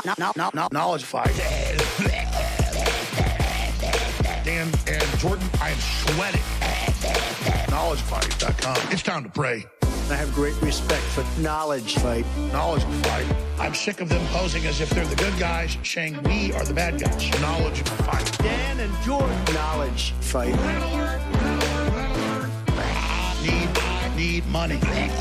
Knowledge fight. Dan and Jordan, I am sweating. KnowledgeFight.com. It's time to pray. I have great respect for Knowledge Fight. Knowledge Fight. I'm sick of them posing as if they're the good guys, saying we are the bad guys. Knowledge Fight. Dan and Jordan. Knowledge Fight. I need money.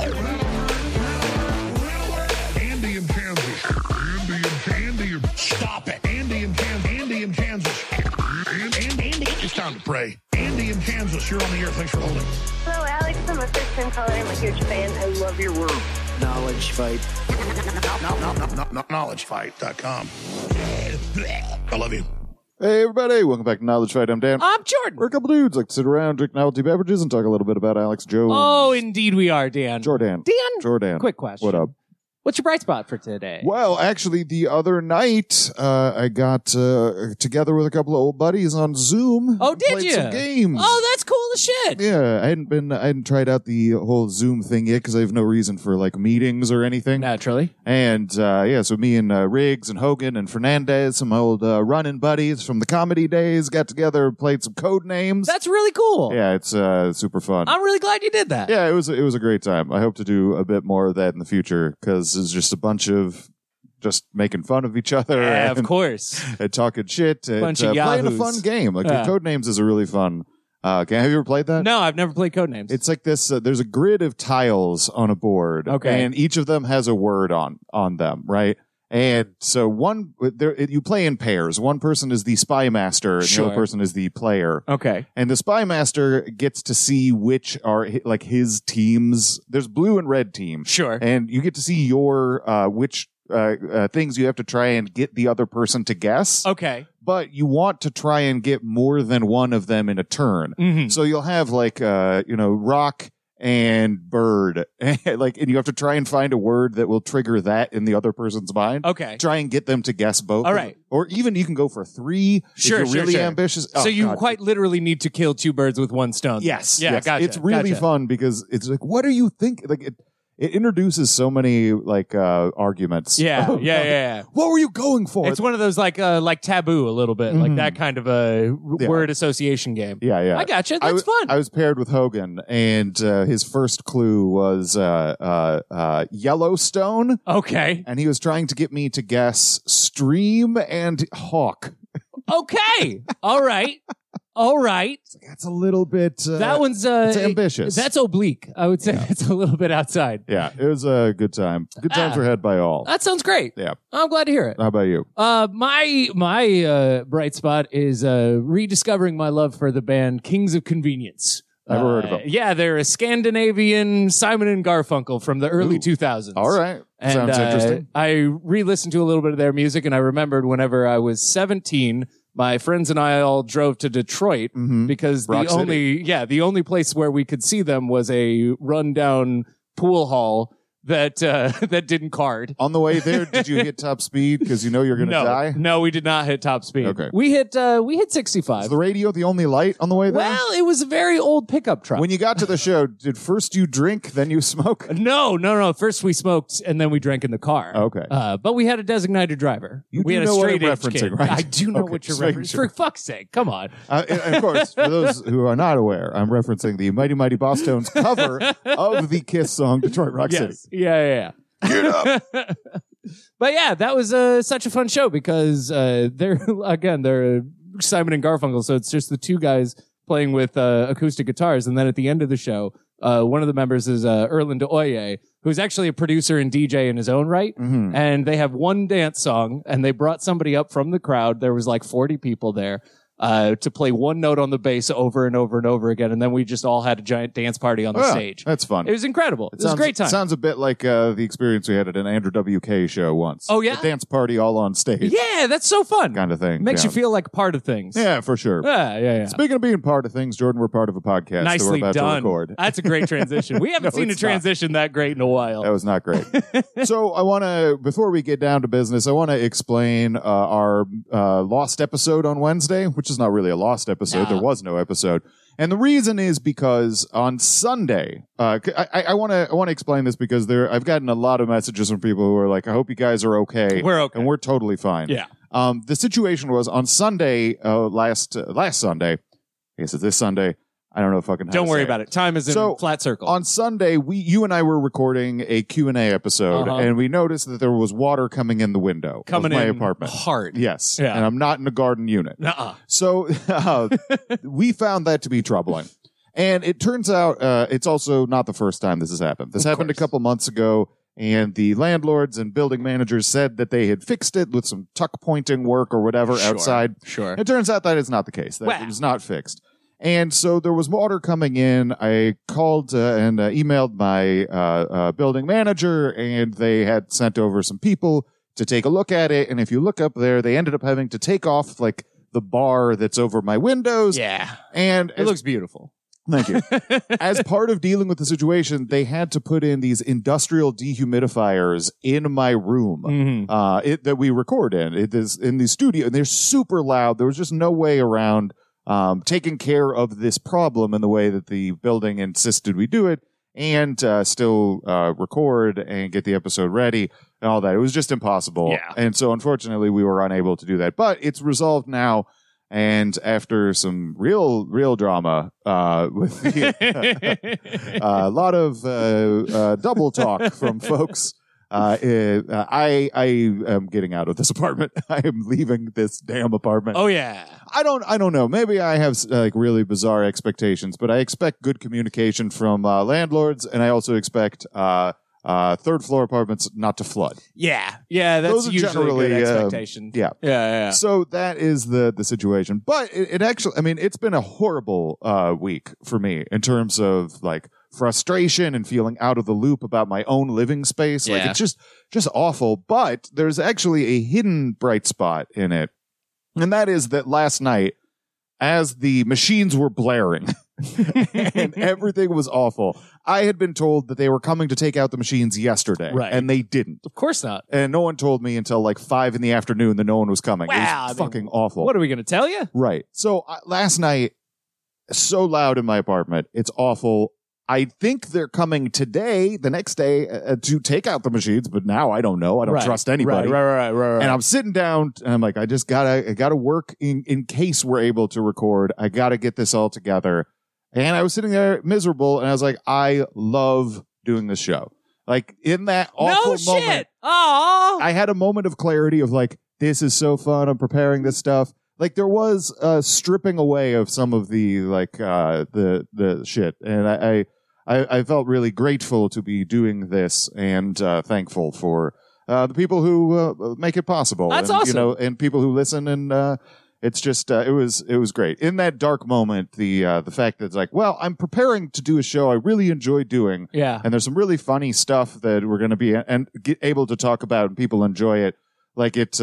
Andy in Kansas. Andy. Stop it. Andy in Kansas. Andy. It's time to pray. Andy in Kansas, you're on the air. Thanks for holding. Hello, Alex. I'm a first-time caller. I'm a huge fan. I love your work. Knowledge Fight. KnowledgeFight.com. I love you. Hey, everybody. Welcome back to Knowledge Fight. I'm Dan. I'm Jordan. We're a couple dudes like to sit around, drink novelty beverages, and talk a little bit about Alex Jones. Oh, indeed we are, Dan. Jordan. Dan? Quick question. What up? What's your bright spot for today? Well, actually, the other night, I got together with a couple of old buddies on Zoom. Oh, did played you? some games. Oh, that's cool as shit. Yeah, I hadn't tried out the whole Zoom thing yet because I have no reason for like meetings or anything. Naturally. And so me and Riggs and Hogan and Fernandez, some old running buddies from the comedy days, got together, played some code names. That's really cool. Yeah, it's super fun. I'm really glad you did that. Yeah, it was a great time. I hope to do a bit more of that in the future because it's just a bunch of just making fun of each other. Yeah, and, of course. and talking shit and Bunch of playing a yahoos. fun game. Like Yeah. Codenames is a really fun. Have you ever played that? No, I've never played Codenames. It's like this. There's a grid of tiles on a board, Okay. and each of them has a word on them, right? And so you play in pairs. One person is the spy master, and the Sure. other person is the player. Okay. And the spy master gets to see which are like his teams. There's blue and red teams. Sure. And you get to see your which things you have to try and get the other person to guess. Okay. But you want to try and get more than one of them in a turn. Mhm. So you'll have like rock and bird, and you have to try and find a word that will trigger that in the other person's mind. Okay. Try and get them to guess both. All of right. them. Or even you can go for 3 Sure, if you're really sure. ambitious. So Oh, you God. quite literally need to kill 2 birds with 1 stone. Yes. Yeah, yes. gotcha. It's really gotcha. fun because it's like, what are you thinking? Like it introduces so many arguments. Yeah, yeah. What were you going for? It's one of those like Taboo a little bit, like that kind of a Yeah. word association game. Yeah. I gotcha. That's fun. I was paired with Hogan, and his first clue was Yellowstone, Okay. and he was trying to get me to guess stream and hawk. Okay. All right. That's a little bit. That one's it's ambitious. That's oblique. I would say it's a little bit outside. Yeah, it was a good time. Good times were had by all. That sounds great. Yeah. I'm glad to hear it. How about you? My bright spot is rediscovering my love for the band Kings of Convenience. Never heard of them. Yeah, they're a Scandinavian Simon and Garfunkel from the early 2000s. All right. And, Sounds interesting. I re-listened to a little bit of their music, and I remembered whenever I was 17, my friends and I all drove to Detroit because Rock City. the only place where we could see them was a rundown pool hall that didn't card. On the way there, did you hit top speed because you know you're going to die? No, we did not hit top speed. Okay. We hit 65. Was the radio the only light on the way there? Well, it was a very old pickup truck. When you got to the show, did first you drink, then you smoke? No. First we smoked and then we drank in the car. Okay. But we had a designated driver. You we do had a know what I'm straight edge referencing, kid. right? I do know Okay, what you're just making referencing. sure. For fuck's sake, come on. And of course, for those who are not aware, I'm referencing the Mighty Mighty Boss Tones cover of the Kiss song Detroit Rock City. Yes. Yeah. Get up! But yeah, that was such a fun show because they're Simon and Garfunkel, so it's just the 2 guys playing with acoustic guitars, and then at the end of the show, one of the members is Erland Oye, who's actually a producer and DJ in his own right, and they have one dance song, and they brought somebody up from the crowd. There was like 40 people there. To play one note on the bass over and over and over again, and then we just all had a giant dance party on the stage. That's fun. It was incredible. It was a great time. Sounds a bit like the experience we had at an Andrew WK show once. Oh, yeah? A dance party all on stage. Yeah, that's so fun. Kind of thing. Makes yeah. you feel like part of things. Yeah, for sure. Yeah. Speaking of being part of things, Jordan, we're part of a podcast Nicely that we're about done. to record. That's a great transition. We haven't No, seen a it's not. transition that great in a while. That was not great. So I want to, before we get down to business, I want to explain our lost episode on Wednesday, which is is not really a lost episode. No. There was no episode. And the reason is because on Sunday, I want to explain this because I've gotten a lot of messages from people who are like, I hope you guys are okay. We're okay. And we're totally fine. Yeah. The situation was on Sunday, last Sunday, I guess it's this Sunday. I don't know fucking how Don't to worry say about it. Time is in So, flat circle. On Sunday, you and I were recording a Q&A episode, and we noticed that there was water coming in the window Coming of my in apartment. hard. Yes, Yeah. and I'm not in a garden unit. Nuh-uh. So we found that to be troubling. And it turns out it's also not the first time this has happened. This happened a couple months ago, and the landlords and building managers said that they had fixed it with some tuck pointing work or whatever outside. Sure. It turns out that is not the case. That it was not fixed. And so there was water coming in. I called and emailed my building manager, and they had sent over some people to take a look at it. And if you look up there, they ended up having to take off like the bar that's over my windows. Yeah. And It looks beautiful. Thank you. As part of dealing with the situation, they had to put in these industrial dehumidifiers in my room that we record in. It is in the studio, and they're super loud. There was just no way around taking care of this problem in the way that the building insisted we do it, and still record and get the episode ready and all that. It was just impossible. Yeah. And so unfortunately we were unable to do that, but it's resolved now. And after some real drama, with a lot of double talk from folks, I am getting out of this apartment. I am leaving this damn apartment. Oh, yeah. I don't know. Maybe I have like really bizarre expectations, but I expect good communication from landlords, and I also expect third floor apartments not to flood. Yeah. Yeah, that's Those are usually generally, a good expectation. Yeah. Yeah. So that is the situation. But it actually, I mean, it's been a horrible week for me in terms of like frustration and feeling out of the loop about my own living space. Like Yeah. it's just awful. But there's actually a hidden bright spot in it. And that is that last night, as the machines were blaring and everything was awful, I had been told that they were coming to take out the machines yesterday. Right. And they didn't. Of course not. And no one told me until like 5 PM that no one was coming. Wow, It was fucking awful. What are we going to tell you? Right. So last night, so loud in my apartment. It's awful. I think they're coming today, the next day, to take out the machines, but now I don't know. I don't trust anybody. Right. And I'm sitting down and I'm like, I gotta work in case we're able to record. I gotta get this all together. And I was sitting there miserable, and I was like, I love doing this show. Like in that awful No moment, shit. Aw. I had a moment of clarity of like, this is so fun. I'm preparing this stuff. Like there was stripping away of some of the like the shit, and I felt really grateful to be doing this, and thankful for the people who make it possible. That's and, awesome. You know, and people who listen, and it's just it was great in that dark moment. The fact that it's like, well, I'm preparing to do a show I really enjoy doing, Yeah. and there's some really funny stuff that we're going to be able to talk about, and people enjoy it. Like it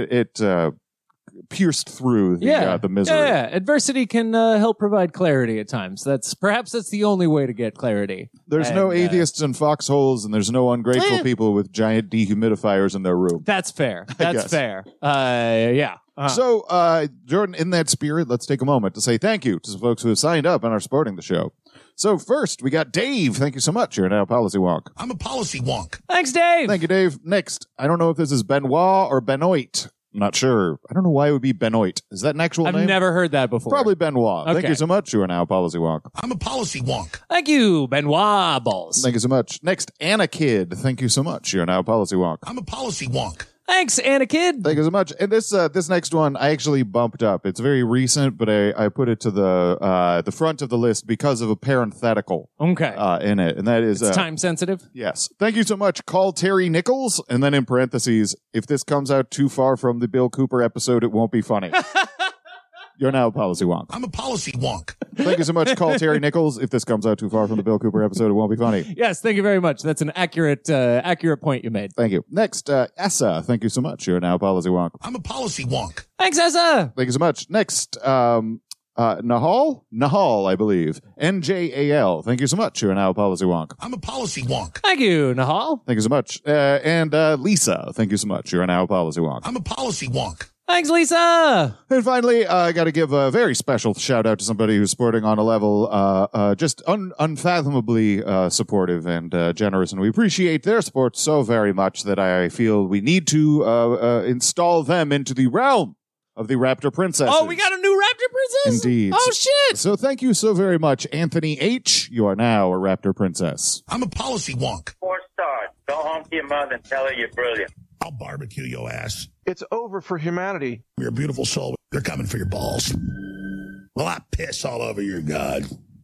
pierced through the misery. Yeah. Adversity can help provide clarity at times. That's the only way to get clarity. There's no And, atheists in foxholes, and there's no ungrateful people with giant dehumidifiers in their room. That's fair. guess. That's fair. Yeah. So, Jordan, in that spirit, let's take a moment to say thank you to the folks who have signed up and are supporting the show. So first, we got Dave. Thank you so much. You're now a policy wonk. I'm a policy wonk. Thanks, Dave. Thank you, Dave. Next, I don't know if this is Benoit or Benoit. I'm not sure. I don't know why it would be Benoit. Is that an actual I've name? never heard that before. Probably Benoit. Thank Okay. you so much. You are now a policy wonk. I'm a policy wonk. Thank you, Benoit Balls. Thank you so much. Next, Anna Kid. Thank you so much. You are now a policy wonk. I'm a policy wonk. Thanks, Anna Kid. Thank you so much. And this next one I actually bumped up. It's very recent, but I put it to the front of the list because of a parenthetical Okay. in it, and that is It's time sensitive. yes. Thank you so much. Call Terry Nichols, and then in parentheses, if this comes out too far from the Bill Cooper episode, it won't be funny. You're now a policy wonk. I'm a policy wonk. Thank you so much. Call Terry Nichols. If this comes out too far from the Bill Cooper episode, it won't be funny. Yes, thank you very much. That's an accurate point you made. Thank you. Next, Essa. Thank you so much. You're now a policy wonk. I'm a policy wonk. Thanks, Essa. Thank you so much. Next, Nahal, I believe. NJAL. Thank you so much. You're now a policy wonk. I'm a policy wonk. Thank you, Nahal. Thank you so much. And Lisa. Thank you so much. You're now a policy wonk. I'm a policy wonk. Thanks, Lisa. And finally, I got to give a very special shout out to somebody who's sporting on a level just unfathomably supportive and generous. And we appreciate their support so very much that I feel we need to install them into the realm of the Raptor Princesses. Oh, we got a new Raptor Princess? Indeed. Oh, shit. So thank you so very much, Anthony H. You are now a Raptor Princess. I'm a policy wonk. 4 stars. Go home to your mother and tell her you're brilliant. I'll barbecue your ass. It's over for humanity. You're a beautiful soul. They're coming for your balls. Well, I piss all over your god.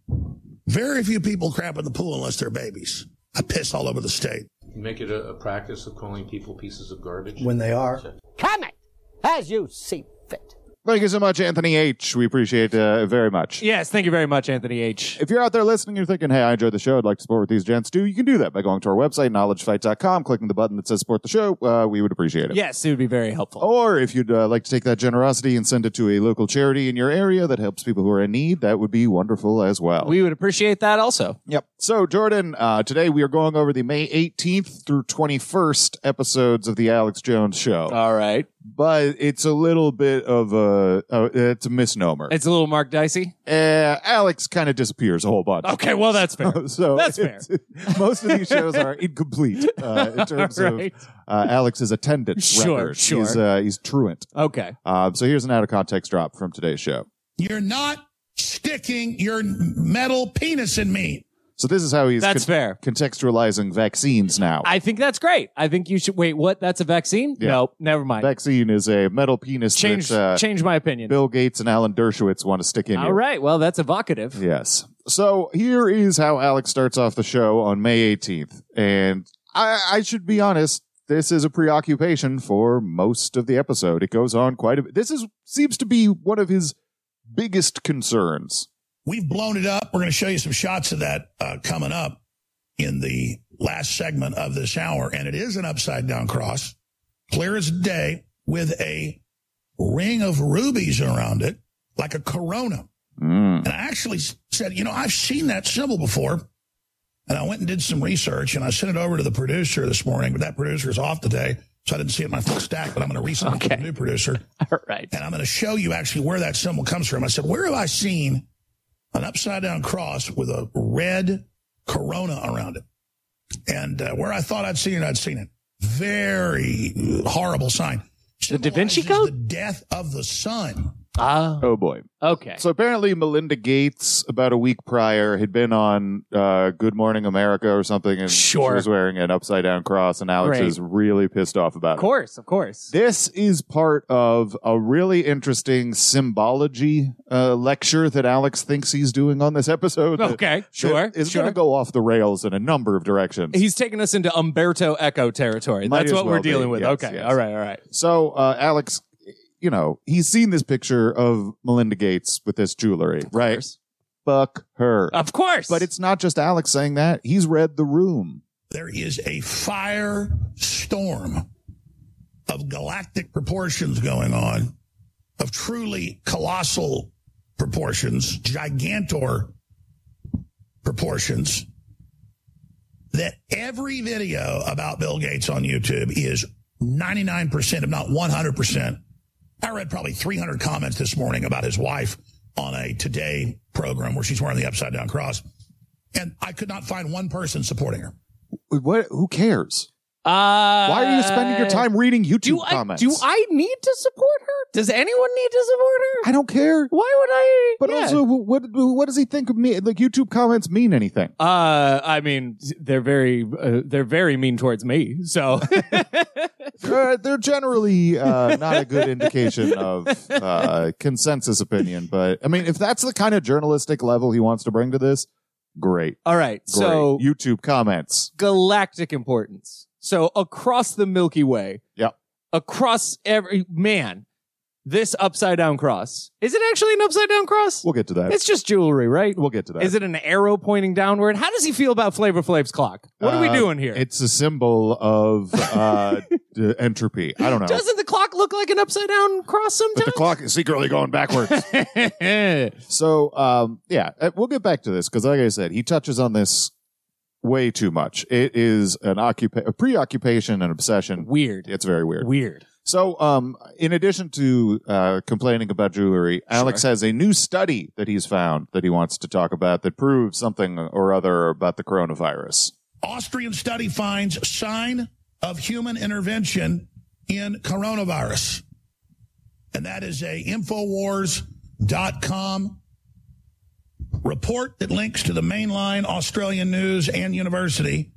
Very few people crap in the pool unless they're babies. I piss all over the state. You make it a practice of calling people pieces of garbage? When they are. Comment as you see fit. Thank you so much, Anthony H. We appreciate it very much. Yes, thank you very much, Anthony H. If you're out there listening, you're thinking, hey, I enjoyed the show, I'd like to support what these gents do, you can do that by going to our website, knowledgefight.com, clicking the button that says support the show. We would appreciate it. Yes, it would be very helpful. Or if you'd like to take that generosity and send it to a local charity in your area that helps people who are in need, that would be wonderful as well. We would appreciate that also. Yep. So, Jordan, today we are going over the May 18th through 21st episodes of the Alex Jones Show. All right. But it's a little bit of it's a misnomer. It's a little Mark Dicey. Alex kind of disappears a whole bunch. Okay, well, that's fair. So That's fair. Most of these shows are incomplete in terms Right. of Alex's attendance Sure, record. sure. He's truant. Okay. So here's an out of context drop from today's show. You're not sticking your metal penis in me. So this is how he's That's fair. contextualizing vaccines now. I think that's great. I think you should wait. What? That's a vaccine? Yeah. No, never mind. Vaccine is a metal penis Change that my opinion. Bill Gates and Alan Dershowitz want to stick in you. All right. Well, that's evocative. Yes. So here is how Alex starts off the show on May 18th. And I should be honest, this is a preoccupation for most of the episode. It goes on quite a bit. Seems to be one of his biggest concerns. We've blown it up. We're going to show you some shots of that coming up in the last segment of this hour. And it is an upside down cross, clear as day, with a ring of rubies around it, like a corona. And I actually said, I've seen that symbol before. And I went and did some research, and I sent it over to the producer this morning, but that producer is off today, so I didn't see it in my full stack, but I'm going to resend it to the new producer. All right. And I'm going to show you actually where that symbol comes from. I said, where have I seen an upside-down cross with a red corona around it? And where I thought I'd seen it. Very horrible sign. The Da Vinci Symbolizes Code? the death of the sun. Oh, boy. Okay. So apparently Melinda Gates, about a week prior, had been on Good Morning America or something, and Sure. she was wearing an upside-down cross, and Alex Great. is really pissed off about it. Of course. This is part of a really interesting symbology lecture that Alex thinks he's doing on this episode. Okay, sure, It's sure. going to go off the rails in a number of directions. He's taking us into Umberto Eco territory. Might That's as what well we're dealing be. with. Yes, Okay. yes. All right. So Alex, he's seen this picture of Melinda Gates with this jewelry, right? course. Fuck her. Of course. But it's not just Alex saying that. He's read The Room. There is a firestorm of galactic proportions going on, of truly colossal proportions, gigantor proportions, that every video about Bill Gates on YouTube is 99%, if not 100%. I read probably 300 comments this morning about his wife on a Today program where she's wearing the upside down cross. And I could not find one person supporting her. What? Who cares? Why are you spending your time reading YouTube comments? Do I need to support her? Does anyone need to support her? I don't care. Why would I? But also, what does he think of me? Like, YouTube comments mean anything? I mean, they're very mean towards me. So They're generally not a good indication of consensus opinion. But I mean, if that's the kind of journalistic level he wants to bring to this, great. all right. Great. So YouTube comments. galactic importance. So across the Milky Way, Yep. across this upside down cross. Is it actually an upside down cross? We'll get to that. It's just jewelry, right? We'll get to that. Is it an arrow pointing downward? How does he feel about Flavor Flav's clock? What are we doing here? It's a symbol of entropy. I don't know. Doesn't the clock look like an upside down cross But sometimes? the clock is secretly going backwards. So, we'll get back to this because, like I said, he touches on this way too much. It is a preoccupation and obsession. Weird. It's very weird. Weird. So, in addition to complaining about jewelry, Alex has a new study that he's found that he wants to talk about that proves something or other about the coronavirus. Austrian study finds sign of human intervention in coronavirus. And that is a Infowars.com report that links to the mainline Australian news and university.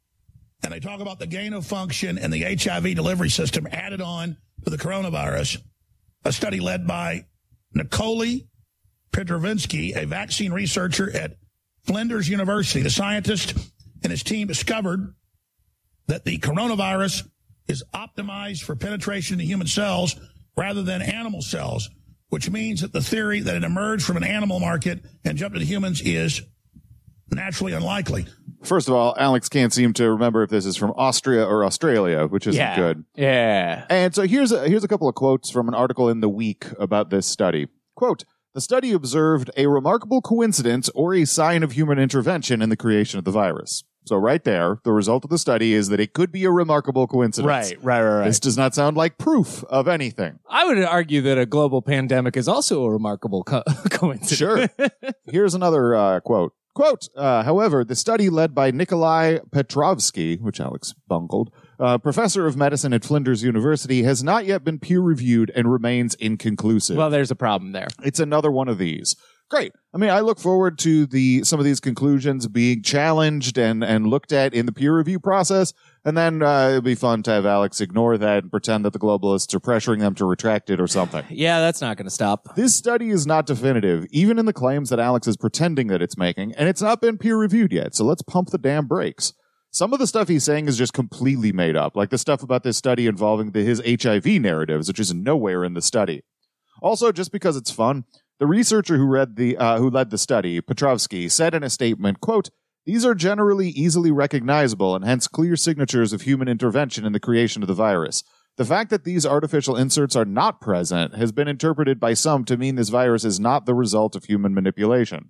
And they talk about the gain of function and the HIV delivery system added on to the coronavirus. A study led by Nicole Petrovinsky, a vaccine researcher at Flinders University. The scientist and his team discovered that the coronavirus is optimized for penetration into human cells rather than animal cells, which means that the theory that it emerged from an animal market and jumped into humans is naturally unlikely. First of all, Alex can't seem to remember if this is from Austria or Australia, which isn't good. Yeah. And so here's a couple of quotes from an article in The Week about this study. Quote, the study observed a remarkable coincidence or a sign of human intervention in the creation of the virus. So right there, the result of the study is that it could be a remarkable coincidence. Right. This does not sound like proof of anything. I would argue that a global pandemic is also a remarkable coincidence. Sure. Here's another quote. Quote, however, the study led by Nikolai Petrovsky, which Alex bungled, professor of medicine at Flinders University, has not yet been peer-reviewed and remains inconclusive. Well, there's a problem there. It's another one of these. Great. I mean, I look forward to some of these conclusions being challenged and looked at in the peer review process. And then it'd be fun to have Alex ignore that and pretend that the globalists are pressuring them to retract it or something. Yeah, that's not going to stop. This study is not definitive, even in the claims that Alex is pretending that it's making, and it's not been peer reviewed yet. So let's pump the damn brakes. Some of the stuff he's saying is just completely made up, like the stuff about this study involving his HIV narratives, which is nowhere in the study. Also, just because it's fun, the researcher who led the study, Petrovsky, said in a statement, quote, these are generally easily recognizable and hence clear signatures of human intervention in the creation of the virus. The fact that these artificial inserts are not present has been interpreted by some to mean this virus is not the result of human manipulation.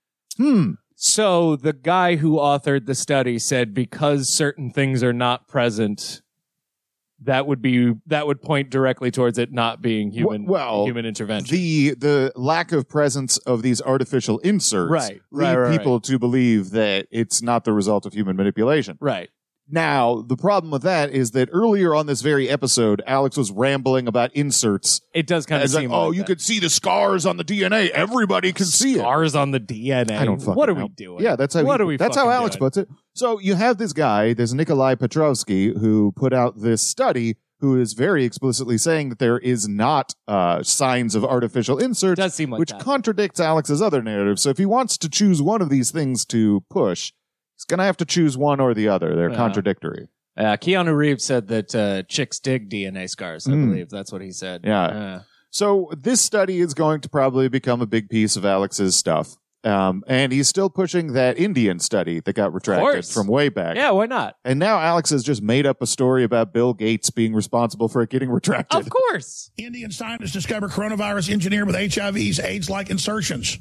So the guy who authored the study said because certain things are not present, that would point directly towards it not being human intervention. The lack of presence of these artificial inserts lead people to believe that it's not the result of human manipulation. Right. Now, the problem with that is that earlier on this very episode, Alex was rambling about inserts. It does kind of seem like you could see the scars on the DNA. Everybody can see it. Scars on the DNA. I don't fucking What are know. we doing? Yeah, that's how Alex puts it. So you have this guy, this Nikolai Petrovsky, who put out this study, who is very explicitly saying that there is not signs of artificial inserts, Does seem like which that. contradicts Alex's other narrative. So if he wants to choose one of these things to push, he's going to have to choose one or the other. They're contradictory. Keanu Reeves said that chicks dig DNA scars, I believe. That's what he said. Yeah. So this study is going to probably become a big piece of Alex's stuff. And he's still pushing that Indian study that got retracted from way back. Yeah, why not? And now Alex has just made up a story about Bill Gates being responsible for it getting retracted. Of course. Indian scientists discover coronavirus engineered with HIV's AIDS-like insertions.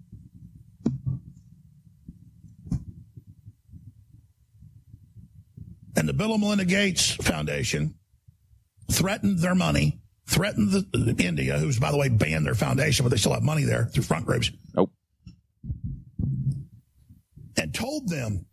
And the Bill and Melinda Gates Foundation threatened their money, threatened India, who's, by the way, banned their foundation, but they still have money there through front groups. Nope. And told them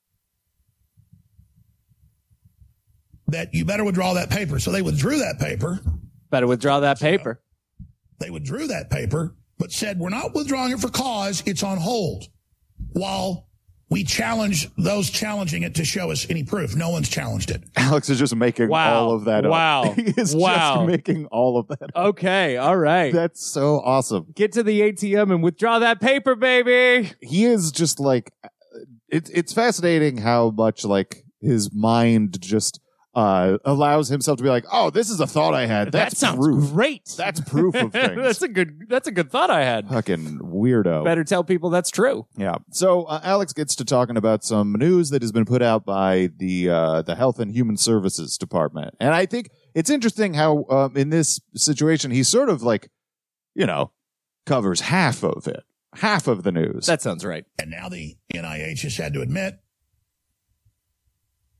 that you better withdraw that paper. So they withdrew that paper. Better withdraw that paper. They withdrew that paper, but said, we're not withdrawing it for cause. It's on hold. While we challenge those challenging it to show us any proof. No one's challenged it. Alex is just making all of that up. Wow. He is just making all of that up. Okay, all right. That's so awesome. Get to the ATM and withdraw that paper, baby. He is just like, it's fascinating how much like his mind just allows himself to be like, oh, this is a thought I had. That sounds proof. Great. That's proof of things. That's a good thought I had. Fucking weirdo. Better tell people that's true. Yeah. So Alex gets to talking about some news that has been put out by the Health and Human Services Department, and I think it's interesting how in this situation he sort of like, covers half of it, half of the news. That sounds right. And now the NIH has had to admit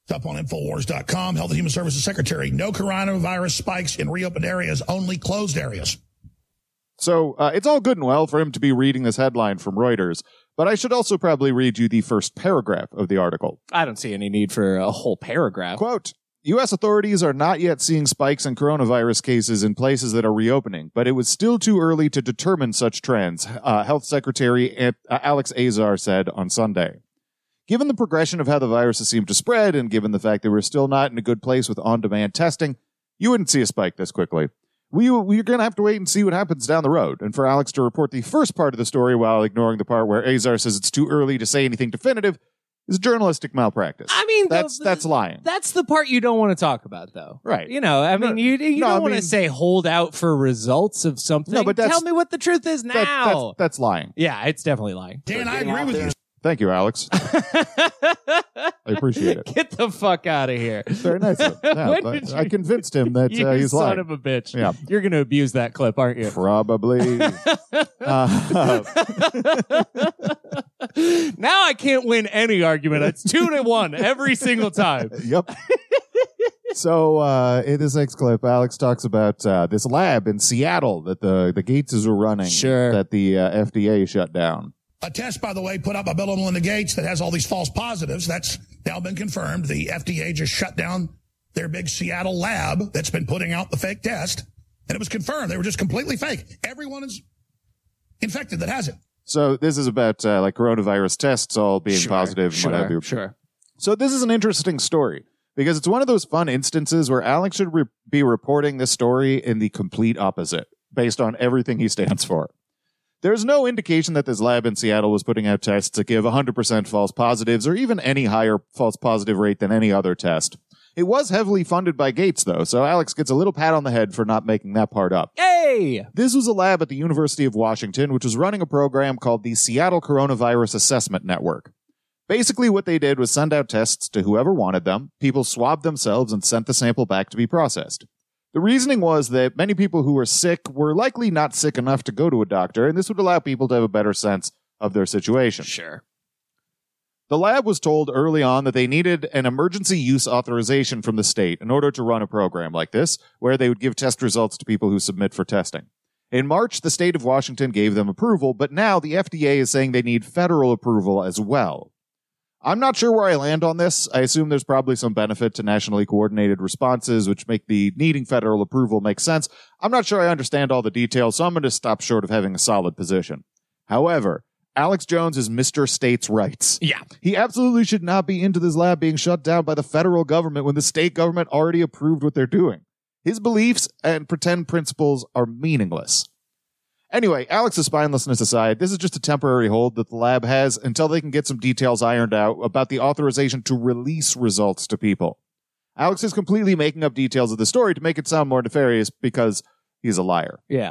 It's up on Infowars.com. Health and Human Services Secretary, no coronavirus spikes in reopened areas, only closed areas. So it's all good and well for him to be reading this headline from Reuters, but I should also probably read you the first paragraph of the article. I don't see any need for a whole paragraph. Quote, U.S. authorities are not yet seeing spikes in coronavirus cases in places that are reopening, but it was still too early to determine such trends, Health Secretary Alex Azar said on Sunday. Given the progression of how the virus has seemed to spread, and given the fact that we're still not in a good place with on-demand testing, you wouldn't see a spike this quickly. We're going to have to wait and see what happens down the road. And for Alex to report the first part of the story while ignoring the part where Azar says it's too early to say anything definitive is journalistic malpractice. I mean, that's lying. That's the part you don't want to talk about, though. Right. You know, I mean, you don't want to say hold out for results of something. No, but tell me what the truth is now. That's lying. Yeah, it's definitely lying. Dan, I agree with you. Thank you, Alex. I appreciate it. Get the fuck out of here. Very nice of him. Yeah, I convinced him that you he's lying. son of a bitch. Yeah. You're going to abuse that clip, aren't you? Probably. Now I can't win any argument. It's 2-1 every single time. Yep. So in this next clip, Alex talks about this lab in Seattle that the Gateses were running. Sure. That the FDA shut down. A test, by the way, put out by Bill and Melinda Gates that has all these false positives. That's now been confirmed. The FDA just shut down their big Seattle lab that's been putting out the fake test. And it was confirmed. They were just completely fake. Everyone is infected that has it. So this is about like coronavirus tests all being positive and what have you. Sure. So this is an interesting story because it's one of those fun instances where Alex should be reporting this story in the complete opposite based on everything he stands for. There's no indication that this lab in Seattle was putting out tests that give 100% false positives or even any higher false positive rate than any other test. It was heavily funded by Gates, though, so Alex gets a little pat on the head for not making that part up. Hey! This was a lab at the University of Washington, which was running a program called the Seattle Coronavirus Assessment Network. Basically, what they did was send out tests to whoever wanted them. People swabbed themselves and sent the sample back to be processed. The reasoning was that many people who were sick were likely not sick enough to go to a doctor, and this would allow people to have a better sense of their situation. Sure. The lab was told early on that they needed an emergency use authorization from the state in order to run a program like this, where they would give test results to people who submit for testing. In March, the state of Washington gave them approval, but now the FDA is saying they need federal approval as well. I'm not sure where I land on this. I assume there's probably some benefit to nationally coordinated responses, which make the needing federal approval make sense. I'm not sure I understand all the details, so I'm going to stop short of having a solid position. However, Alex Jones is Mr. States' Rights. Yeah. He absolutely should not be into this lab being shut down by the federal government when the state government already approved what they're doing. His beliefs and pretend principles are meaningless. Anyway, Alex's spinelessness aside, this is just a temporary hold that the lab has until they can get some details ironed out about the authorization to release results to people. Alex is completely making up details of the story to make it sound more nefarious because he's a liar. Yeah.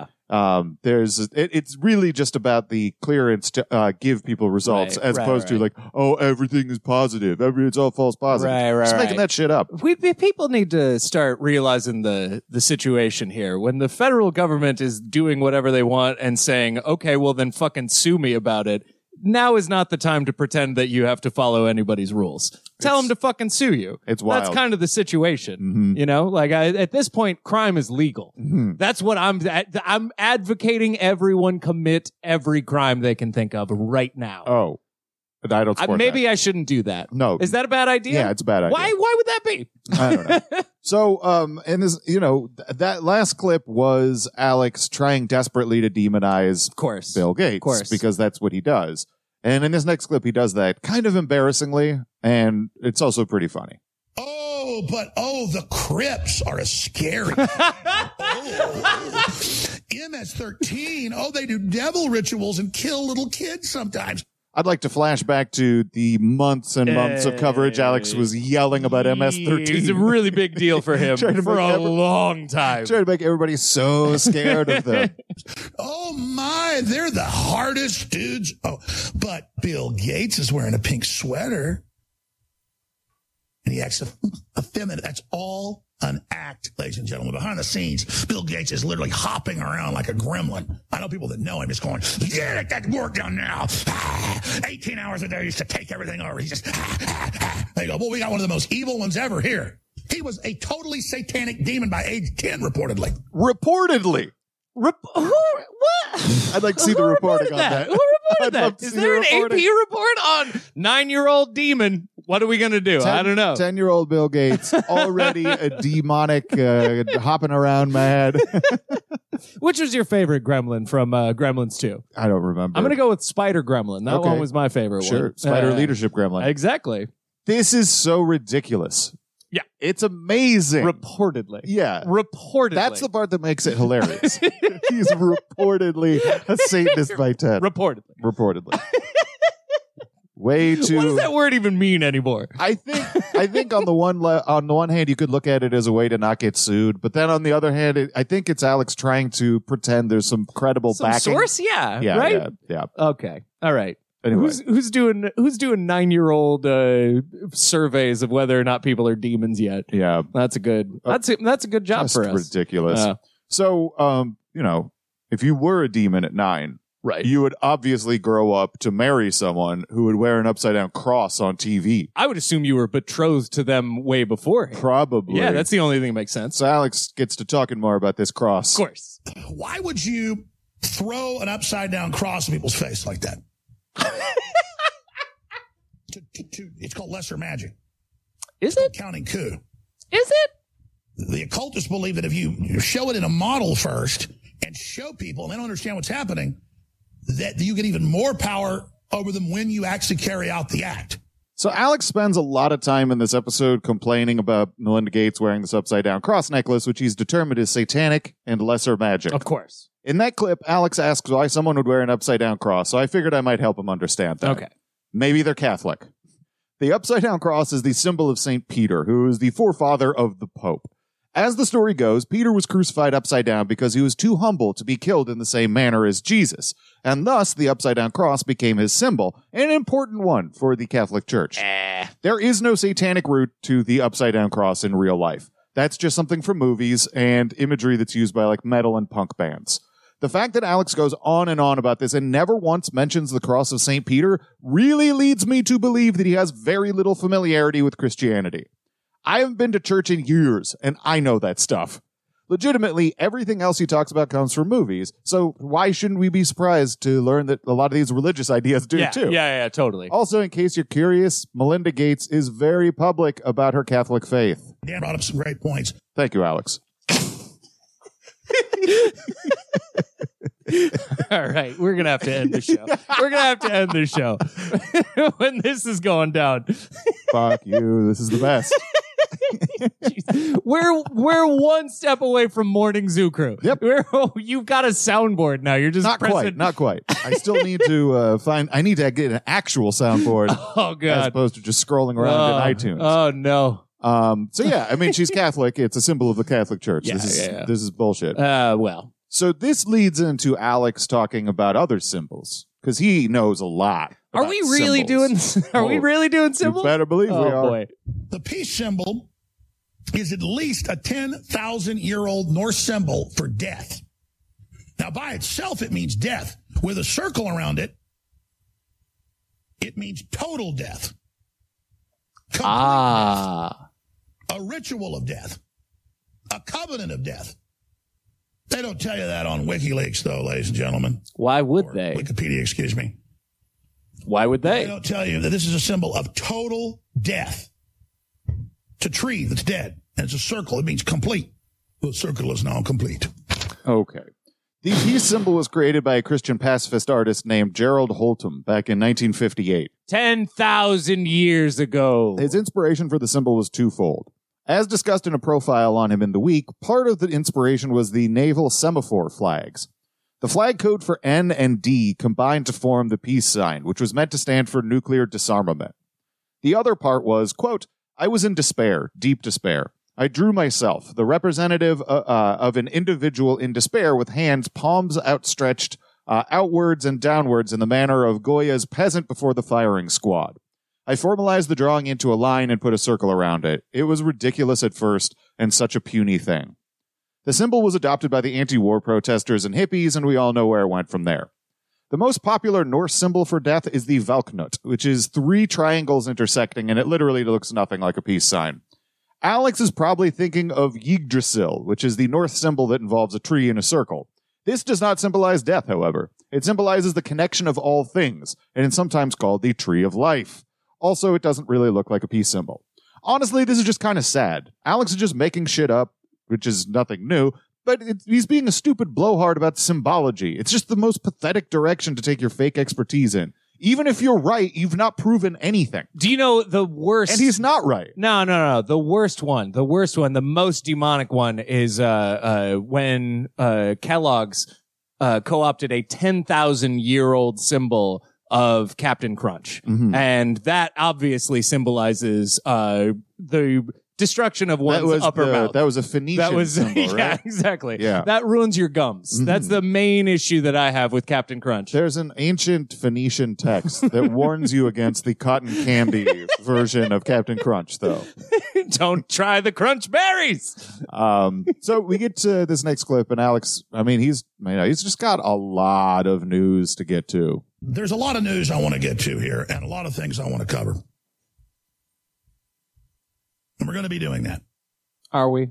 It's really just about the clearance to give people results as opposed to like, oh, everything is positive. It's all false positive. Just making that shit up. People need to start realizing the situation here. When the federal government is doing whatever they want and saying, okay, well then fucking sue me about it. Now is not the time to pretend that you have to follow anybody's rules. Tell them to fucking sue you. It's wild. That's kind of the situation. Mm-hmm. You know, like at this point, crime is legal. Mm-hmm. That's what I'm advocating. Everyone commit every crime they can think of right now. Oh, but I don't support maybe that. I shouldn't do that. No. Is that a bad idea? Yeah, it's a bad idea. Why would that be? I don't know. So, and this, that last clip was Alex trying desperately to demonize Bill Gates, because that's what he does. And in this next clip, he does that kind of embarrassingly, and it's also pretty funny. Oh, but the Crips are a scary. MS-13. Oh, they do devil rituals and kill little kids sometimes. I'd like to flash back to the months and months of coverage Alex was yelling about MS-13. It's a really big deal for him for a long time. Trying to make everybody so scared of them. Oh my, they're the hardest dudes. Oh, but Bill Gates is wearing a pink sweater. And he acts effeminate. That's all an act, ladies and gentlemen. Behind the scenes, Bill Gates is literally hopping around like a gremlin. I know people that know him just going, yeah, get that work done now. 18 hours a day used to take everything over. He's just, they go, well, we got one of the most evil ones ever here. He was a totally satanic demon by age 10, reportedly. Reportedly. What? I'd like to see the reporting on that. Who reported that? Is there an AP report on 9-year-old demon? What are we going to do? I don't know. 10-year-old Bill Gates, already a demonic, hopping around mad. Which was your favorite gremlin from Gremlins 2? I don't remember. I'm going to go with Spider Gremlin. That one was my favorite one. Sure. Spider Leadership Gremlin. Exactly. This is so ridiculous. Yeah. It's amazing. Reportedly. Yeah. Reportedly. That's the part that makes it hilarious. He's reportedly a Satanist by 10. Reportedly. Way too. What does that word even mean anymore? I think on the one hand you could look at it as a way to not get sued, but then on the other hand, I think it's Alex trying to pretend there's some credible backing. Source, yeah, right. Yeah. Okay, all right. Anyway. Who's doing 9-year-old surveys of whether or not people are demons yet? Yeah, that's a good job for us. Ridiculous. So, if you were a demon at 9. Right. You would obviously grow up to marry someone who would wear an upside-down cross on TV. I would assume you were betrothed to them way before. Probably. Yeah, that's the only thing that makes sense. So Alex gets to talking more about this cross. Of course. Why would you throw an upside-down cross in people's face like that? It's called lesser magic. Is it? Counting coup. Is it? The occultists believe that if you show it in a model first and show people, and they don't understand what's happening, that you get even more power over them when you actually carry out the act. So Alex spends a lot of time in this episode complaining about Melinda Gates wearing this upside-down cross necklace, which he's determined is satanic and lesser magic. Of course. In that clip, Alex asks why someone would wear an upside-down cross, so I figured I might help him understand that. Okay. Maybe they're Catholic. The upside-down cross is the symbol of St. Peter, who is the forefather of the Pope. As the story goes, Peter was crucified upside down because he was too humble to be killed in the same manner as Jesus, and thus the upside-down cross became his symbol, an important one for the Catholic Church. There is no satanic root to the upside-down cross in real life. That's just something from movies and imagery that's used by like metal and punk bands. The fact that Alex goes on and on about this and never once mentions the cross of St. Peter really leads me to believe that he has very little familiarity with Christianity. I haven't been to church in years, and I know that stuff. Legitimately, everything else he talks about comes from movies, so why shouldn't we be surprised to learn that a lot of these religious ideas do too? Yeah, totally. Also, in case you're curious, Melinda Gates is very public about her Catholic faith. Dan brought up some great points. Thank you, Alex. All right, we're gonna have to end the show. When this is going down. Fuck you. This is the best. We're one step away from morning Zoo Crew. Yep. You've got a soundboard now. You're just not quite. I still need to I need to get an actual soundboard. Oh god. As opposed to just scrolling around in iTunes. Oh no. So yeah, I mean, she's Catholic. It's a symbol of the Catholic Church. Yeah, this is bullshit. Well. So this leads into Alex talking about other symbols because he knows a lot. Are we really symbols. doing symbols? You better believe we are. Boy. The peace symbol is at least a 10,000-year-old Norse symbol for death. Now, by itself, it means death. With a circle around it, it means total death. Complete death. A ritual of death. A covenant of death. They don't tell you that on WikiLeaks, though, ladies and gentlemen. Why would they? Wikipedia, excuse me. Why would they? They don't tell you that this is a symbol of total death. It's a tree that's dead, and it's a circle. It means complete. The circle is now complete. Okay. The peace symbol was created by a Christian pacifist artist named Gerald Holtom back in 1958. 10,000 years ago. His inspiration for the symbol was twofold. As discussed in a profile on him in the week, part of the inspiration was the naval semaphore flags. The flag code for N and D combined to form the peace sign, which was meant to stand for nuclear disarmament. The other part was, quote, I was in despair, deep despair. I drew myself, the representative of an individual in despair with hands palms outstretched outwards and downwards in the manner of Goya's peasant before the firing squad. I formalized the drawing into a line and put a circle around it. It was ridiculous at first, and such a puny thing. The symbol was adopted by the anti-war protesters and hippies, and we all know where it went from there. The most popular Norse symbol for death is the Valknut, which is 3 triangles intersecting, and it literally looks nothing like a peace sign. Alex is probably thinking of Yggdrasil, which is the Norse symbol that involves a tree in a circle. This does not symbolize death, however. It symbolizes the connection of all things, and is sometimes called the Tree of Life. Also, it doesn't really look like a peace symbol. Honestly, this is just kind of sad. Alex is just making shit up, which is nothing new, but he's being a stupid blowhard about symbology. It's just the most pathetic direction to take your fake expertise in. Even if you're right, you've not proven anything. Do you know the worst? And he's not right. No. The worst one, the most demonic one is when Kellogg's co-opted a 10,000-year-old symbol of Captain Crunch. Mm-hmm. And that obviously symbolizes the destruction of one's upper mouth. That was a Phoenician symbol, right? Yeah, exactly. Yeah. That ruins your gums. Mm-hmm. That's the main issue that I have with Captain Crunch. There's an ancient Phoenician text that warns you against the cotton candy version of Captain Crunch, though. Don't try the crunch berries. So we get to this next clip, and Alex, he's just got a lot of news to get to. There's a lot of news I want to get to here, and a lot of things I want to cover. And we're going to be doing that. Are we?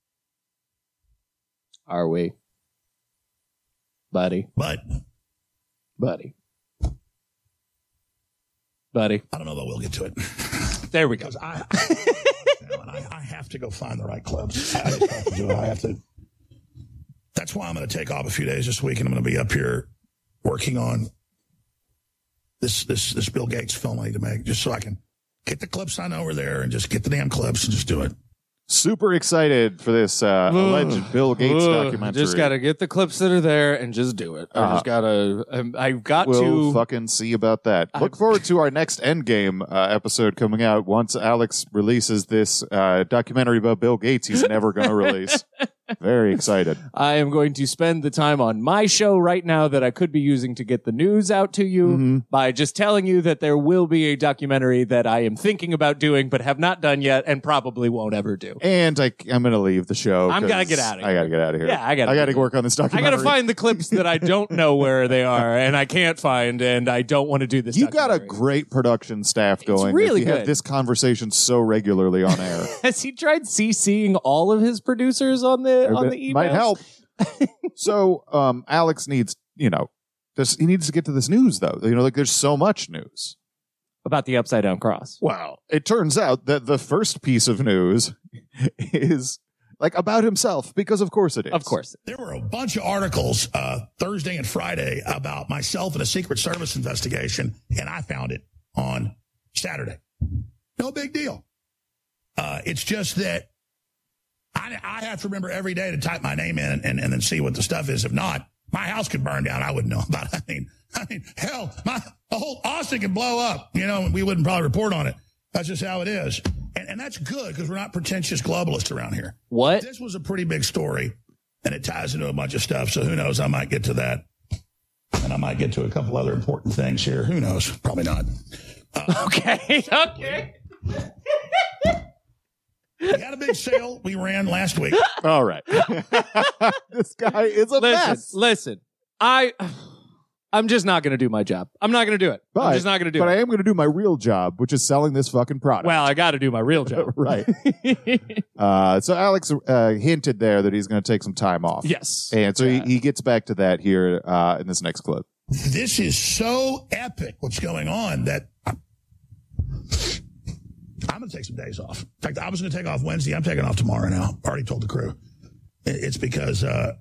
Are we? Buddy. But. Buddy. Buddy. I don't know that we'll get to it. There we go. Because I have to go find the right clips. I just have to do it. That's why I'm going to take off a few days this week, and I'm going to be up here working on this Bill Gates film I need to make, just so I can get the clips I know are there and just get the damn clips and just do it. Super excited for this alleged Bill Gates documentary. Just got to get the clips that are there and just do it. We'll fucking see about that. Look forward to our next Endgame episode coming out once Alex releases this documentary about Bill Gates he's never going to release. Very excited. I am going to spend the time on my show right now that I could be using to get the news out to you by just telling you that there will be a documentary that I am thinking about doing but have not done yet and probably won't ever do. And I'm going to leave the show. I'm going to get out of here. I got to get out of here. Yeah, I got to work on this documentary. I got to find the clips that I don't know where they are and I can't find, and I don't want to do this. You got a great production staff going. It's really good. You have this conversation so regularly on air. Has he tried CCing all of his producers on the emails? Might help. So Alex needs, he needs to get to this news, though. There's so much news about the upside down cross. Well, it turns out that the first piece of news is about himself, because of course it is. Of course. There were a bunch of articles Thursday and Friday about myself and a Secret Service investigation, and I found it on Saturday. No big deal. It's just that I have to remember every day to type my name in and then see what the stuff is. If not, my house could burn down. I wouldn't know about it. I mean, hell, the whole Austin could blow up. We wouldn't probably report on it. That's just how it is. And that's good, because we're not pretentious globalists around here. What? This was a pretty big story, and it ties into a bunch of stuff. So who knows? I might get to that. And I might get to a couple other important things here. Who knows? Probably not. Okay. We had a big sale we ran last week. All right. This guy is a mess. Listen, I'm just not going to do my job. I'm not going to do it. I'm just not going to do it. But I am going to do my real job, which is selling this fucking product. Well, I got to do my real job. Right. So Alex hinted there that he's going to take some time off. Yes. And so he gets back to that here in this next clip. This is so epic what's going on that I'm going to take some days off. In fact, I was going to take off Wednesday. I'm taking off tomorrow now. I already told the crew. It's because...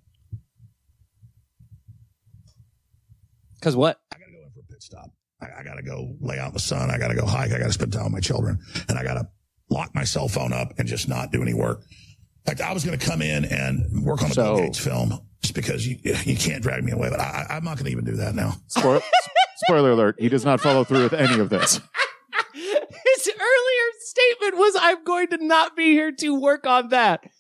Because what? I got to go in for a pit stop. I got to go lay out in the sun. I got to go hike. I got to spend time with my children. And I got to lock my cell phone up and just not do any work. In fact, I was going to come in and work on a Bill Gates film just because you can't drag me away. But I'm not going to even do that now. Spoiler alert. He does not follow through with any of this. His earlier statement was, I'm going to not be here to work on that.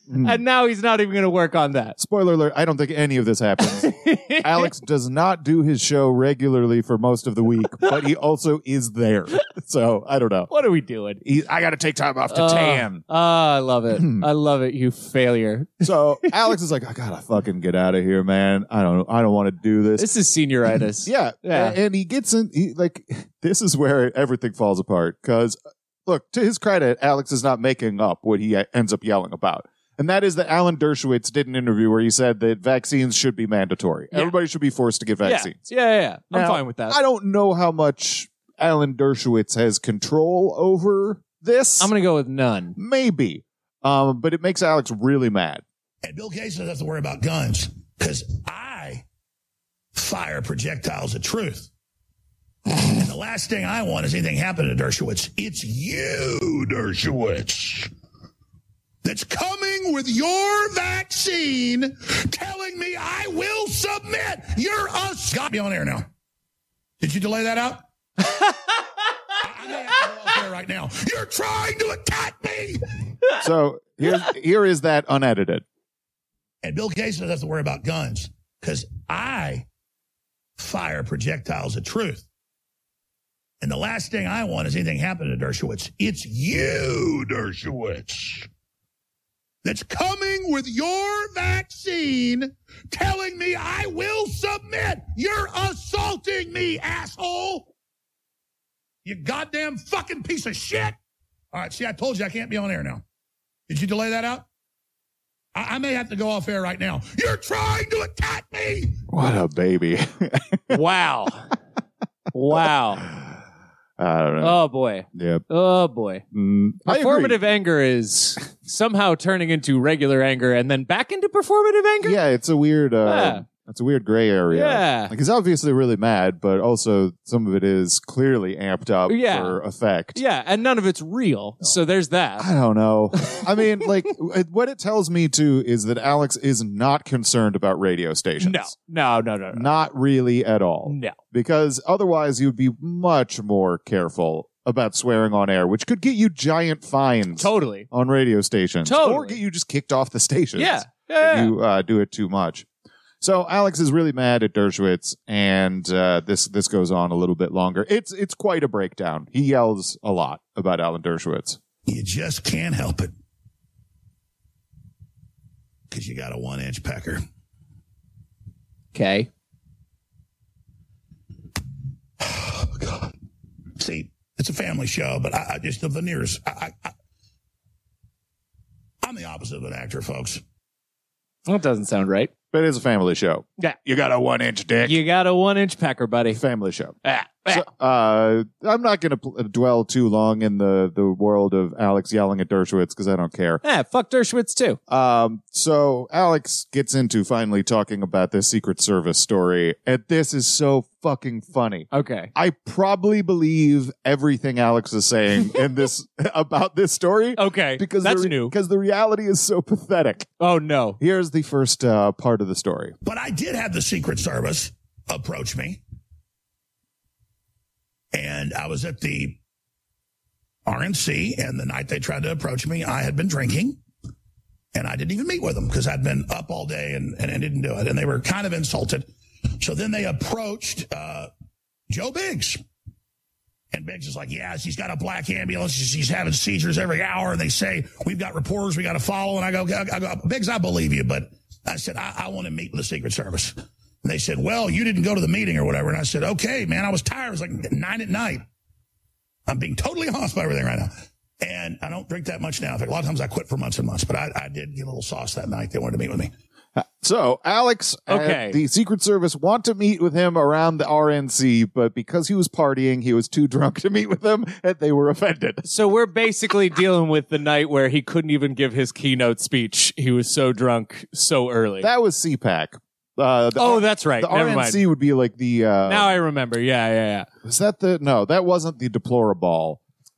And now he's not even going to work on that. Spoiler alert, I don't think any of this happens. Alex does not do his show regularly for most of the week, but he also is there. So, I don't know. What are we doing? I got to take time off to tan. I love it. I love it, you failure. So, Alex is like, I got to fucking get out of here, man. I don't want to do this. This is senioritis. Yeah. And he gets in, this is where everything falls apart. Because, look, to his credit, Alex is not making up what he ends up yelling about. And that is that Alan Dershowitz did an interview where he said that vaccines should be mandatory. Yeah. Everybody should be forced to get vaccines. Yeah. I'm now, fine with that. I don't know how much Alan Dershowitz has control over this. I'm going to go with none. Maybe. But it makes Alex really mad. And Bill Gates doesn't have to worry about guns because I fire projectiles of truth. And the last thing I want is anything happen to Dershowitz. It's you, Dershowitz, that's coming with your vaccine telling me I will submit. You're a... Got me on air now. Did you delay that out? I may have to go off air right now. You're trying to attack me. So here is that unedited. And Bill Gates doesn't have to worry about guns because I fire projectiles of truth. And the last thing I want is anything happen to Dershowitz. It's you, Dershowitz, that's coming with your vaccine telling me I will submit. You're assaulting me, asshole. You goddamn fucking piece of shit. All right, see, I told you I can't be on air now. Did you delay that out? I may have to go off air right now. You're trying to attack me. What a baby. Wow. I don't know. Oh, boy. Yep. Oh, boy. Performative anger is somehow turning into regular anger and then back into performative anger? Yeah, it's a weird... It's a weird gray area. Yeah. Like, he's obviously really mad, but also some of it is clearly amped up for effect. Yeah, and none of it's real. So there's that. I don't know. I mean, like, what it tells me, too, is that Alex is not concerned about radio stations. No. Not really at all. No. Because otherwise you'd be much more careful about swearing on air, which could get you giant fines. Totally. On radio stations. Totally. Or get you just kicked off the stations. Yeah. If you do it too much. So Alex is really mad at Dershowitz, and this goes on a little bit longer. It's quite a breakdown. He yells a lot about Alan Dershowitz. You just can't help it because you got a 1-inch pecker. Okay. Oh, God. See, it's a family show, but I just the veneers. I'm the opposite of an actor, folks. Well, it doesn't sound right. But it's a family show. Yeah. You got a 1-inch dick. You got a 1-inch pecker, buddy. Family show. So, I'm not going to dwell too long in the world of Alex yelling at Dershowitz because I don't care. Fuck Dershowitz too. So Alex gets into finally talking about this Secret Service story, and this is so fucking funny. Okay. I probably believe everything Alex is saying in this about this story. Okay. Because that's new. Because the reality is so pathetic. Oh, no. Here's the first part of the story. But I did have the Secret Service approach me. And I was at the RNC, and the night they tried to approach me, I had been drinking, and I didn't even meet with them because I'd been up all day and didn't do it. And they were kind of insulted. So then they approached Joe Biggs. And Biggs is like, yeah, she's got a black ambulance. She's having seizures every hour. And they say, we've got reporters we got to follow. And I go, Biggs, I believe you. But I said, I want to meet with the Secret Service. And they said, well, you didn't go to the meeting or whatever. And I said, okay, man, I was tired. It was like 9 at night. I'm being totally honest about everything right now. And I don't drink that much now. In fact, a lot of times I quit for months and months. But I did get a little sauce that night. They wanted to meet with me. So Alex and the Secret Service want to meet with him around the RNC, but because he was partying, he was too drunk to meet with them, and they were offended. So we're basically dealing with the night where he couldn't even give his keynote speech. He was so drunk so early. That was CPAC. That's right. The Never RNC mind. would be like the... now I remember. Yeah. Was that no, that wasn't the Deplorable.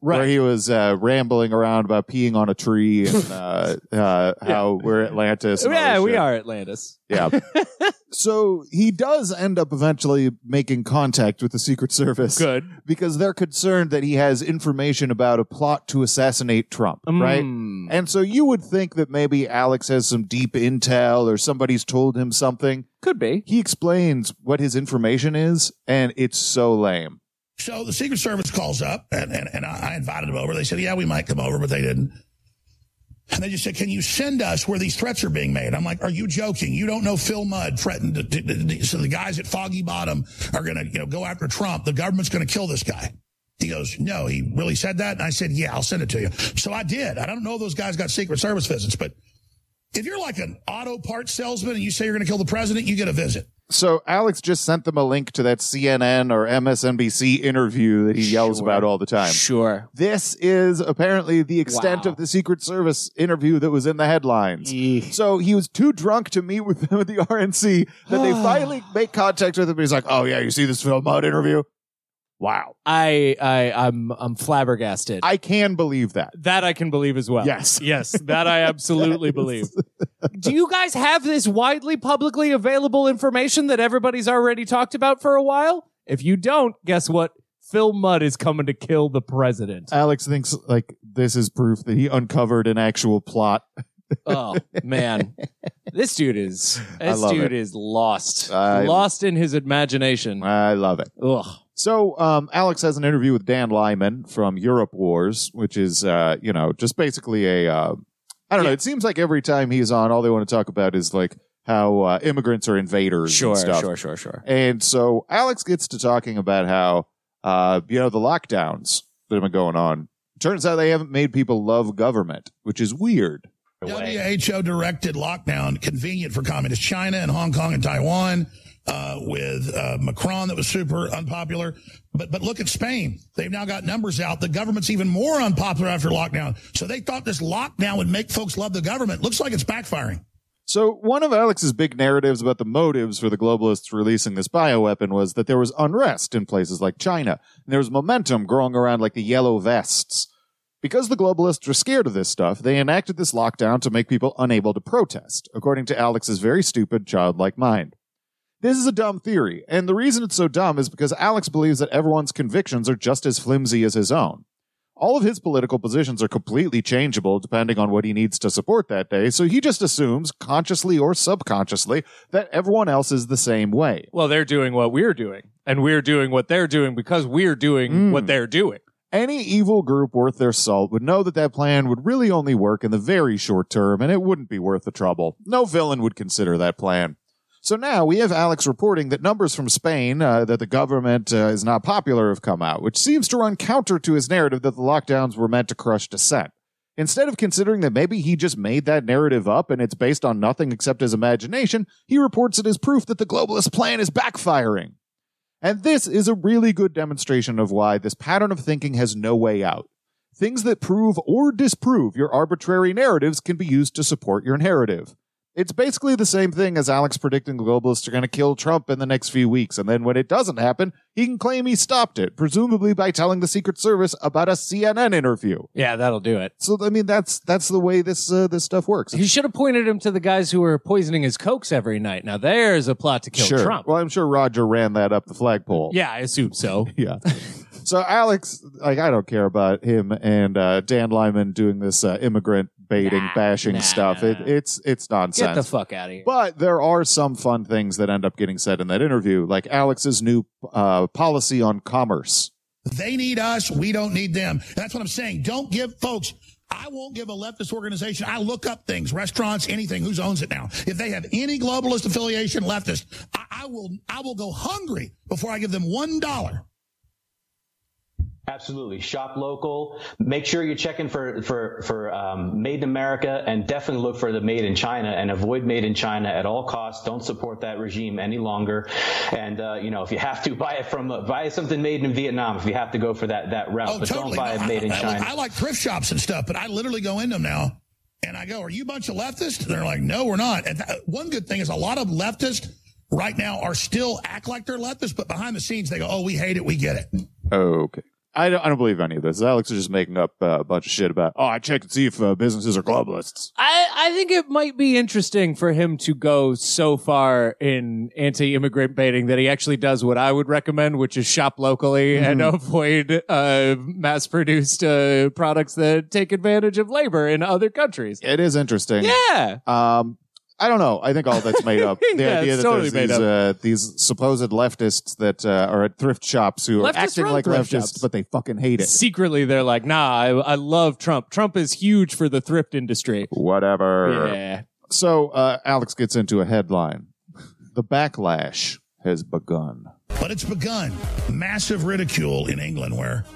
where he was rambling around about peeing on a tree and how we're Atlantis. And yeah, we are Atlantis. Yeah. So he does end up eventually making contact with the Secret Service. Good. Because they're concerned that he has information about a plot to assassinate Trump, right? And so you would think that maybe Alex has some deep intel or somebody's told him something. Could be. He explains what his information is, and it's so lame. So the Secret Service calls up, and I invited them over. They said, yeah, we might come over, but they didn't. And they just said, can you send us where these threats are being made? I'm like, are you joking? You don't know Phil Mudd threatened so the guys at Foggy Bottom are going to go after Trump. The government's going to kill this guy. He goes, no, he really said that? And I said, yeah, I'll send it to you. So I did. I don't know if those guys got Secret Service visits, but if you're like an auto parts salesman and you say you're going to kill the president, you get a visit. So Alex just sent them a link to that CNN or MSNBC interview that he yells about all the time. Sure. This is apparently the extent of the Secret Service interview that was in the headlines. So he was too drunk to meet with them at the RNC that they finally make contact with him. He's like, oh yeah, you see this Phil Mudd interview? Wow. I'm flabbergasted. I can believe that. That I can believe as well. Yes. Yes, that I absolutely believe. Do you guys have this widely publicly available information that everybody's already talked about for a while? If you don't, guess what? Phil Mudd is coming to kill the president. Alex thinks like this is proof that he uncovered an actual plot. Oh man, this dude is lost, lost in his imagination. I love it. Ugh. So Alex has an interview with Dan Lyman from Europe Wars, which is just basically a I don't know. It seems like every time he's on, all they want to talk about is like how immigrants are invaders. Sure. And stuff. Sure. And so Alex gets to talking about how the lockdowns that have been going on. Turns out they haven't made people love government, which is weird. WHO directed lockdown convenient for communist China and Hong Kong and Taiwan with Macron that was super unpopular. But look at Spain. They've now got numbers out. The government's even more unpopular after lockdown. So they thought this lockdown would make folks love the government. Looks like it's backfiring. So one of Alex's big narratives about the motives for the globalists releasing this bioweapon was that there was unrest in places like China. And there was momentum growing around like the yellow vests. Because the globalists were scared of this stuff, they enacted this lockdown to make people unable to protest, according to Alex's very stupid, childlike mind. This is a dumb theory, and the reason it's so dumb is because Alex believes that everyone's convictions are just as flimsy as his own. All of his political positions are completely changeable depending on what he needs to support that day, so he just assumes, consciously or subconsciously, that everyone else is the same way. Well, they're doing what we're doing, and we're doing what they're doing because we're doing what they're doing. Any evil group worth their salt would know that that plan would really only work in the very short term, and it wouldn't be worth the trouble. No villain would consider that plan. So now we have Alex reporting that numbers from Spain that the government is not popular have come out, which seems to run counter to his narrative that the lockdowns were meant to crush dissent. Instead of considering that maybe he just made that narrative up and it's based on nothing except his imagination, he reports it as proof that the globalist plan is backfiring. And this is a really good demonstration of why this pattern of thinking has no way out. Things that prove or disprove your arbitrary narratives can be used to support your narrative. It's basically the same thing as Alex predicting the globalists are going to kill Trump in the next few weeks, and then when it doesn't happen, he can claim he stopped it, presumably by telling the Secret Service about a CNN interview. Yeah, that'll do it. So, I mean, that's the way this stuff works. He should have pointed him to the guys who were poisoning his Cokes every night. Now, there's a plot to kill Trump. Well, I'm sure Roger ran that up the flagpole. Yeah, I assume so. Yeah. So Alex, I don't care about him and Dan Lyman doing this immigrant baiting, bashing stuff. It's nonsense. Get the fuck out of here. But there are some fun things that end up getting said in that interview, like Alex's new policy on commerce. They need us. We don't need them. That's what I'm saying. Don't give folks. I won't give a leftist organization. I look up things, restaurants, anything. Who owns it now? If they have any globalist affiliation, leftist, I will go hungry before I give them $1. Absolutely. Shop local. Make sure you're checking for made in America, and definitely look for the made in China, and avoid made in China at all costs. Don't support that regime any longer. And, if you have to buy something made in Vietnam, if you have to go for that route, but totally. Don't buy it made in China. I like thrift shops and stuff, but I literally go into them now and I go, are you a bunch of leftists? And they're like, no, we're not. And one good thing is a lot of leftists right now are still act like they're leftists, but behind the scenes they go, oh, we hate it. We get it. Okay. I don't believe any of this. Alex is just making up a bunch of shit about, I check and see if businesses are globalists. I think it might be interesting for him to go so far in anti-immigrant baiting that he actually does what I would recommend, which is shop locally and avoid mass-produced products that take advantage of labor in other countries. It is interesting. Yeah. I don't know. I think all that's made up. The Yeah, idea it's that totally there's these supposed leftists that are at thrift shops who are Leftists acting run like thrift leftists, shops. but they fucking hate it. Secretly, they're like, nah, I love Trump. Trump is huge for the thrift industry. Whatever. Yeah. So Alex gets into a headline. The backlash has begun. But it's begun. Massive ridicule in England where,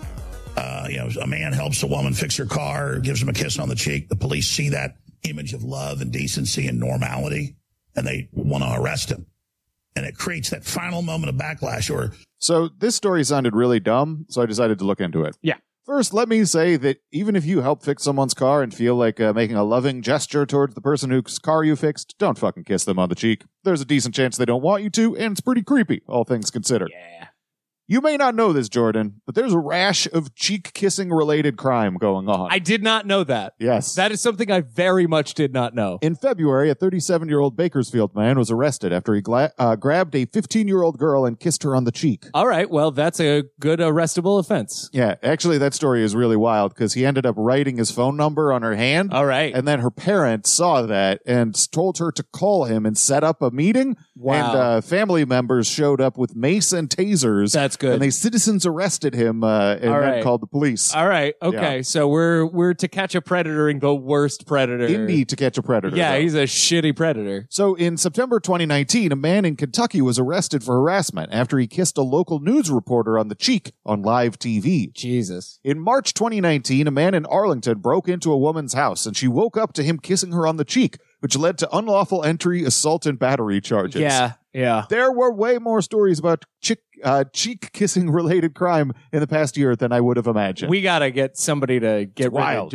a man helps a woman fix her car, gives him a kiss on the cheek. The police see that image of love and decency and normality, and they want to arrest him. And it creates that final moment of backlash. So this story sounded really dumb, so I decided to look into it. Yeah. First, let me say that even if you help fix someone's car and feel like making a loving gesture towards the person whose car you fixed, don't fucking kiss them on the cheek. There's a decent chance they don't want you to, and it's pretty creepy, all things considered. Yeah. You may not know this, Jordan, but there's a rash of cheek-kissing related crime going on. I did not know that. Yes. That is something I very much did not know. In February, a 37-year-old Bakersfield man was arrested after he grabbed a 15-year-old girl and kissed her on the cheek. All right. Well, that's a good arrestable offense. Yeah, actually, that story is really wild because he ended up writing his phone number on her hand. All right. And then her parents saw that and told her to call him and set up a meeting. Wow. And family members showed up with mace and tasers. That's good. And citizens arrested him and then called the police. All right. Okay. Yeah. So we're To Catch a Predator-ing the worst predator. Indeed, To Catch a Predator. Yeah, though. he's a shitty predator. So in September 2019, a man in Kentucky was arrested for harassment after he kissed a local news reporter on the cheek on live TV. Jesus. In March 2019, a man in Arlington broke into a woman's house and she woke up to him kissing her on the cheek, which led to unlawful entry, assault, and battery charges. Yeah. There were way more stories about cheek kissing related crime in the past year than I would have imagined. We gotta get somebody to get wild.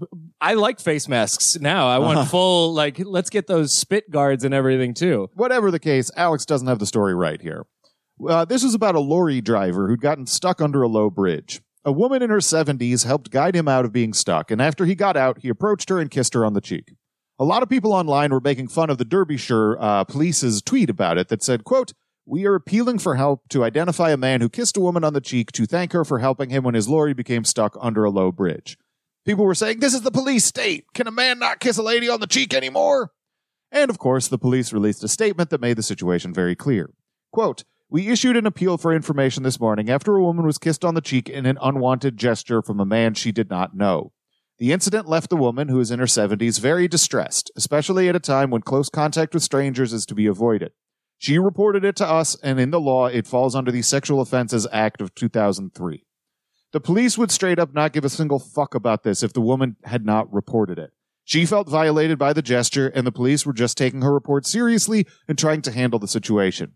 I like face masks now. I want full, let's get those spit guards and everything too. Whatever the case, Alex doesn't have the story right here. This was about a lorry driver who'd gotten stuck under a low bridge. A woman in her 70s helped guide him out of being stuck, and after he got out, he approached her and kissed her on the cheek. A lot of people online were making fun of the Derbyshire police's tweet about it that said, quote, "We are appealing for help to identify a man who kissed a woman on the cheek to thank her for helping him when his lorry became stuck under a low bridge." People were saying, "This is the police state. Can a man not kiss a lady on the cheek anymore?" And of course, the police released a statement that made the situation very clear. Quote, "We issued an appeal for information this morning after a woman was kissed on the cheek in an unwanted gesture from a man she did not know. The incident left the woman, who is in her 70s, very distressed, especially at a time when close contact with strangers is to be avoided. She reported it to us, and in the law, it falls under the Sexual Offenses Act of 2003. The police would straight up not give a single fuck about this if the woman had not reported it. She felt violated by the gesture, and the police were just taking her report seriously and trying to handle the situation."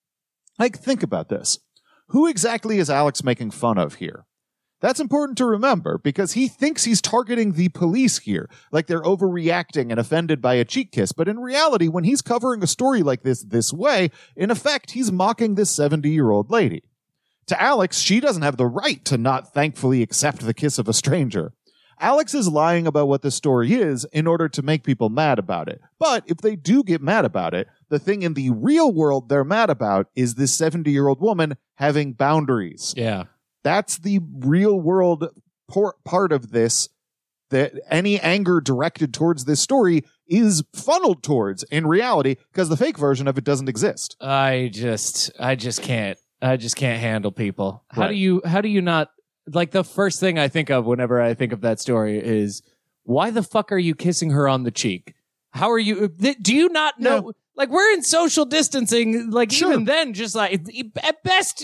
Think about this. Who exactly is Alex making fun of here? That's important to remember because he thinks he's targeting the police here, like they're overreacting and offended by a cheek kiss. But in reality, when he's covering a story like this way, in effect, he's mocking this 70-year-old lady. To Alex, she doesn't have the right to not thankfully accept the kiss of a stranger. Alex is lying about what the story is in order to make people mad about it. But if they do get mad about it, the thing in the real world they're mad about is this 70-year-old woman having boundaries. Yeah. That's the real world part of this, that any anger directed towards this story is funneled towards in reality, because the fake version of it doesn't exist. I just can't handle people. How Right. do you not, the first thing I think of whenever I think of that story is, why the fuck are you kissing her on the cheek? How are you, do you not know? Yeah. We're in social distancing, Sure. even then, just at best,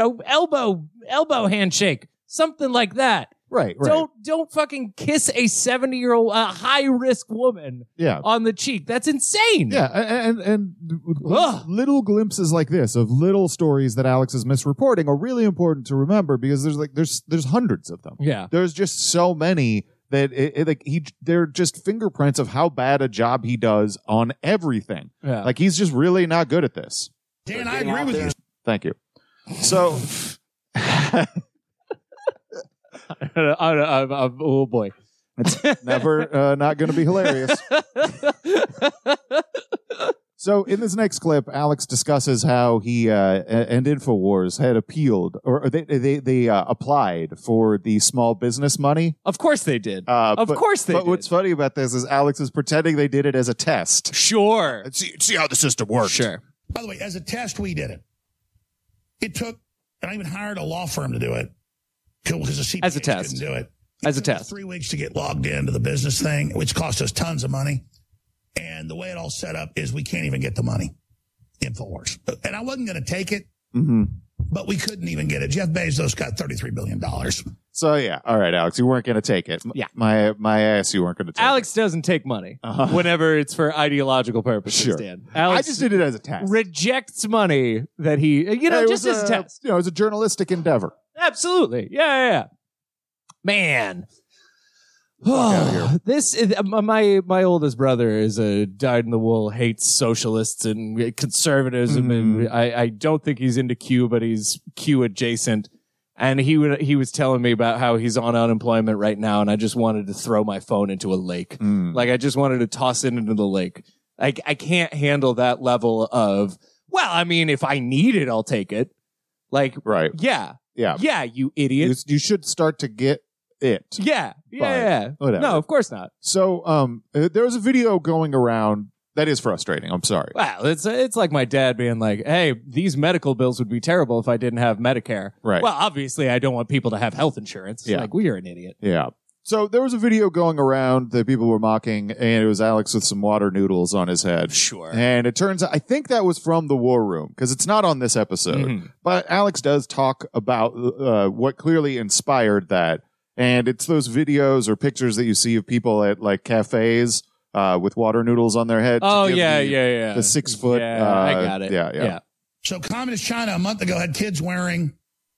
elbow handshake, something like that. Right. Don't fucking kiss a 70-year-old high risk woman on the cheek. That's insane. Yeah, and little glimpses like this of little stories that Alex is misreporting are really important to remember because there's hundreds of them. Yeah. There's just so many that they're just fingerprints of how bad a job he does on everything. Yeah. He's just really not good at this. Dan, I agree with you. Thank you. So Oh boy. It's never not going to be hilarious. So in this next clip, Alex discusses how he and InfoWars had appealed, or they applied for the small business money. Of course they did. But But what's funny about this is Alex is pretending they did it as a test. Sure. See how the system works. Sure. By the way, as a test, we did it. It took, and I even hired a law firm to do it because the CPAs As a test. couldn't do it. As a It took us test. 3 weeks to get logged into the business thing, which cost us tons of money. And the way it all set up is we can't even get the money. InfoWars. And I wasn't going to take it, but we couldn't even get it. Jeff Bezos got $33 billion. So yeah, all right, Alex, you weren't going to take it. Yeah. My ass, you weren't going to take Alex doesn't take money whenever it's for ideological purposes, Sure. Dan. it. Alex I just did it as a test. rejects money that he, It just was as a test. It was a journalistic endeavor. Absolutely. Yeah. Man. outta This is, my oldest brother is a dyed-in-the-wool, hates socialists and conservatism, and I don't think he's into Q, but he's Q adjacent. And he was telling me about how he's on unemployment right now, and I just wanted to throw my phone into a lake. Like I just wanted to toss it into the lake. I can't handle that level of, well, I mean, if I need it, I'll take it. Like, Right. Yeah, you idiot. You should start to get it. Yeah. whatever. No, of course not. So there was a video going around that is frustrating. I'm sorry. Well, it's like my dad being like, hey, these medical bills would be terrible if I didn't have Medicare. Right. Well, obviously, I don't want people to have health insurance. Yeah. Like, we are an idiot. Yeah. So there was a video going around that people were mocking, and it was Alex with some water noodles on his head. Sure. And it turns out, I think that was from the War Room, because it's not on this episode. But Alex does talk about what clearly inspired that. And it's those videos or pictures that you see of people at like cafes with water noodles on their head. to Oh, give yeah. The 6 foot. Yeah, I got it. Yeah. So communist China a month ago had kids wearing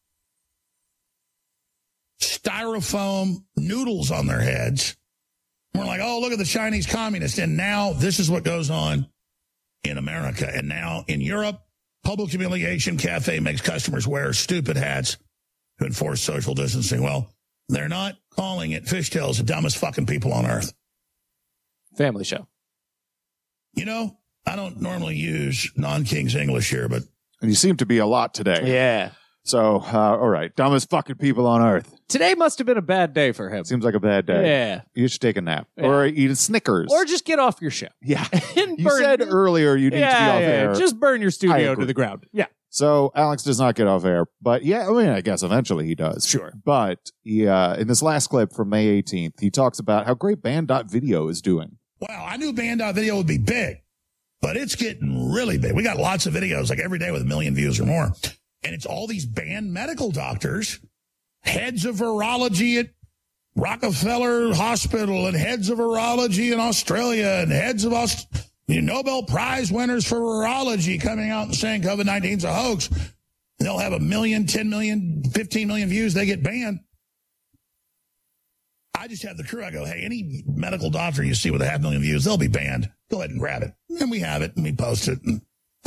styrofoam noodles on their heads. We're like, oh, look at the Chinese communists. And now this is what goes on in America. And now in Europe, public humiliation cafe makes customers wear stupid hats to enforce social distancing. Well, they're not calling it fishtails the dumbest fucking people on earth. Family show. You know, I don't normally use non-King's English here, but And you seem to be a lot today. Yeah. So, all right. Dumbest fucking people on earth. Today must have been a bad day for him. Seems like a bad day. Yeah. You should take a nap. Yeah. Or eat a Snickers. Or just get off your show. Yeah. And You said earlier you need to be off air. Just burn your I studio agree. to the ground. Yeah. So Alex does not get off air. But yeah, I mean, I guess eventually he does. Sure. But he, in this last clip from May 18th, he talks about how great Band.video is doing. wow, I knew Band.video would be big, but it's getting really big. We got lots of videos like every day with 1 million views or more. And it's all these banned medical doctors, heads of virology at Rockefeller Hospital and heads of virology in Australia and heads of Nobel Prize winners for virology coming out and saying COVID-19 is a hoax. They'll have 1 million, 10 million, 15 million views. They get banned. I just have the crew. I go, hey, any medical doctor you see with 500,000 views, they'll be banned. Go ahead and grab it. And we have it and we post it. And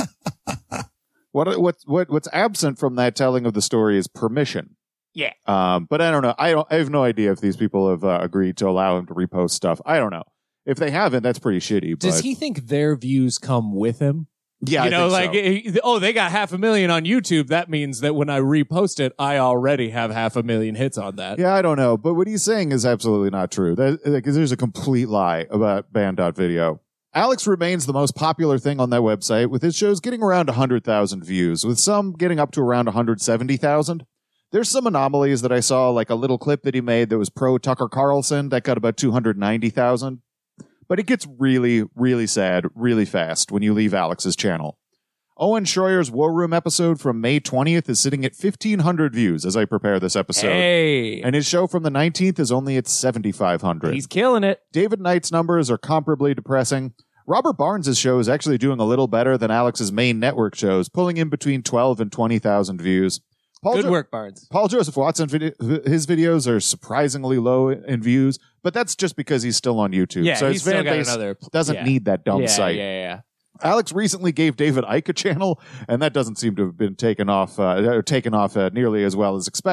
What's absent from that telling of the story is permission. Yeah. But I don't know. I have no idea if these people have agreed to allow him to repost stuff. I don't know. If they haven't, that's pretty shitty. Does but he think their views come with him? Yeah, You know, I think so. they got 500,000 on YouTube. That means that when I repost it, I already have 500,000 hits on that. Yeah, I don't know. But what he's saying is absolutely not true. There's a complete lie about Band.video. Alex remains the most popular thing on that website, with his shows getting around 100,000 views, with some getting up to around 170,000. There's some anomalies that I saw, like a little clip that he made that was pro Tucker Carlson that got about 290,000. But it gets really, really sad really fast when you leave Alex's channel. Owen Schroyer's War Room episode from May 20th is sitting at 1,500 views as I prepare this episode. Hey. And his show from the 19th is only at 7,500. He's killing it. David Knight's numbers are comparably depressing. Robert Barnes' show is actually doing a little better than Alex's main network shows, pulling in between 12 and 20,000 views. Good work, Barnes. Paul Joseph Watson, his videos are surprisingly low in views, but that's just because he's still on YouTube. Yeah, so his he's still fan got base another doesn't need that dumb site. Yeah. Alex recently gave David Icke a channel, and that doesn't seem to have been taken off nearly as well as expected.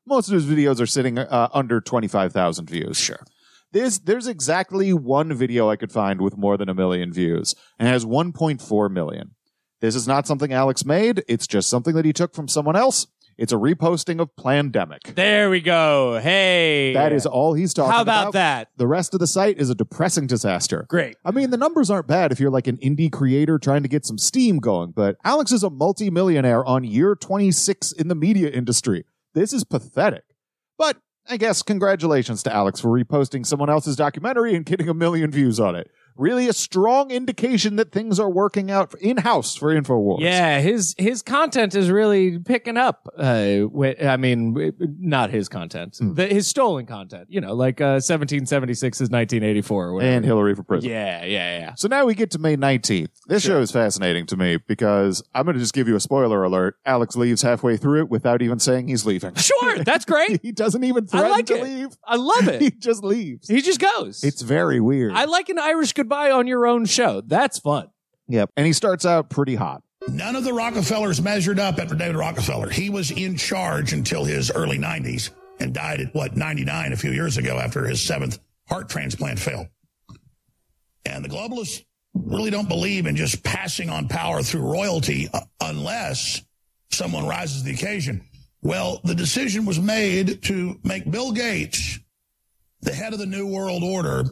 Most of his videos are sitting under 25,000 views. Sure. There's exactly one video I could find with more than 1 million views, and it has 1.4 million. This is not something Alex made. It's just something that he took from someone else. It's a reposting of Plandemic. There we go. Hey. That is all he's talking about. How about that? The rest of the site is a depressing disaster. Great. I mean, the numbers aren't bad if you're like an indie creator trying to get some steam going, but Alex is a multimillionaire on year 26 in the media industry. This is pathetic. But I guess congratulations to Alex for reposting someone else's documentary and getting 1 million views on it. Really a strong indication that things are working out in-house for InfoWars. Yeah, his content is really picking up. I mean, not his content. His stolen content. You know, like 1776 is 1984 or whatever. And Hillary for president. Yeah. So now we get to May 19th. This show is fascinating to me because I'm going to just give you a spoiler alert. Alex leaves halfway through it without even saying he's leaving. Sure, that's great. He doesn't even threaten to leave. I love it. He just leaves. He just goes. It's very weird. I like an Irish goodbye on your own show. That's fun. Yep. And he starts out pretty hot. None of the Rockefellers measured up after David Rockefeller. He was in charge until his early 90s and died at, 99 a few years ago after his 7th heart transplant failed. And the globalists really don't believe in just passing on power through royalty unless someone rises to the occasion. Well, the decision was made to make Bill Gates the head of the New World Order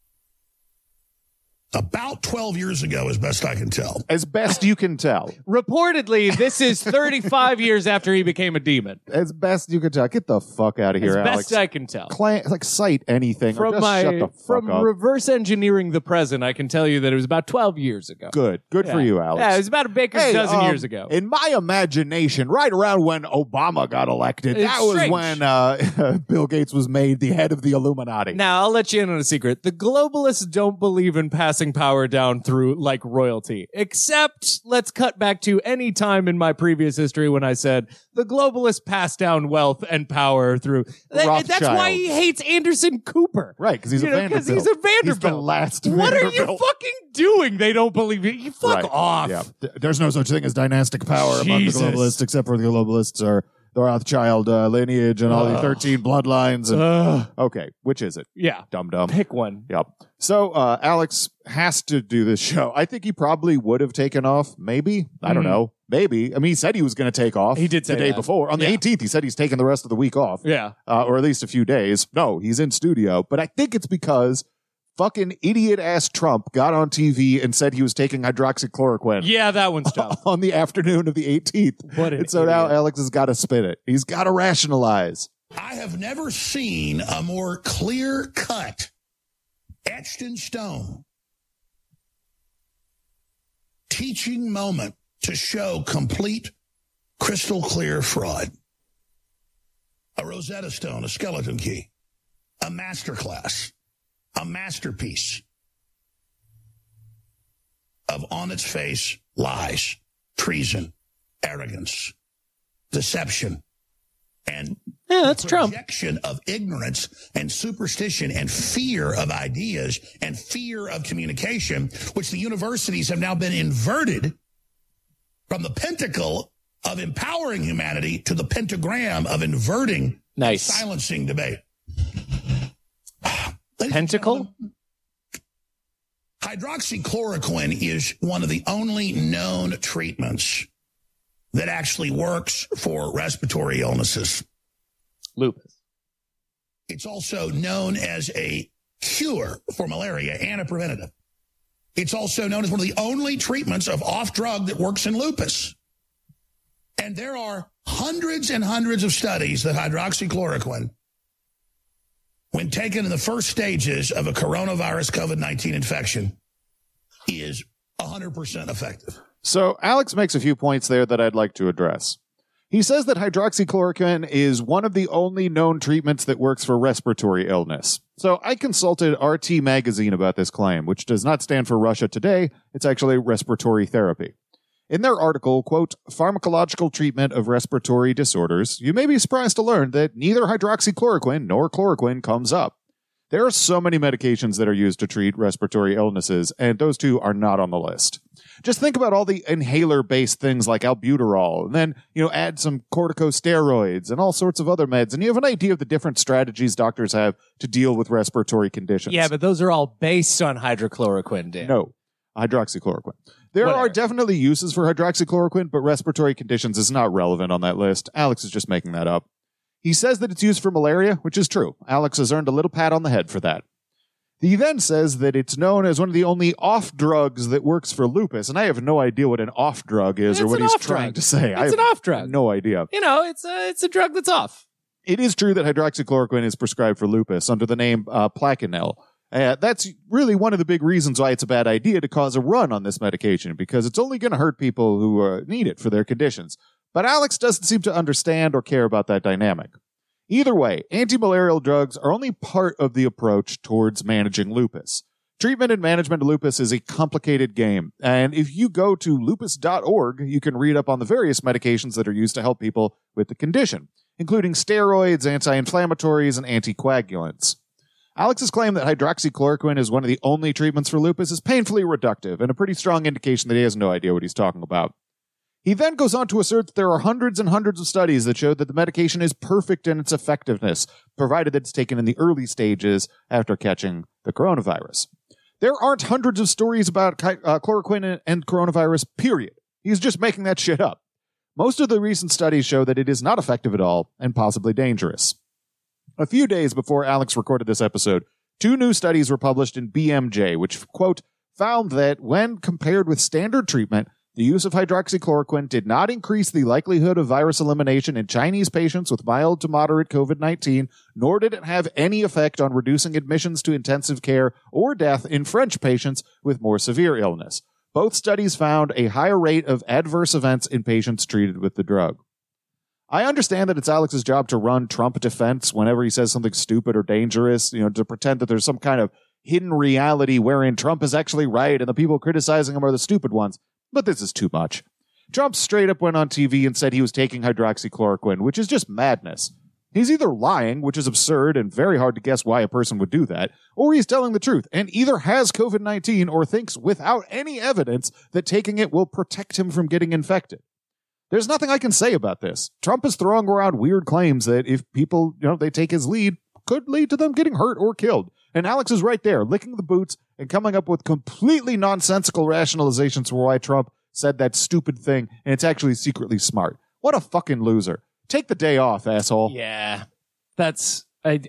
about 12 years ago, as best I can tell. As best you can tell. Reportedly, this is 35 years after he became a demon. As best you can tell. Get the fuck out of here, As Alex. best I can tell. Cite anything. Or just shut the fuck from up. reverse engineering the present, I can tell you that it was about 12 years ago. Good for you, Alex. Yeah, it was about a baker's dozen years ago. In my imagination, right around when Obama got elected, that was strange. when Bill Gates was made the head of the Illuminati. Now, I'll let you in on a secret. The globalists don't believe in passing power down through, like, royalty. Except, let's cut back to any time in my previous history when I said the globalists pass down wealth and power through. That's why he hates Anderson Cooper. Right, because he's a Vanderbilt. Because he's a Vanderbilt. He's the last What Vanderbilt. are you fucking doing? They don't believe it. You fuck off. Yeah. There's no such thing as dynastic power among the Jesus. globalists, except for the globalists are the Rothschild lineage and all the 13 bloodlines. And, okay, which is it? Yeah. Dum-dum. Pick one. Yep. So Alex has to do this show. I think he probably would have taken off. Maybe. I don't know. Maybe. I mean, he said he was going to take off. He did say the day that. before. On the 18th, he said he's taking the rest of the week off. Yeah. Or at least a few days. No, he's in studio. But I think it's because fucking idiot-ass Trump got on TV and said he was taking hydroxychloroquine. Yeah, that one's tough. On the afternoon of the 18th. What an And so now idiot. Alex has got to spin it. He's got to rationalize. I have never seen a more clear-cut, etched in stone teaching moment to show complete, crystal clear fraud. A Rosetta Stone, a skeleton key, a masterclass, a masterpiece of on its face lies, treason, arrogance, deception, and that's Trump. projection of ignorance and superstition and fear of ideas and fear of communication, which the universities have now been inverted from the pentacle of empowering humanity to the pentagram of inverting and silencing debate. Pentacle? Hydroxychloroquine is one of the only known treatments that actually works for respiratory illnesses. Lupus. It's also known as a cure for malaria and a preventative. It's also known as one of the only treatments of off-drug that works in lupus. And there are hundreds and hundreds of studies that hydroxychloroquine, when taken in the first stages of a coronavirus COVID-19 infection, is 100% effective. So Alex makes a few points there that I'd like to address. He says that hydroxychloroquine is one of the only known treatments that works for respiratory illness. So I consulted RT Magazine about this claim, which does not stand for Russia Today. It's actually respiratory therapy. In their article, quote, "Pharmacological treatment of respiratory disorders," you may be surprised to learn that neither hydroxychloroquine nor chloroquine comes up. There are so many medications that are used to treat respiratory illnesses, and those two are not on the list. Just think about all the inhaler-based things like albuterol, and then, add some corticosteroids and all sorts of other meds, and you have an idea of the different strategies doctors have to deal with respiratory conditions. Yeah, but those are all based on hydrochloroquine, Dan. No, hydroxychloroquine. There Whatever. are definitely uses for hydroxychloroquine, but respiratory conditions is not relevant on that list. Alex is just making that up. He says that it's used for malaria, which is true. Alex has earned a little pat on the head for that. He then says that it's known as one of the only off drugs that works for lupus, and I have no idea what an off drug is or what he's trying to say. It's an off drug. No idea. It's a drug that's off. It is true that hydroxychloroquine is prescribed for lupus under the name Plaquenil. That's really one of the big reasons why it's a bad idea to cause a run on this medication, because it's only going to hurt people who need it for their conditions. But Alex doesn't seem to understand or care about that dynamic. Either way, anti-malarial drugs are only part of the approach towards managing lupus. Treatment and management of lupus is a complicated game, and if you go to lupus.org, you can read up on the various medications that are used to help people with the condition, including steroids, anti-inflammatories, and anticoagulants. Alex's claim that hydroxychloroquine is one of the only treatments for lupus is painfully reductive and a pretty strong indication that he has no idea what he's talking about. He then goes on to assert that there are hundreds and hundreds of studies that show that the medication is perfect in its effectiveness, provided that it's taken in the early stages after catching the coronavirus. There aren't hundreds of stories about chloroquine and coronavirus, period. He's just making that shit up. Most of the recent studies show that it is not effective at all and possibly dangerous. A few days before Alex recorded this episode, 2 new studies were published in BMJ, which, quote, found that when compared with standard treatment, the use of hydroxychloroquine did not increase the likelihood of virus elimination in Chinese patients with mild to moderate COVID-19, nor did it have any effect on reducing admissions to intensive care or death in French patients with more severe illness. Both studies found a higher rate of adverse events in patients treated with the drug. I understand that it's Alex's job to run Trump defense whenever he says something stupid or dangerous, to pretend that there's some kind of hidden reality wherein Trump is actually right and the people criticizing him are the stupid ones. But this is too much. Trump straight up went on TV and said he was taking hydroxychloroquine, which is just madness. He's either lying, which is absurd and very hard to guess why a person would do that, or he's telling the truth and either has COVID-19 or thinks without any evidence that taking it will protect him from getting infected. There's nothing I can say about this. Trump is throwing around weird claims that if people, they take his lead, could lead to them getting hurt or killed. And Alex is right there, licking the boots and coming up with completely nonsensical rationalizations for why Trump said that stupid thing, and it's actually secretly smart. What a fucking loser. Take the day off, asshole. Yeah. That's...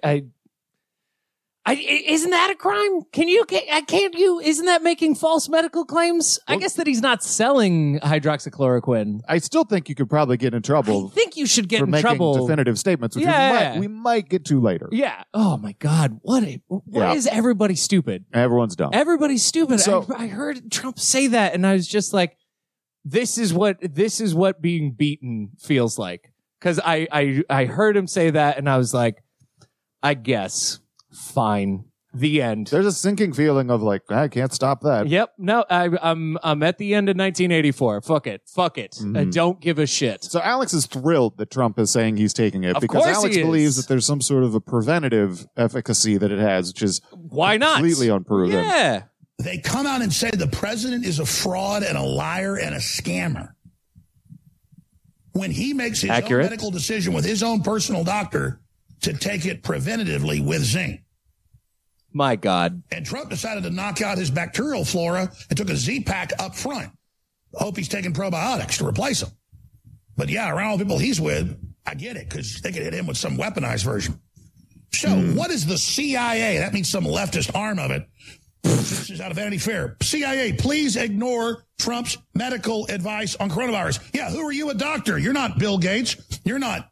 isn't that a crime? Isn't that making false medical claims? Well, I guess that he's not selling hydroxychloroquine. I still think you could probably get in trouble. I think you should get for in making trouble. definitive statements, which we might get to later. Yeah. Oh my God. Why is everybody stupid? Everyone's dumb. Everybody's stupid. So, I heard Trump say that and I was just like, this is what being beaten feels like. Cause I heard him say that and I was like, I guess. Fine. The end. There's a sinking feeling of like, I can't stop that. Yep. No, I'm at the end of 1984. Fuck it. Mm-hmm. I don't give a shit. So Alex is thrilled that Trump is saying he's taking it of because course Alex believes that there's some sort of a preventative efficacy that it has, which is why not completely unproven. Yeah. They come out and say the president is a fraud and a liar and a scammer. When he makes his own medical decision with his own personal doctor to take it preventatively with zinc. My God. And Trump decided to knock out his bacterial flora and took a Z-Pack up front. Hope he's taking probiotics to replace them. But yeah, around all the people he's with, I get it, because they could hit him with some weaponized version. So what is the CIA? That means some leftist arm of it. This is out of Vanity Fair. CIA, please ignore Trump's medical advice on coronavirus. Yeah, who are you, a doctor? You're not Bill Gates. You're not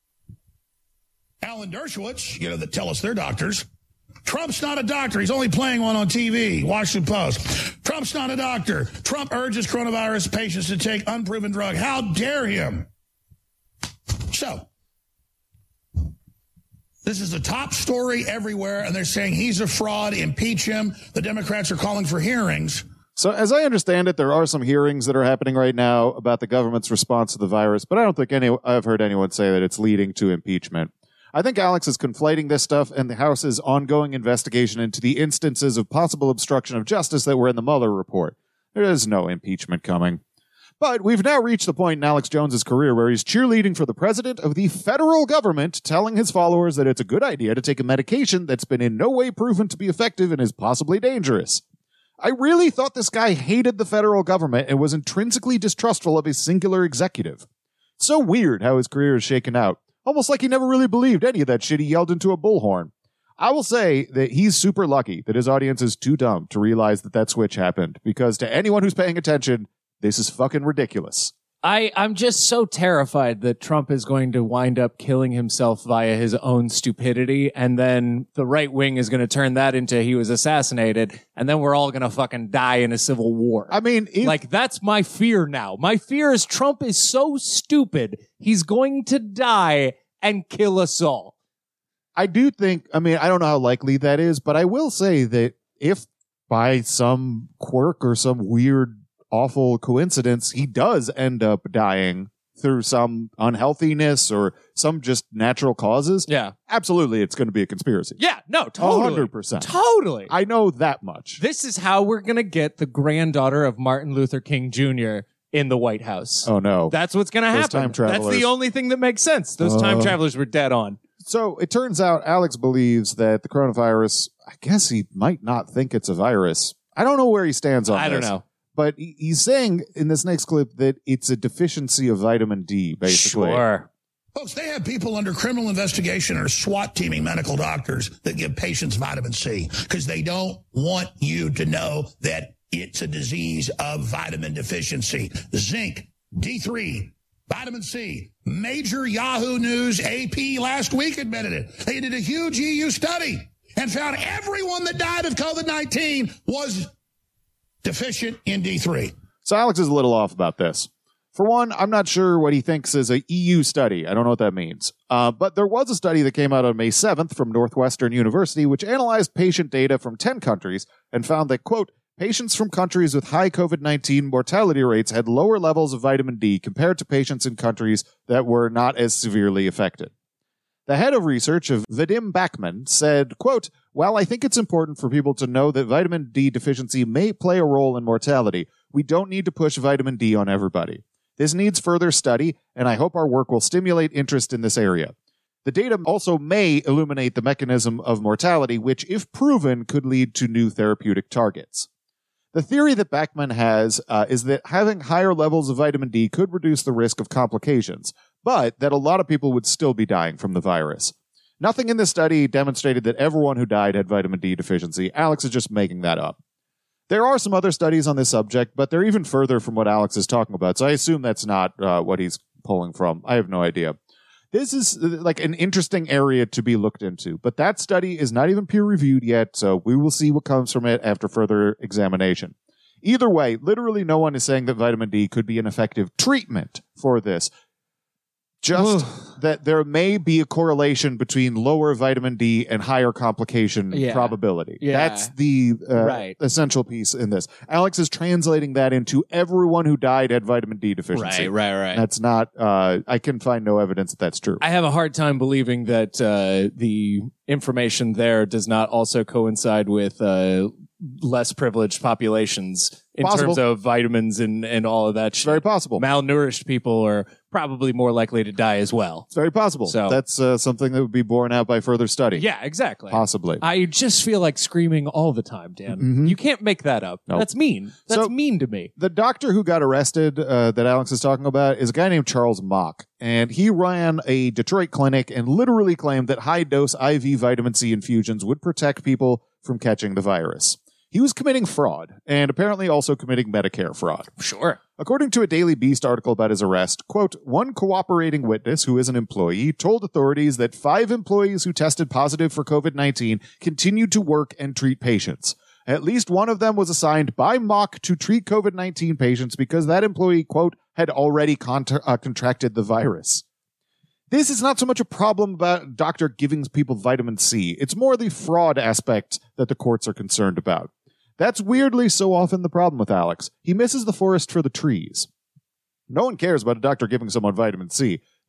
Alan Dershowitz, that tell us they're doctors. Trump's not a doctor. He's only playing one on TV. Washington Post. Trump's not a doctor. Trump urges coronavirus patients to take unproven drug. How dare him? So, this is the top story everywhere, and they're saying he's a fraud, impeach him. The Democrats are calling for hearings. So as I understand it, there are some hearings that are happening right now about the government's response to the virus, but I don't think I've heard anyone say that it's leading to impeachment. I think Alex is conflating this stuff and the House's ongoing investigation into the instances of possible obstruction of justice that were in the Mueller report. There is no impeachment coming. But we've now reached the point in Alex Jones's career where he's cheerleading for the president of the federal government, telling his followers that it's a good idea to take a medication that's been in no way proven to be effective and is possibly dangerous. I really thought this guy hated the federal government and was intrinsically distrustful of a singular executive. So weird how his career is shaken out. Almost like he never really believed any of that shit he yelled into a bullhorn. I will say that he's super lucky that his audience is too dumb to realize that switch happened, because to anyone who's paying attention, this is fucking ridiculous. I'm just so terrified that Trump is going to wind up killing himself via his own stupidity, and then the right wing is going to turn that into he was assassinated, and then we're all going to fucking die in a civil war. I mean, that's my fear now. My fear is Trump is so stupid, he's going to die and kill us all. I do think, I don't know how likely that is, but I will say that if by some quirk or some weird awful coincidence, he does end up dying through some unhealthiness or some just natural causes. Yeah. Absolutely, it's going to be a conspiracy. Yeah, no, totally. 100%. Totally. I know that much. This is how we're going to get the granddaughter of Martin Luther King Jr. in the White House. Oh, no. That's what's going to happen. Time travelers. That's the only thing that makes sense. Those time travelers were dead on. So it turns out Alex believes that the coronavirus, I guess he might not think it's a virus. I don't know where he stands on this. I don't know. But he's saying in this next clip that it's a deficiency of vitamin D, basically. Sure. Folks, they have people under criminal investigation or SWAT teaming medical doctors that give patients vitamin C because they don't want you to know that it's a disease of vitamin deficiency. Zinc, D3, vitamin C. Major Yahoo News, AP last week admitted it. They did a huge EU study and found everyone that died of COVID-19 was deficient in D3. So Alex is a little off about this. For one, I'm not sure what he thinks is a EU study. I don't know what that means. But there was a study that came out on May 7th from Northwestern University, which analyzed patient data from 10 countries and found that, quote, patients from countries with high COVID-19 mortality rates had lower levels of vitamin D compared to patients in countries that were not as severely affected. The head of research of Vadim Bachman said, quote, while I think it's important for people to know that vitamin D deficiency may play a role in mortality, we don't need to push vitamin D on everybody. This needs further study, and I hope our work will stimulate interest in this area. The data also may illuminate the mechanism of mortality, which, if proven, could lead to new therapeutic targets. The theory that Bachman has is that having higher levels of vitamin D could reduce the risk of complications, but that a lot of people would still be dying from the virus. Nothing in this study demonstrated that everyone who died had vitamin D deficiency. Alex is just making that up. There are some other studies on this subject, but they're even further from what Alex is talking about, so I assume that's not what he's pulling from. I have no idea. This is like an interesting area to be looked into, but that study is not even peer-reviewed yet, so we will see what comes from it after further examination. Either way, literally no one is saying that vitamin D could be an effective treatment for this. Just that there may be a correlation between lower vitamin D and higher complication probability. Yeah. That's the essential piece in this. Alex is translating that into everyone who died had vitamin D deficiency. Right. That's not, I can find no evidence that that's true. I have a hard time believing that the information there does not also coincide with less privileged populations in terms of vitamins and all of that shit. Very possible. Malnourished people are probably more likely to die as well. It's very possible. So that's something that would be borne out by further study. Yeah, exactly. Possibly. I just feel like screaming all the time, Dan. Mm-hmm. You can't make that up. Nope. That's mean. That's mean to me. The doctor who got arrested that Alex is talking about is a guy named Charles Mock, and he ran a Detroit clinic and literally claimed that high-dose IV vitamin C infusions would protect people from catching the virus. He was committing fraud, and apparently also committing Medicare fraud. Sure. According to a Daily Beast article about his arrest, quote, one cooperating witness who is an employee told authorities that 5 employees who tested positive for COVID-19 continued to work and treat patients. At least one of them was assigned by Mock to treat COVID-19 patients because that employee, quote, had already contracted the virus. This is not so much a problem about a doctor giving people vitamin C. It's more the fraud aspect that the courts are concerned about. That's weirdly so often the problem with Alex. He misses the forest for the trees. No one cares about a doctor giving someone vitamin C.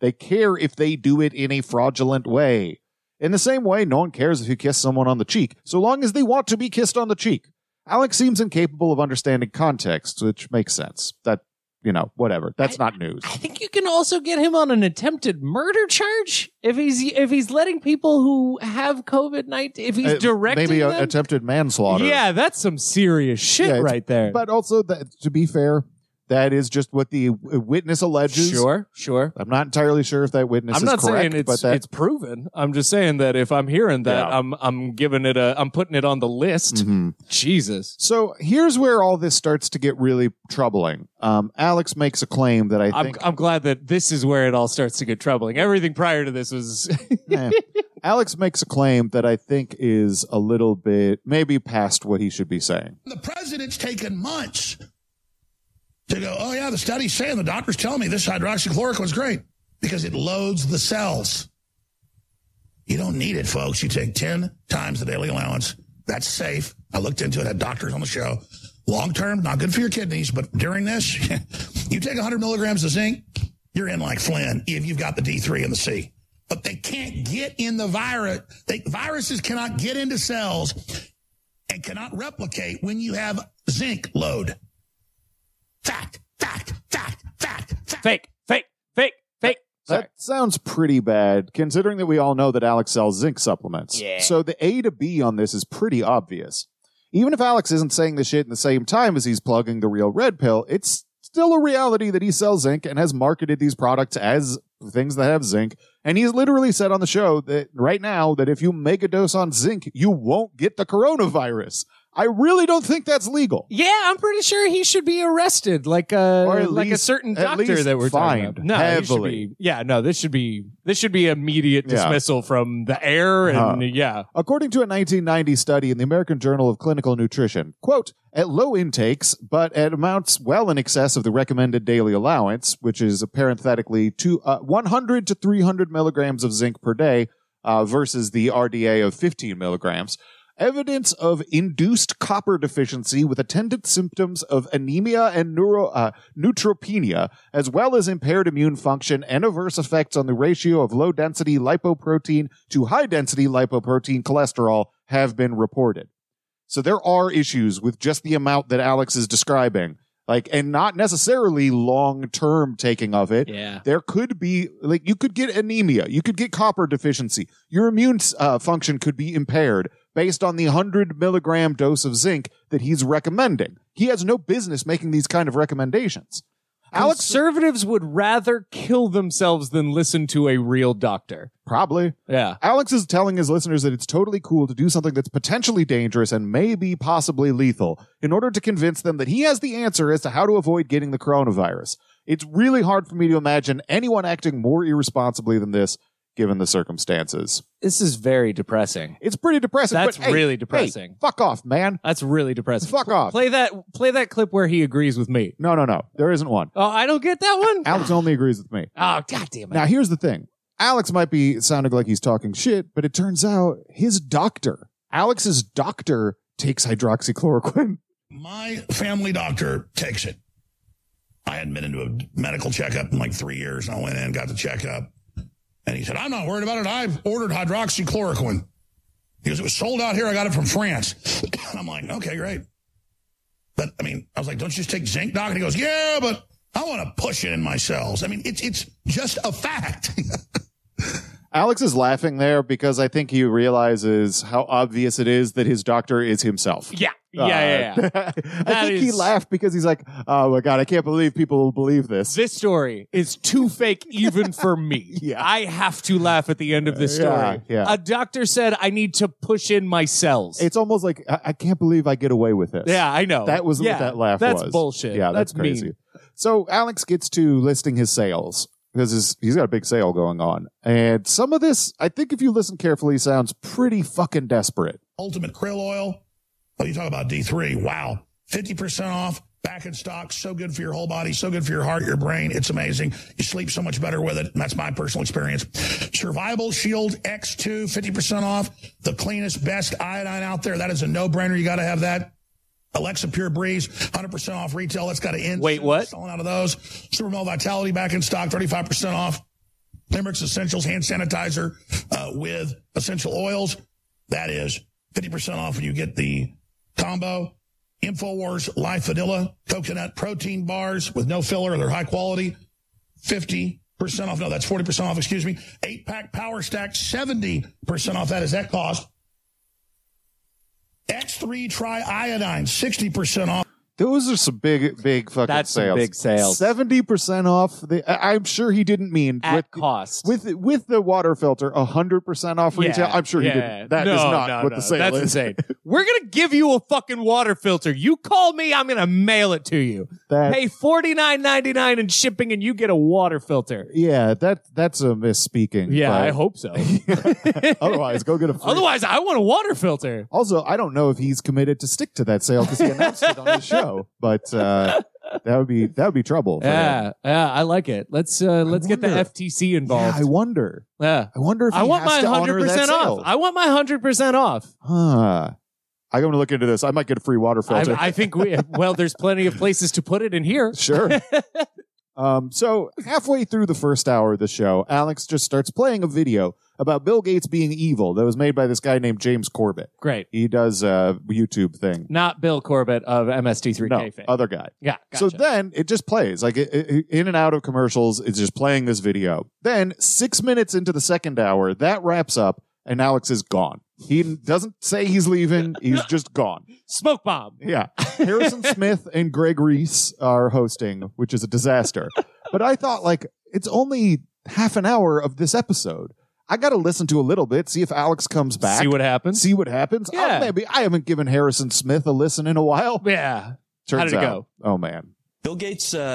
They care if they do it in a fraudulent way. In the same way, no one cares if you kiss someone on the cheek, so long as they want to be kissed on the cheek. Alex seems incapable of understanding context, which makes sense. That, whatever. That's not news. I think you can also get him on an attempted murder charge if he's letting people who have COVID-19, if he's directing maybe them. Attempted manslaughter. Yeah, that's some serious shit right there. But also, to be fair, that is just what the witness alleges. Sure. I'm not entirely sure if that witness is correct. I'm not saying it's proven. I'm just saying that if I'm hearing that, I'm giving it I'm putting it on the list. Mm-hmm. Jesus. So here's where all this starts to get really troubling. Alex makes a claim that I'm glad that this is where it all starts to get troubling. Everything prior to this was... Alex makes a claim that I think is a little bit maybe past what he should be saying. The president's taken months to go, oh, yeah, the study's saying, the doctor's telling me this hydroxychloroquine's great because it loads the cells. You don't need it, folks. You take 10 times the daily allowance. That's safe. I looked into it, had doctors on the show. Long-term, not good for your kidneys, but during this, you take 100 milligrams of zinc, you're in like Flynn if you've got the D3 and the C. But they can't get in the virus. Viruses cannot get into cells and cannot replicate when you have zinc load. Fact. Fake. That sounds pretty bad, considering that we all know that Alex sells zinc supplements. Yeah. So the A to B on this is pretty obvious. Even if Alex isn't saying this shit in the same time as he's plugging the real red pill, it's still a reality that he sells zinc and has marketed these products as things that have zinc. And he's literally said on the show that right now that if you make a dose on zinc, you won't get the coronavirus. I really don't think that's legal. Yeah, I'm pretty sure he should be arrested, like a certain doctor that we're talking about. No, heavily. This should be immediate dismissal from the air. And according to a 1990 study in the American Journal of Clinical Nutrition, quote, at low intakes, but at amounts well in excess of the recommended daily allowance, which is parenthetically 100 to 300 milligrams of zinc per day versus the RDA of 15 milligrams. Evidence of induced copper deficiency with attendant symptoms of anemia and neutropenia, as well as impaired immune function and adverse effects on the ratio of low-density lipoprotein to high-density lipoprotein cholesterol have been reported. So there are issues with just the amount that Alex is describing. And not necessarily long-term taking of it. Yeah. There could be, you could get anemia. You could get copper deficiency. Your immune function could be impaired based on the 100 milligram dose of zinc that he's recommending. He has no business making these kind of recommendations. Conservatives would rather kill themselves than listen to a real doctor. Probably. Yeah. Alex is telling his listeners that it's totally cool to do something that's potentially dangerous and maybe possibly lethal in order to convince them that he has the answer as to how to avoid getting the coronavirus. It's really hard for me to imagine anyone acting more irresponsibly than this, given the circumstances. This is very depressing. It's pretty depressing. That's but, really depressing. Hey, fuck off, man. That's really depressing. Fuck off. Play that clip where he agrees with me. No. There isn't one. Oh, I don't get that one? Alex only agrees with me. Oh, God damn it. Now, here's the thing. Alex might be sounding like he's talking shit, but it turns out his doctor, Alex's doctor, takes hydroxychloroquine. My family doctor takes it. I hadn't been into a medical checkup in like 3 years, and I went in, got the checkup. And he said, I'm not worried about it. I've ordered hydroxychloroquine. He goes, it was sold out here. I got it from France. And I'm like, okay, great. But, I was like, don't you just take zinc, doc? And he goes, yeah, but I want to push it in my cells. It's just a fact. Alex is laughing there because I think he realizes how obvious it is that his doctor is himself. Yeah. I think he laughed because he's like, oh my God, I can't believe people will believe this. This story is too fake even for me. Yeah. I have to laugh at the end of this story. Yeah. A doctor said I need to push in my cells. It's almost like, I can't believe I get away with this. Yeah, I know. That was what that laugh was. That's bullshit. Yeah, that's crazy. Mean. So Alex gets to listing his sales because he's got a big sale going on. And some of this, I think if you listen carefully, sounds pretty fucking desperate. Ultimate krill oil. Oh, you talk about D3. Wow. 50% off, back in stock. So good for your whole body. So good for your heart, your brain. It's amazing. You sleep so much better with it. And that's my personal experience. Survival Shield X2, 50% off. The cleanest, best iodine out there. That is a no-brainer. You got to have that. Alexa Pure Breeze, 100% off retail. That's got to end. Wait, what? Selling out of those. Supermel Vitality back in stock, 35% off. Limericks Essentials hand sanitizer with essential oils. That is 50% off when you get the combo. InfoWars Life Vanilla Coconut Protein Bars with no filler. They're high quality. 50% off. No, that's 40% off, excuse me. 8-pack Power Stack, 70% off. That is that cost. X3 Triiodine, 60% off. Those are some big fucking That's sales. some big sales. 70% off. I'm sure he didn't mean At cost. With the water filter, 100% off retail. I'm sure he didn't. That is not what the sale That's is. insane. We're going to give you a fucking water filter. You call me, I'm going to mail it to you. Pay $49.99 in shipping and you get a water filter. Yeah, that's a misspeaking. Yeah, but I hope so. otherwise, go get a free. Otherwise, I want a water filter. Also, I don't know if he's committed to stick to that sale because he announced it on his show. But that would be trouble. For him. Yeah, I like it. Let's get the FTC involved. Yeah, I wonder if I want my 100% off. I want my 100% off. I'm going to look into this. I might get a free water filter. I think there's plenty of places to put it in here. Sure. So halfway through the first hour of the show, Alex just starts playing a video about Bill Gates being evil that was made by this guy named James Corbett. Great. He does a YouTube thing. Not Bill Corbett of MST3K fame. Other guy. Yeah, gotcha. So then it just plays. Like in and out of commercials, it's just playing this video. Then 6 minutes into the second hour, that wraps up and Alex is gone. He doesn't say he's leaving. He's just gone. Smoke bomb. Yeah. Harrison Smith and Greg Reese are hosting, which is a disaster. But I thought, like, it's only half an hour of this episode. I got to listen to a little bit, see if Alex comes back. See what happens. Yeah. Maybe I haven't given Harrison Smith a listen in a while. Yeah. Turns How did it go? Oh, man. Bill Gates is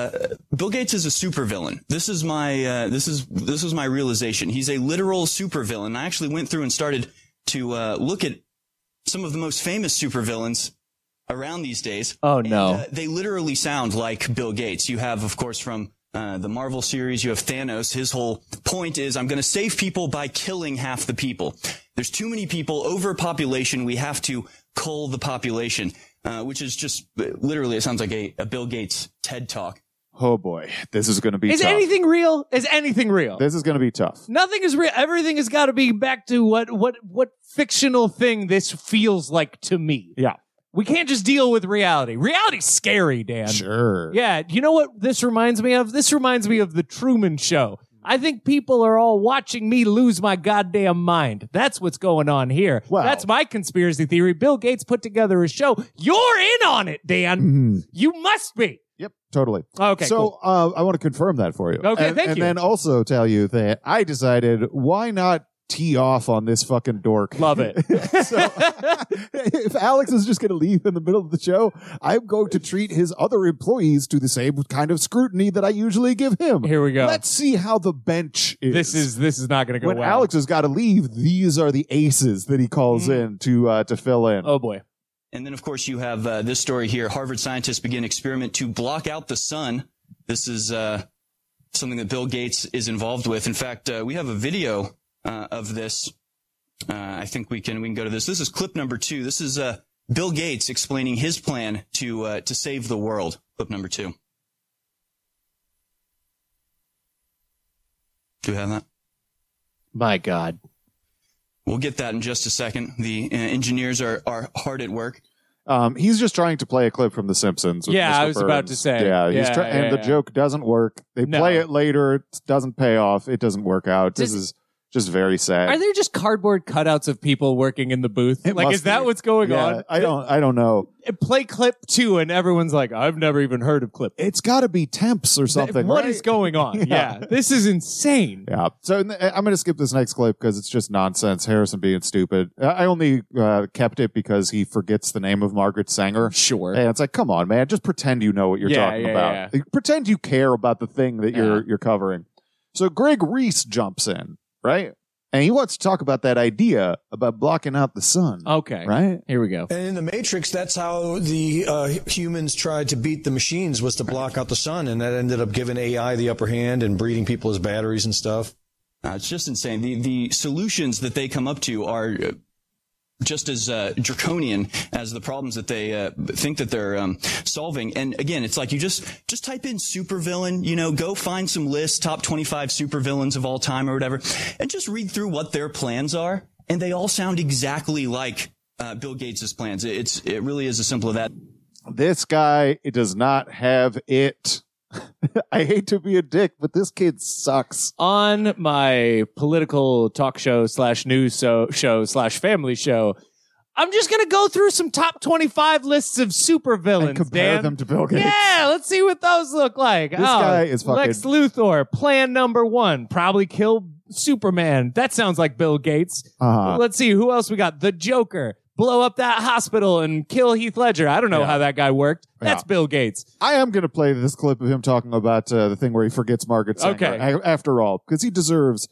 a supervillain. This is my this was my realization. He's a literal supervillain. I actually went through and started to look at some of the most famous supervillains around these days. Oh no. And, they literally sound like Bill Gates. You have, of course, from the Marvel series, you have Thanos. His whole point is, I'm going to save people by killing half the people. There's too many people, overpopulation. We have to cull the population. Which is just literally, it sounds like a Bill Gates TED Talk. Oh boy, this is going to be tough. Is anything real? Is anything real? This is going to be tough. Nothing is real. Everything has got to be back to what fictional thing this feels like to me. Yeah. We can't just deal with reality. Reality's scary, Dan. Sure. Yeah. You know what this reminds me of? This reminds me of the Truman Show. I think people are all watching me lose my goddamn mind. That's what's going on here. Wow. That's my conspiracy theory. Bill Gates put together a show. You're in on it, Dan. Mm-hmm. You must be. Yep, totally. Okay, so cool. I want to confirm that for you. Okay, thank you. And then also tell you that I decided, why not tee off on this fucking dork? Love it. So if Alex is just going to leave in the middle of the show, I'm going to treat his other employees to the same kind of scrutiny that I usually give him. Here we go. Let's see how the bench is. This is not going to go when well. Alex has got to leave, these are the aces that he calls in to fill in. Oh boy. And then, of course, you have this story here. Harvard scientists begin experiment to block out the sun. This is something that Bill Gates is involved with. In fact, we have a video of this. I think we can go to this. This is clip number 2. This is Bill Gates explaining his plan to save the world. Clip number 2. Do you have that? My God. We'll get that in just a second. The engineers are hard at work. He's just trying to play a clip from The Simpsons. With Yeah, Mr. I was about Burns. to say. Yeah, Yeah, the joke doesn't work. They play it later. It doesn't pay off. It doesn't work out. This is just very sad. Are there just cardboard cutouts of people working in the booth? It Like, must is that be. what's going Yeah, on? I don't know. Play clip 2 and everyone's like, I've never even heard of clip. It's got to be temps or something. What right? is going on? Yeah. This is insane. Yeah. So I'm going to skip this next clip because it's just nonsense. Harrison being stupid. I only kept it because he forgets the name of Margaret Sanger. Sure. And it's like, come on, man. Just pretend you know what you're talking about. Yeah. Like, pretend you care about the thing that you're covering. So Greg Reese jumps in, right? And he wants to talk about that idea about blocking out the sun. Okay. Right? Here we go. And in the Matrix, that's how the humans tried to beat the machines, was to block out the sun. And that ended up giving AI the upper hand and breeding people as batteries and stuff. It's just insane. The solutions that they come up to are just as draconian as the problems that they think that they're solving. And again, it's like you just type in supervillain, go find some lists, top 25 supervillains of all time or whatever, and just read through what their plans are. And they all sound exactly like Bill Gates' plans. It really is as simple as that. This guy does not have it. I hate to be a dick, but this kid sucks. On my political talk show / news show / family show, I'm just going to go through some top 25 lists of supervillains, and compare them to Bill Gates. Yeah, let's see what those look like. This guy is fucking... Lex Luthor, plan number 1, probably kill Superman. That sounds like Bill Gates. Let's see, who else we got? The Joker. Blow up that hospital and kill Heath Ledger. I don't know how that guy worked. That's Bill Gates. I am going to play this clip of him talking about the thing where he forgets Margaret Sanger. After all, because he deserves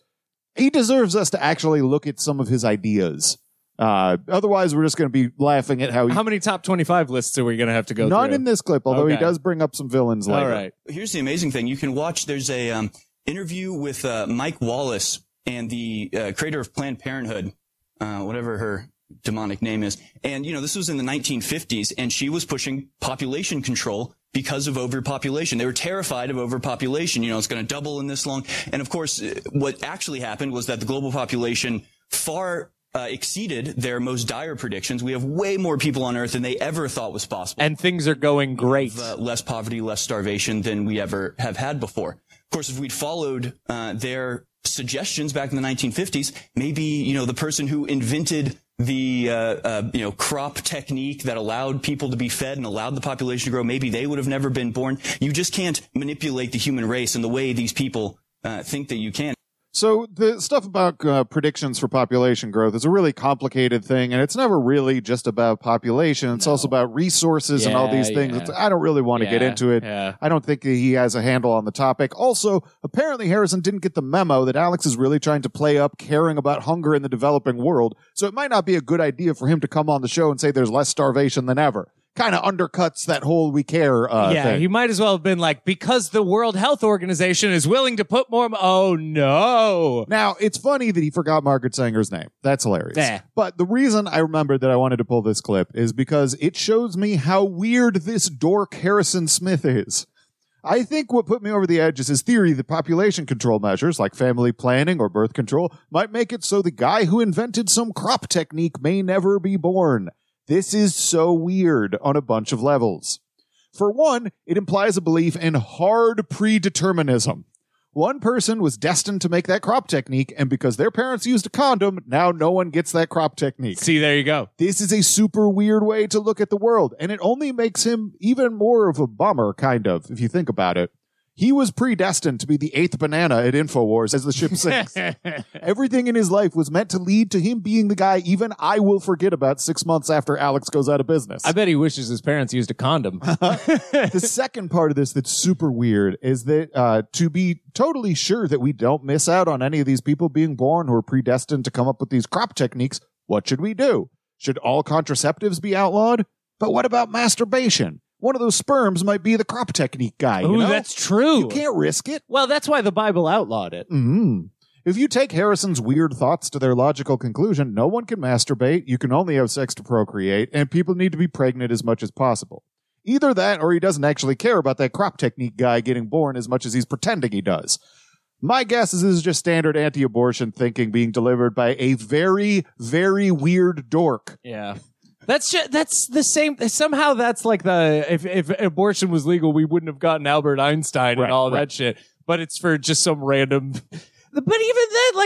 us to actually look at some of his ideas. Otherwise, we're just going to be laughing at how many top 25 lists are we going to have to go through? None in this clip, although he does bring up some villains later. All right. Here's the amazing thing. You can watch, there's a interview with Mike Wallace and the creator of Planned Parenthood, whatever her demonic name is. And, this was in the 1950s, and she was pushing population control because of overpopulation. They were terrified of overpopulation. It's going to double in this long. And of course, what actually happened was that the global population far exceeded their most dire predictions. We have way more people on Earth than they ever thought was possible. And things are going great. Less poverty, less starvation than we ever have had before. Of course, if we'd followed their suggestions back in the 1950s, maybe, the person who invented the crop technique that allowed people to be fed and allowed the population to grow, maybe they would have never been born. You just can't manipulate the human race in the way these people think that you can. So the stuff about predictions for population growth is a really complicated thing, and it's never really just about population. It's also about resources and all these things. I don't really want to get into it. I don't think he has a handle on the topic. Also, apparently Harrison didn't get the memo that Alex is really trying to play up caring about hunger in the developing world, so it might not be a good idea for him to come on the show and say there's less starvation than ever. Kind of undercuts that whole we care thing. He might as well have been like, because the World Health Organization is willing to put more... Oh, no. Now, it's funny that he forgot Margaret Sanger's name. That's hilarious. But the reason I remembered that I wanted to pull this clip is because it shows me how weird this dork Harrison Smith is. I think what put me over the edge is his theory that population control measures like family planning or birth control might make it so the guy who invented some crop technique may never be born. This is so weird on a bunch of levels. For one, it implies a belief in hard predeterminism. One person was destined to make that crop technique, and because their parents used a condom, now no one gets that crop technique. See, there you go. This is a super weird way to look at the world, and it only makes him even more of a bummer, kind of, if you think about it. He was predestined to be the 8th banana at InfoWars as the ship sinks. Everything in his life was meant to lead to him being the guy even I will forget about 6 months after Alex goes out of business. I bet he wishes his parents used a condom. The second part of this that's super weird is that to be totally sure that we don't miss out on any of these people being born who are predestined to come up with these crop techniques, what should we do? Should all contraceptives be outlawed? But what about masturbation? One of those sperms might be the crop technique guy. Oh, that's true. You can't risk it. Well, that's why the Bible outlawed it. Mm-hmm. If you take Harrison's weird thoughts to their logical conclusion, no one can masturbate, you can only have sex to procreate, and people need to be pregnant as much as possible. Either that, or he doesn't actually care about that crop technique guy getting born as much as he's pretending he does. My guess is this is just standard anti-abortion thinking being delivered by a very, very weird dork. Yeah. That's the same. Somehow that's like if abortion was legal, we wouldn't have gotten Albert Einstein and all that shit. But it's for just some random. But even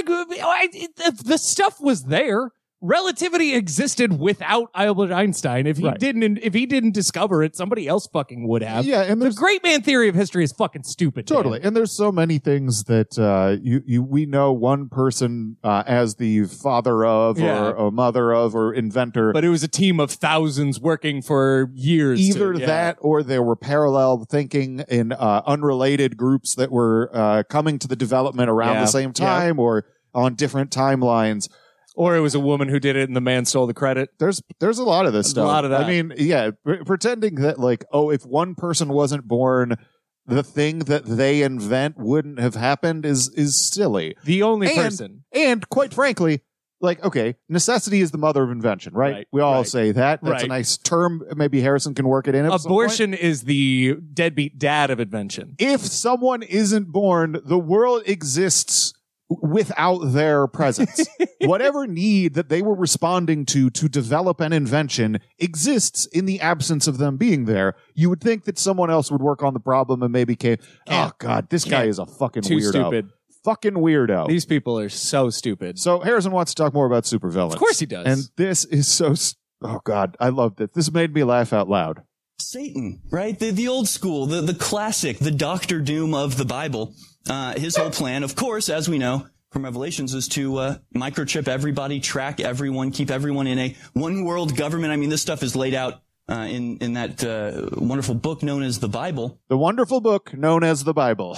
then, the stuff was there. Relativity existed without Albert Einstein. If he didn't discover it, somebody else fucking would have. Yeah, and the great man theory of history is fucking stupid. Totally. Man. And there's so many things that we know one person as the father of or a mother of or inventor. But it was a team of thousands working for years. Either that or there were parallel thinking in unrelated groups that were coming to the development around the same time or on different timelines. Or it was a woman who did it and the man stole the credit. There's a lot of this stuff. A lot of that. I mean, yeah, pretending that if one person wasn't born, the thing that they invent wouldn't have happened is silly. The only person. And quite frankly, like, okay, necessity is the mother of invention, right? We all say that. That's a nice term. Maybe Harrison can work it in. Abortion is the deadbeat dad of invention. If someone isn't born, the world exists without their presence. Whatever need that they were responding to develop an invention exists in the absence of them being there. You would think that someone else would work on the problem and maybe oh God, this guy is a fucking Too weirdo. Stupid. Fucking weirdo. These people are so stupid. So Harrison wants to talk more about supervillains. Of course he does. And this is so, oh God, I loved it. This made me laugh out loud. Satan, right? The old school, the classic, the Dr. Doom of the Bible. His whole plan, of course, as we know from Revelations, was to microchip everybody, track everyone, keep everyone in a one world government. I mean, this stuff is laid out in that wonderful book known as the Bible. The wonderful book known as the Bible.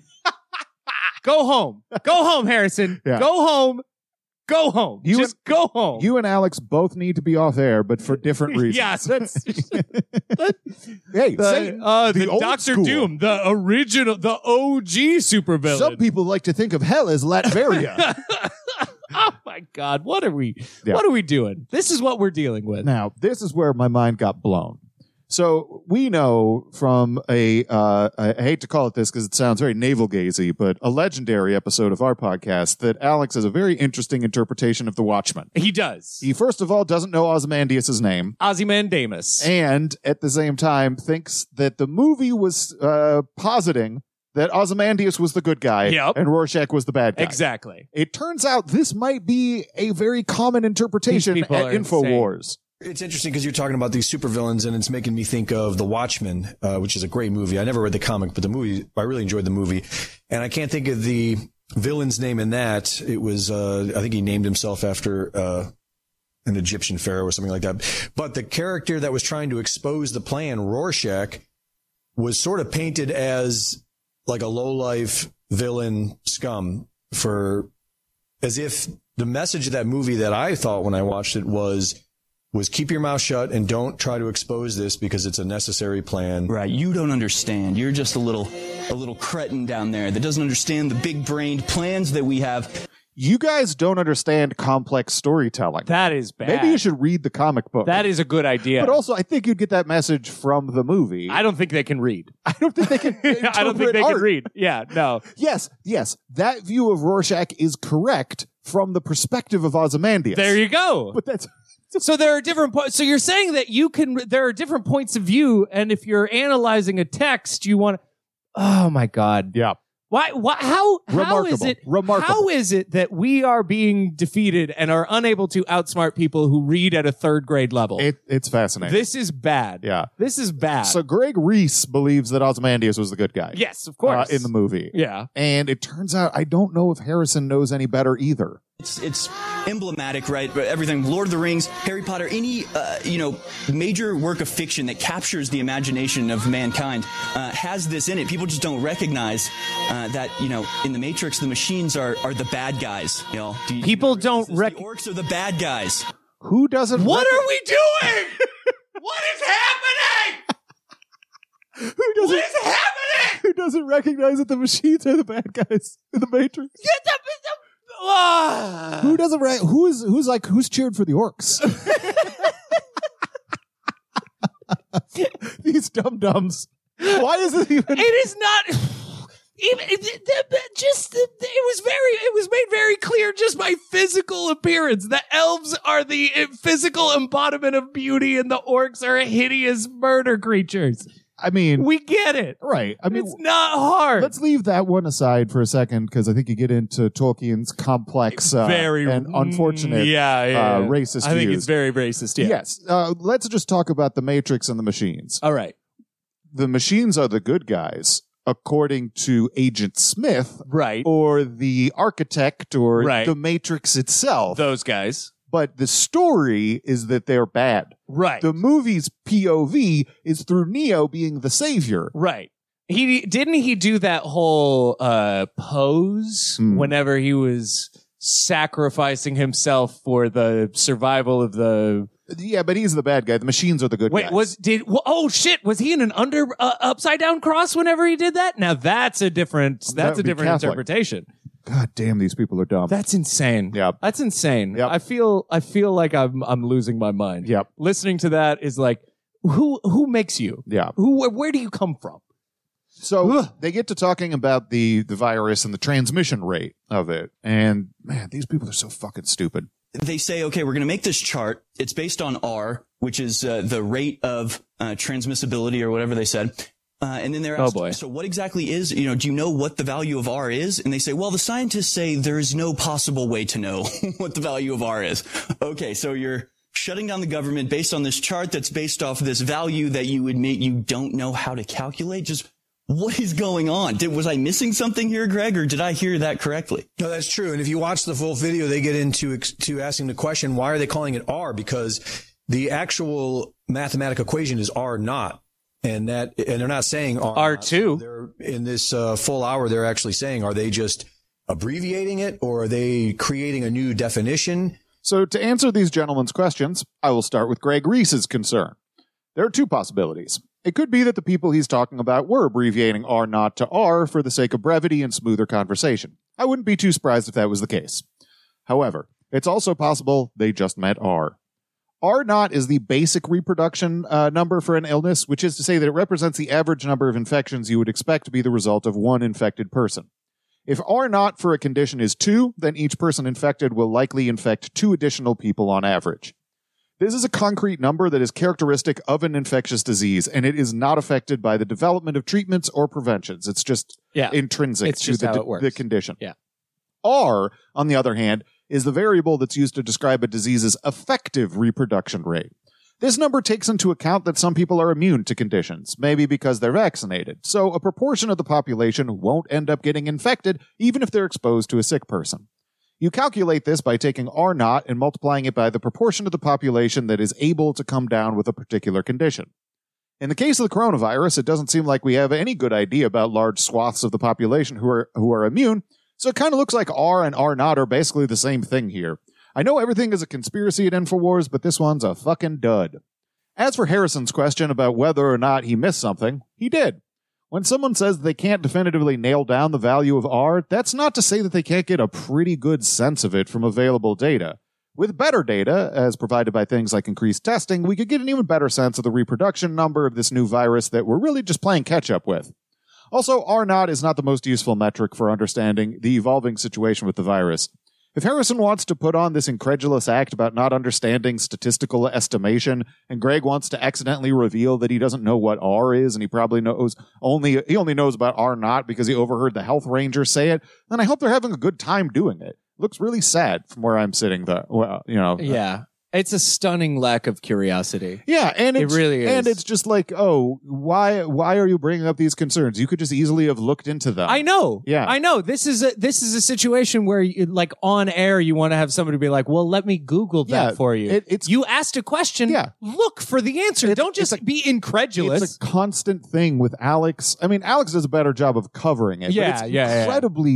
Go home. Go home, Harrison. Yeah. Go home. Go home. Just go home. You and Alex both need to be off air, but for different reasons. Yes, that's hey, the old Dr. school. Doom, the original, the OG supervillain. Some people like to think of hell as Latveria. Oh my God, what are we doing? This is what we're dealing with. Now, this is where my mind got blown. So we know from I hate to call it this because it sounds very navel-gazy, but a legendary episode of our podcast that Alex has a very interesting interpretation of The Watchmen. He does. He, first of all, doesn't know Ozymandias' name. Ozymandias. And at the same time thinks that the movie was positing that Ozymandias was the good guy and Rorschach was the bad guy. Exactly. It turns out this might be a very common interpretation at InfoWars. It's interesting because you're talking about these supervillains, and it's making me think of The Watchmen, which is a great movie. I never read the comic, but the movie, I really enjoyed the movie. And I can't think of the villain's name in that. It was, I think he named himself after an Egyptian pharaoh or something like that. But the character that was trying to expose the plan, Rorschach, was sort of painted as like a lowlife villain scum as if the message of that movie that I thought when I watched it was keep your mouth shut and don't try to expose this because it's a necessary plan. Right. You don't understand. You're just a little cretin down there that doesn't understand the big-brained plans that we have. You guys don't understand complex storytelling. That is bad. Maybe you should read the comic book. That is a good idea. But also, I think you'd get that message from the movie. I don't think they can read. I don't think they can I don't think they can read. Yeah, no. Yes. That view of Rorschach is correct from the perspective of Ozymandias. There you go. But that's... So there are different points. So you're saying that there are different points of view, and if you're analyzing a text, you want to, oh my God. Yeah. How is it? Remarkable. How is it that we are being defeated and are unable to outsmart people who read at a third grade level? It's fascinating. This is bad. Yeah. This is bad. So Greg Reese believes that Ozymandias was the good guy. Yes, of course. In the movie. Yeah. And it turns out I don't know if Harrison knows any better either. It's emblematic, right? Everything, Lord of the Rings, Harry Potter, any, major work of fiction that captures the imagination of mankind has this in it. People just don't recognize that, in the Matrix, the machines are the bad guys. People don't the orcs are the bad guys. Who doesn't? What are we doing? What is happening? What is happening? Who doesn't recognize that the machines are the bad guys in the Matrix? Who doesn't? Who's cheered for the orcs? These dum-dums. Why is it even? It is not. Even it was made very clear just by physical appearance. The elves are the physical embodiment of beauty, and the orcs are hideous murder creatures. I mean, we get it. Right. I mean, it's not hard. Let's leave that one aside for a second, because I think you get into Tolkien's complex and unfortunate racist I think views. it's very racist, yeah. Yes. Let's just talk about the Matrix and the machines. All right. The machines are the good guys, according to Agent Smith. Right. Or the architect or right. the Matrix itself. Those guys. But the story is that they're bad. Right. The movie's POV is through Neo being the savior. Right. Didn't he do that whole pose whenever he was sacrificing himself for the survival of the... Yeah, but he's the bad guy. The machines are the good guys. Was he in an upside down cross whenever he did that? Now that's a different interpretation. God damn, these people are dumb. That's insane. Yep. That's insane. Yep. I feel like I'm losing my mind. Yep. Listening to that is like, who makes you? Yeah. Where do you come from? So they get to talking about the virus and the transmission rate of it. And man, these people are so fucking stupid. They say, okay, we're going to make this chart. It's based on R, which is the rate of transmissibility or whatever they said. And then they're asked, so what exactly is, do you know what the value of R is? And they say, well, the scientists say there is no possible way to know what the value of R is. Okay, so you're shutting down the government based on this chart that's based off of this value that you admit you don't know how to calculate. Just what is going on? Was I missing something here, Greg, or did I hear that correctly? No, that's true. And if you watch the full video, they get into asking the question, why are they calling it R? Because the actual mathematical equation is R naught. And they're not saying R2. So they're in this full hour, they're actually saying, are they just abbreviating it or are they creating a new definition? So to answer these gentlemen's questions, I will start with Greg Reese's concern. There are two possibilities. It could be that the people he's talking about were abbreviating R naught to R for the sake of brevity and smoother conversation. I wouldn't be too surprised if that was the case. However, it's also possible they just meant R. R naught is the basic reproduction number for an illness, which is to say that it represents the average number of infections you would expect to be the result of one infected person. If R naught for a condition is 2, then each person infected will likely infect 2 additional people on average. This is a concrete number that is characteristic of an infectious disease, and it is not affected by the development of treatments or preventions. It's just intrinsic to the condition. Yeah. R, on the other hand, is the variable that's used to describe a disease's effective reproduction rate. This number takes into account that some people are immune to conditions, maybe because they're vaccinated, so a proportion of the population won't end up getting infected even if they're exposed to a sick person. You calculate this by taking R naught and multiplying it by the proportion of the population that is able to come down with a particular condition. In the case of the coronavirus, it doesn't seem like we have any good idea about large swaths of the population who are immune, so it kind of looks like R and R naught are basically the same thing here. I know everything is a conspiracy at InfoWars, but this one's a fucking dud. As for Harrison's question about whether or not he missed something, he did. When someone says they can't definitively nail down the value of R, that's not to say that they can't get a pretty good sense of it from available data. With better data, as provided by things like increased testing, we could get an even better sense of the reproduction number of this new virus that we're really just playing catch-up with. Also, R naught is not the most useful metric for understanding the evolving situation with the virus. If Harrison wants to put on this incredulous act about not understanding statistical estimation, and Greg wants to accidentally reveal that he doesn't know what R is, and he probably only knows about R naught because he overheard the health ranger say it, then I hope they're having a good time doing it. It looks really sad from where I'm sitting, though. Yeah. It's a stunning lack of curiosity. Yeah, and it really is. And it's just like, oh, why are you bringing up these concerns? You could just easily have looked into them. I know. Yeah. I know. This is a situation where you, like on air, you want to have somebody be like, well, let me Google that for you. You asked a question. Yeah. Look for the answer. Don't just be incredulous. It's a constant thing with Alex. I mean, Alex does a better job of covering it. Yeah, but it's incredibly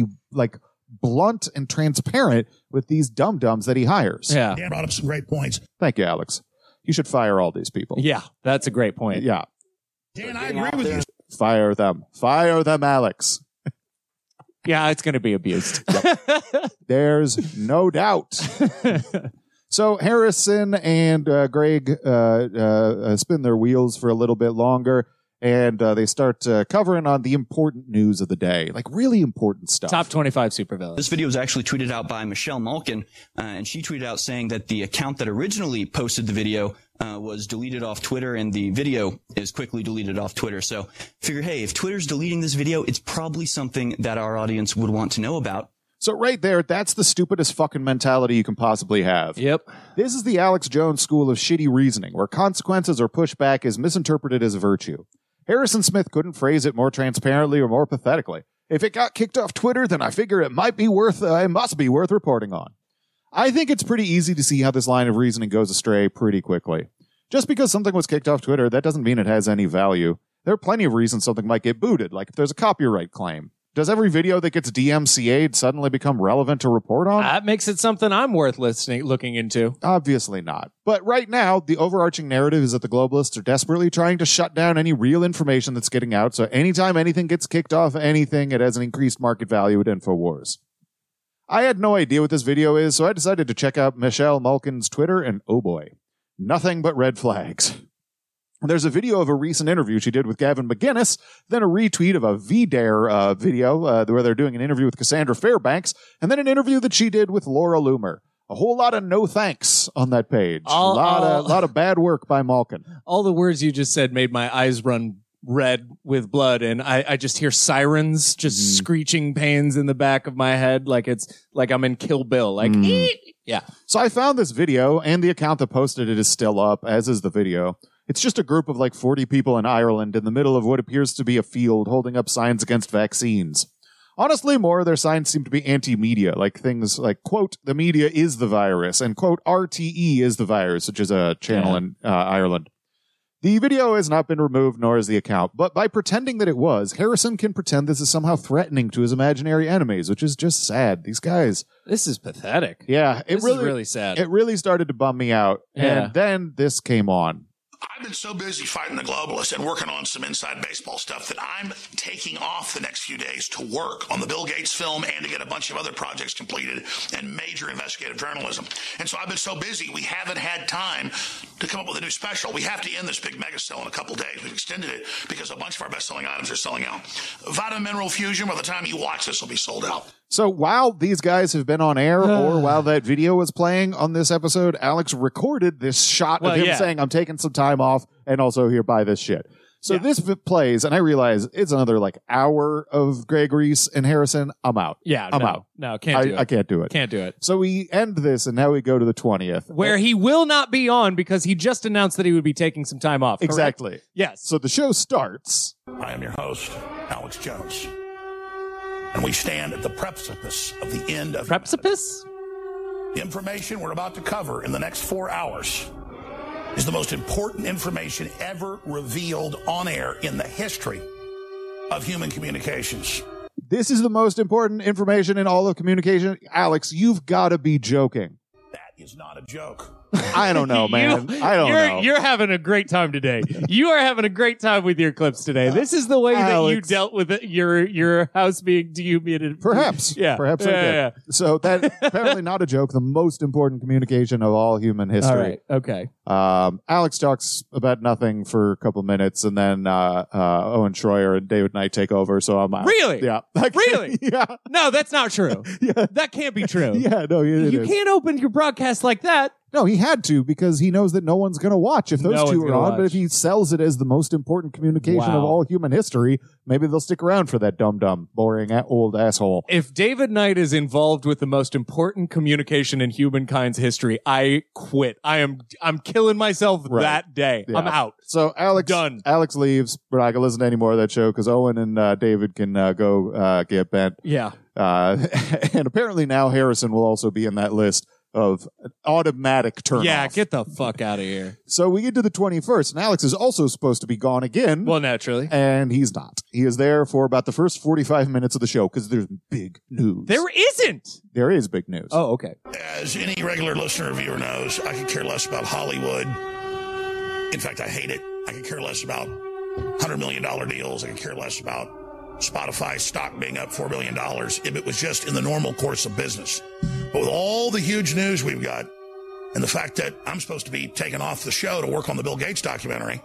blunt and transparent with these dum-dums that he hires. Yeah. Dan brought up some great points. Thank you, Alex. You should fire all these people. Yeah, that's a great point. Yeah. Dan, I agree with you. Fire them. Fire them, Alex. Yeah, it's going to be abused. There's no doubt. So Harrison and Greg spin their wheels for a little bit longer. And they start covering on the important news of the day, like really important stuff. Top 25 supervillains. This video was actually tweeted out by Michelle Malkin, and she tweeted out saying that the account that originally posted the video was deleted off Twitter, and the video is quickly deleted off Twitter. So figure, hey, if Twitter's deleting this video, it's probably something that our audience would want to know about. So right there, that's the stupidest fucking mentality you can possibly have. Yep. This is the Alex Jones school of shitty reasoning, where consequences or pushback is misinterpreted as virtue. Harrison Smith couldn't phrase it more transparently or more pathetically. If it got kicked off Twitter, then I figure it must be worth reporting on. I think it's pretty easy to see how this line of reasoning goes astray pretty quickly. Just because something was kicked off Twitter, that doesn't mean it has any value. There are plenty of reasons something might get booted, like if there's a copyright claim. Does every video that gets DMCA'd suddenly become relevant to report on? That makes it something I'm worth looking into. Obviously not. But right now, the overarching narrative is that the globalists are desperately trying to shut down any real information that's getting out, so anytime anything gets kicked off anything, it has an increased market value at InfoWars. I had no idea what this video is, so I decided to check out Michelle Malkin's Twitter, and oh boy, nothing but red flags. There's a video of a recent interview she did with Gavin McInnes, then a retweet of a VDare video where they're doing an interview with Cassandra Fairbanks, and then an interview that she did with Laura Loomer. A whole lot of no thanks on that page. A lot of bad work by Malkin. All the words you just said made my eyes run red with blood, and I just hear sirens just screeching pains in the back of my head, like it's like I'm in Kill Bill. Like, yeah. So I found this video, and the account that posted it is still up, as is the video. It's just a group of like 40 people in Ireland in the middle of what appears to be a field holding up signs against vaccines. Honestly, more of their signs seem to be anti-media, like things like, quote, the media is the virus, and quote, RTE is the virus, which is a channel in Ireland. The video has not been removed, nor is the account, but by pretending that it was, Harrison can pretend this is somehow threatening to his imaginary enemies, which is just sad. These guys. This is pathetic. Yeah. This is really sad. It really started to bum me out. Yeah. And then this came on. I've been so busy fighting the globalists and working on some inside baseball stuff that I'm taking off the next few days to work on the Bill Gates film and to get a bunch of other projects completed and major investigative journalism. And so I've been so busy, we haven't had time to come up with a new special. We have to end this big mega sale in a couple days. We've extended it because a bunch of our best-selling items are selling out. Vitamin Mineral Fusion, by the time you watch this, will be sold out. So while these guys have been on air or while that video was playing on this episode, Alex recorded this shot of him saying, I'm taking some time off and also here, buy this shit. So this plays, and I realize it's another like hour of Greg Reese and Harrison. I'm out. Yeah, I'm out. No, can't do it. I can't do it. Can't do it. So we end this, and now we go to the 20th. Where he will not be on because he just announced that he would be taking some time off. Correct? Exactly. Yes. So the show starts. I am your host, Alex Jones. And we stand at the precipice of the end of precipice. The information we're about to cover in the next 4 hours is the most important information ever revealed on air in the history of human communications. This is the most important information in all of communication. Alex, you've got to be joking. That is not a joke. I don't know, man. I don't know. You're having a great time today. You are having a great time with your clips today. This is the way that you dealt with it, your house being dehumidified. Perhaps. Yeah. Perhaps I did. Yeah. So that apparently not a joke. The most important communication of all human history. All right. Okay. Alex talks about nothing for a couple minutes, and then Owen Schroyer and David Knight take over. So I'm out. Really? Yeah. Really? Yeah. No, that's not true. Yeah. That can't be true. Yeah. No, it you is. can't open your broadcast like that. No, he had to because he knows that no one's going to watch if those No two one's are gonna on. watch. But if he sells it as the most important communication of all human history, maybe they'll stick around for that dumb, boring, old asshole. If David Knight is involved with the most important communication in humankind's history, I quit. I'm killing myself that day. Yeah. I'm out. So Alex Done. Alex leaves. We're not going to listen to any more of that show because Owen and David can go get bent. Yeah. And apparently now Harrison will also be in that list of an automatic turn Yeah, off. get the fuck out of here. So we get to the 21st, and Alex is also supposed to be gone again. Well, naturally. And he's not. He is there for about the first 45 minutes of the show because there's big news. There isn't. There is big news. Oh, okay. As any regular listener or viewer knows, I could care less about Hollywood. In fact, I hate it. I could care less about $100 million deals. I could care less about Spotify stock being up $4 billion if it was just in the normal course of business. But with all the huge news we've got and the fact that I'm supposed to be taking off the show to work on the Bill Gates documentary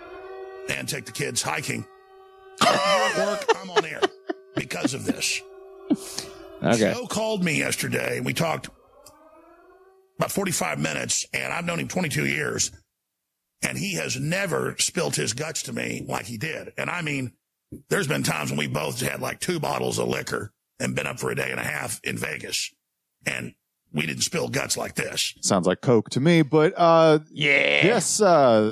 and take the kids hiking, you're at work, I'm on air because of this. Okay. Joe called me yesterday and we talked about 45 minutes, and I've known him 22 years, and he has never spilt his guts to me like he did. And I mean, there's been times when we both had like 2 bottles of liquor and been up for a day and a half in Vegas, and we didn't spill guts like this. Sounds like Coke to me, but yeah. This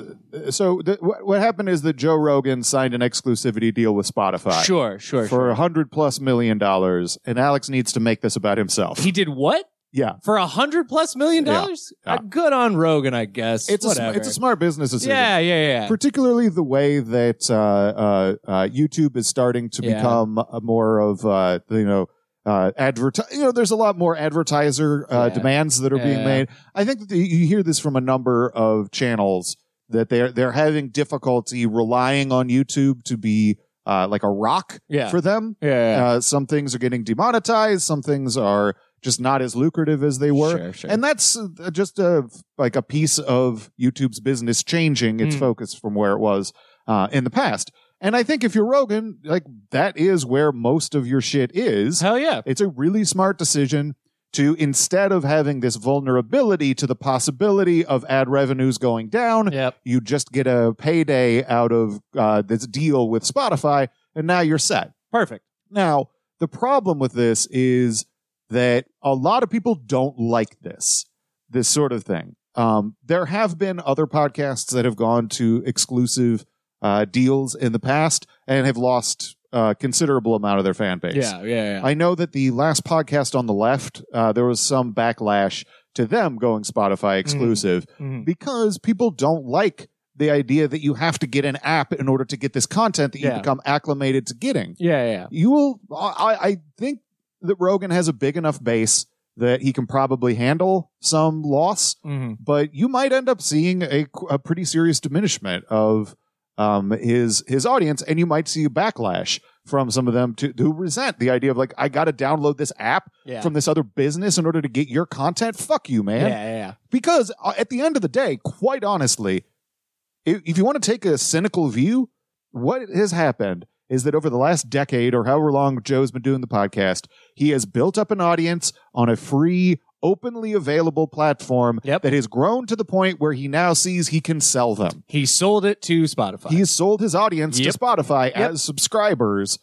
what happened is that Joe Rogan signed an exclusivity deal with Spotify. Sure. For $100+ million, and Alex needs to make this about himself. He did what? Yeah. For $100+ million? Yeah. Good on Rogan, I guess. It's Whatever. a smart business decision. Yeah. Particularly the way that YouTube is starting to become more of there's a lot more advertiser demands that are being made. I think that you hear this from a number of channels that they're having difficulty relying on YouTube to be like a rock for them. Yeah. Some things are getting demonetized. Some things are just not as lucrative as they were. Sure, sure. And that's just a piece of YouTube's business changing its focus from where it was in the past. And I think if you're Rogan, like, that is where most of your shit is. Hell yeah. It's a really smart decision to, instead of having this vulnerability to the possibility of ad revenues going down, you just get a payday out of this deal with Spotify, and now you're set. Perfect. Now, the problem with this is that a lot of people don't like this sort of thing. There have been other podcasts that have gone to exclusive deals in the past and have lost a considerable amount of their fan base. Yeah. I know that the last podcast on the left, there was some backlash to them going Spotify exclusive because people don't like the idea that you have to get an app in order to get this content that you become acclimated to getting. You will. I think that Rogan has a big enough base that he can probably handle some loss, but you might end up seeing a pretty serious diminishment of his audience, and you might see a backlash from some of them who resent the idea of, like, I got to download this app from this other business in order to get your content. Fuck you, man. Because at the end of the day, quite honestly, if you want to take a cynical view, what has happened is that over the last decade or however long Joe's been doing the podcast, he has built up an audience on a free, openly available platform that has grown to the point where he now sees he can sell them. He sold it to Spotify. He's sold his audience to Spotify as subscribers.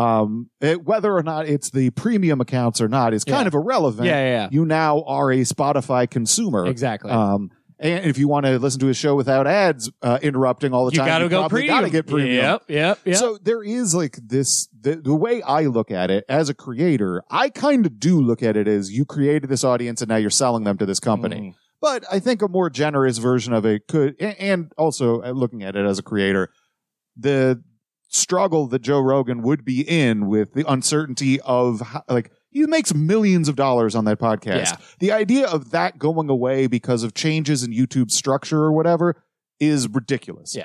Whether or not it's the premium accounts or not is kind of irrelevant. You now are a Spotify consumer. Exactly. And if you want to listen to a show without ads interrupting all the time, you probably got to get premium. Yep. So there is like this, the way I look at it as a creator, I kind of do look at it as you created this audience and now you're selling them to this company. But I think a more generous version of it could, and also looking at it as a creator, the struggle that Joe Rogan would be in with the uncertainty of like, he makes millions of dollars on that podcast. The idea of that going away because of changes in YouTube's structure or whatever is ridiculous.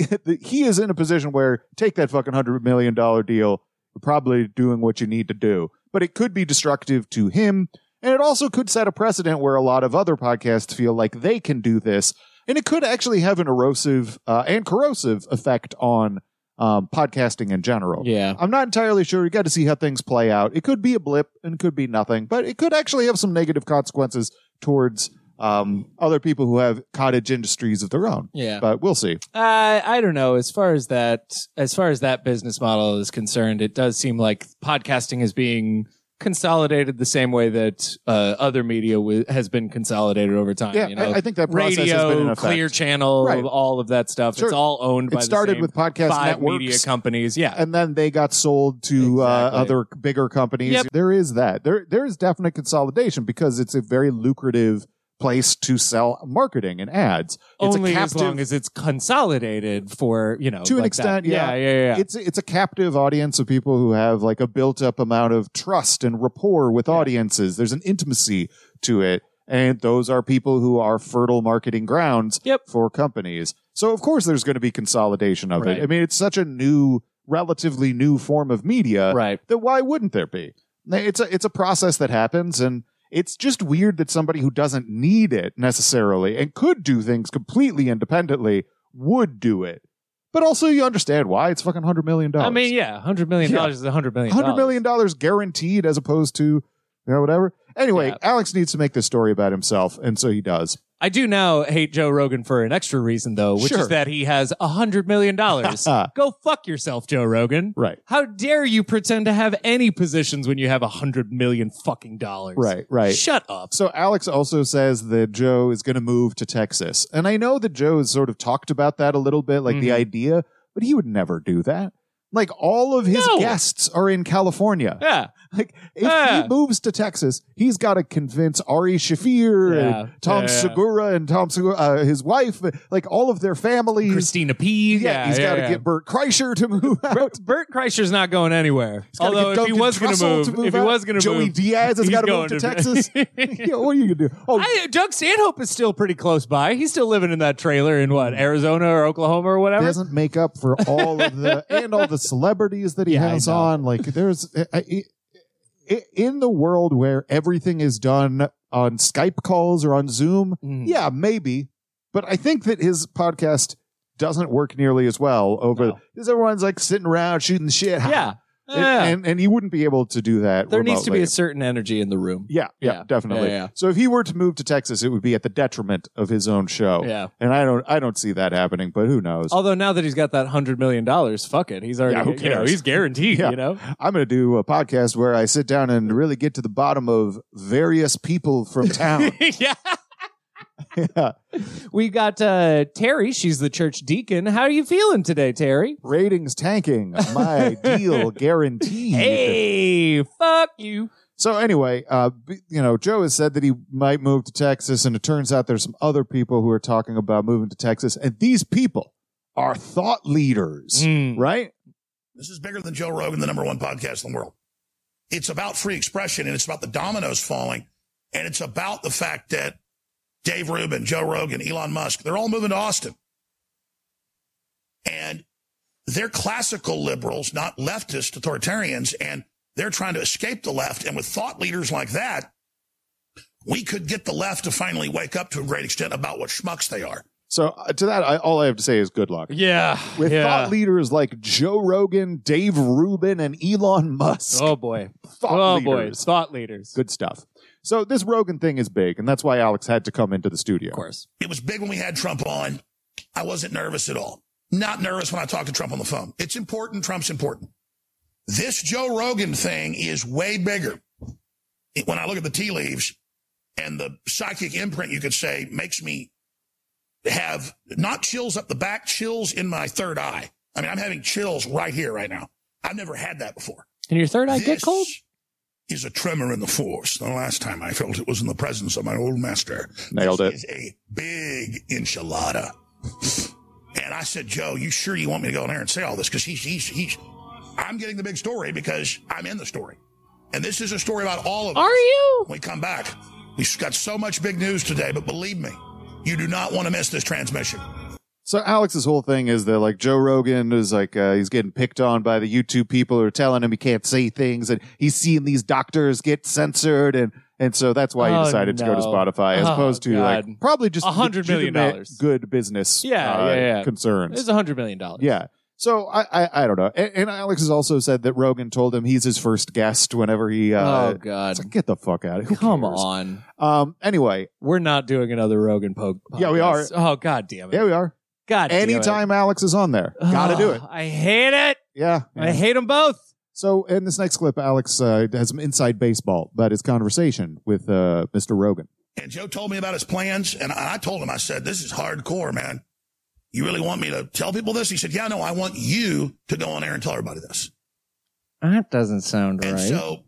He is in a position where take that fucking $100 million deal, you're probably doing what you need to do. But it could be destructive to him. And it also could set a precedent where a lot of other podcasts feel like they can do this. And it could actually have an erosive and corrosive effect on podcasting in general. I'm not entirely sure. You got to see how things play out. It could be a blip and it could be nothing, but it could actually have some negative consequences towards other people who have cottage industries of their own. But we'll see. I don't know. As far as that business model is concerned, it does seem like podcasting is being consolidated the same way that other media has been consolidated over time. I think that process radio, has been in effect. Clear Channel, all of that stuff. It's all owned by it started the same with podcast 5 networks, media companies. And then they got sold to other bigger companies. There is that. There is definite consolidation because it's a very lucrative place to sell marketing and ads. It's only a captive, as long as it's consolidated for, to an like extent. Yeah. It's a captive audience of people who have like a built up amount of trust and rapport with audiences. There's an intimacy to it. And those are people who are fertile marketing grounds for companies. So of course there's going to be consolidation of it. I mean, it's such a relatively new form of media that why wouldn't there be? It's a process that happens, and it's just weird that somebody who doesn't need it necessarily and could do things completely independently would do it. But also you understand why. It's fucking $100 million. I mean, $100 million is $100 million. $100 million guaranteed as opposed to, whatever. Anyway, Alex needs to make this story about himself, and so he does. I do now hate Joe Rogan for an extra reason, though, which is that he has $100 million. Go fuck yourself, Joe Rogan. Right. How dare you pretend to have any positions when you have $100 million fucking dollars? Right. Shut up. So Alex also says that Joe is going to move to Texas. And I know that Joe has sort of talked about that a little bit, like the idea, but he would never do that. Like, all of his guests are in California. Like, if he moves to Texas, he's got to convince Ari Shaffir and Tom Segura and his wife, like all of their families. Christina P. He's got to get Bert Kreischer to move out. Bert Kreischer's not going anywhere. Although if he was going to move, Joey Diaz has got to move to Texas. What are you going to do? Doug Stanhope is still pretty close by. He's still living in that trailer in Arizona or Oklahoma or whatever. Doesn't make up for all of the celebrities that he has on. Like, in the world where everything is done on Skype calls or on Zoom, yeah, maybe. But I think that his podcast doesn't work nearly as well because everyone's like sitting around shooting the shit. Yeah. And he wouldn't be able to do that. There remotely. needs to be a certain energy in the room. Yeah, definitely. Yeah. So if he were to move to Texas, it would be at the detriment of his own show. Yeah. And I don't see that happening, but who knows? Although now that he's got that $100 million, fuck it. He's already, who cares? he's guaranteed, Yeah. I'm going to do a podcast where I sit down and really get to the bottom of various people from town. Yeah. Yeah. We got Terry. She's the church deacon. How are you feeling today, Terry? Ratings tanking. My deal guaranteed. Hey, fuck you. So anyway, Joe has said that he might move to Texas, and it turns out there's some other people who are talking about moving to Texas, and these people are thought leaders, right? This is bigger than Joe Rogan, the #1 podcast in the world. It's about free expression, and it's about the dominoes falling, and it's about the fact that Dave Rubin, Joe Rogan, Elon Musk, they're all moving to Austin. And they're classical liberals, not leftist authoritarians, and they're trying to escape the left. And with thought leaders like that, we could get the left to finally wake up to a great extent about what schmucks they are. So to that, all I have to say is good luck. Yeah. With thought leaders like Joe Rogan, Dave Rubin, and Elon Musk. Oh, boy. Thought leaders. Thought leaders. Good stuff. So this Rogan thing is big, and that's why Alex had to come into the studio. Of course. It was big when we had Trump on. I wasn't nervous at all. Not nervous when I talked to Trump on the phone. It's important. Trump's important. This Joe Rogan thing is way bigger. When I look at the tea leaves and the psychic imprint, you could say, makes me have not chills up the back, chills in my third eye. I mean, I'm having chills right here, right now. I've never had that before. Can your third eye get cold? Is a tremor in the force. The last time I felt it was in the presence of my old master. Nailed it. This is a big enchilada. And I said, Joe, you sure you want me to go in there and say all this? Because I'm getting the big story because I'm in the story. And this is a story about all of us. Are you? When we come back, we've got so much big news today, but believe me, you do not want to miss this transmission. So Alex's whole thing is that like Joe Rogan is like he's getting picked on by the YouTube people who are telling him he can't say things, and he's seeing these doctors get censored, and so that's why he decided to go to Spotify as opposed to like probably just $100 million good business concerns. It's $100 million. Yeah. So I don't know. And Alex has also said that Rogan told him he's his first guest whenever he oh God, it's like, get the fuck out of here. Come on. Anyway, we're not doing another Rogan podcast. Yeah, we are. Oh God damn it. Yeah, we are. God anytime Alex is on there, gotta do it. I hate it. Yeah. I hate them both. So in this next clip, Alex has some inside baseball about his conversation with Mr. Rogan. And Joe told me about his plans, and I told him, I said, this is hardcore, man. You really want me to tell people this? He said, yeah, no, I want you to go on there and tell everybody this. That doesn't sound and right. So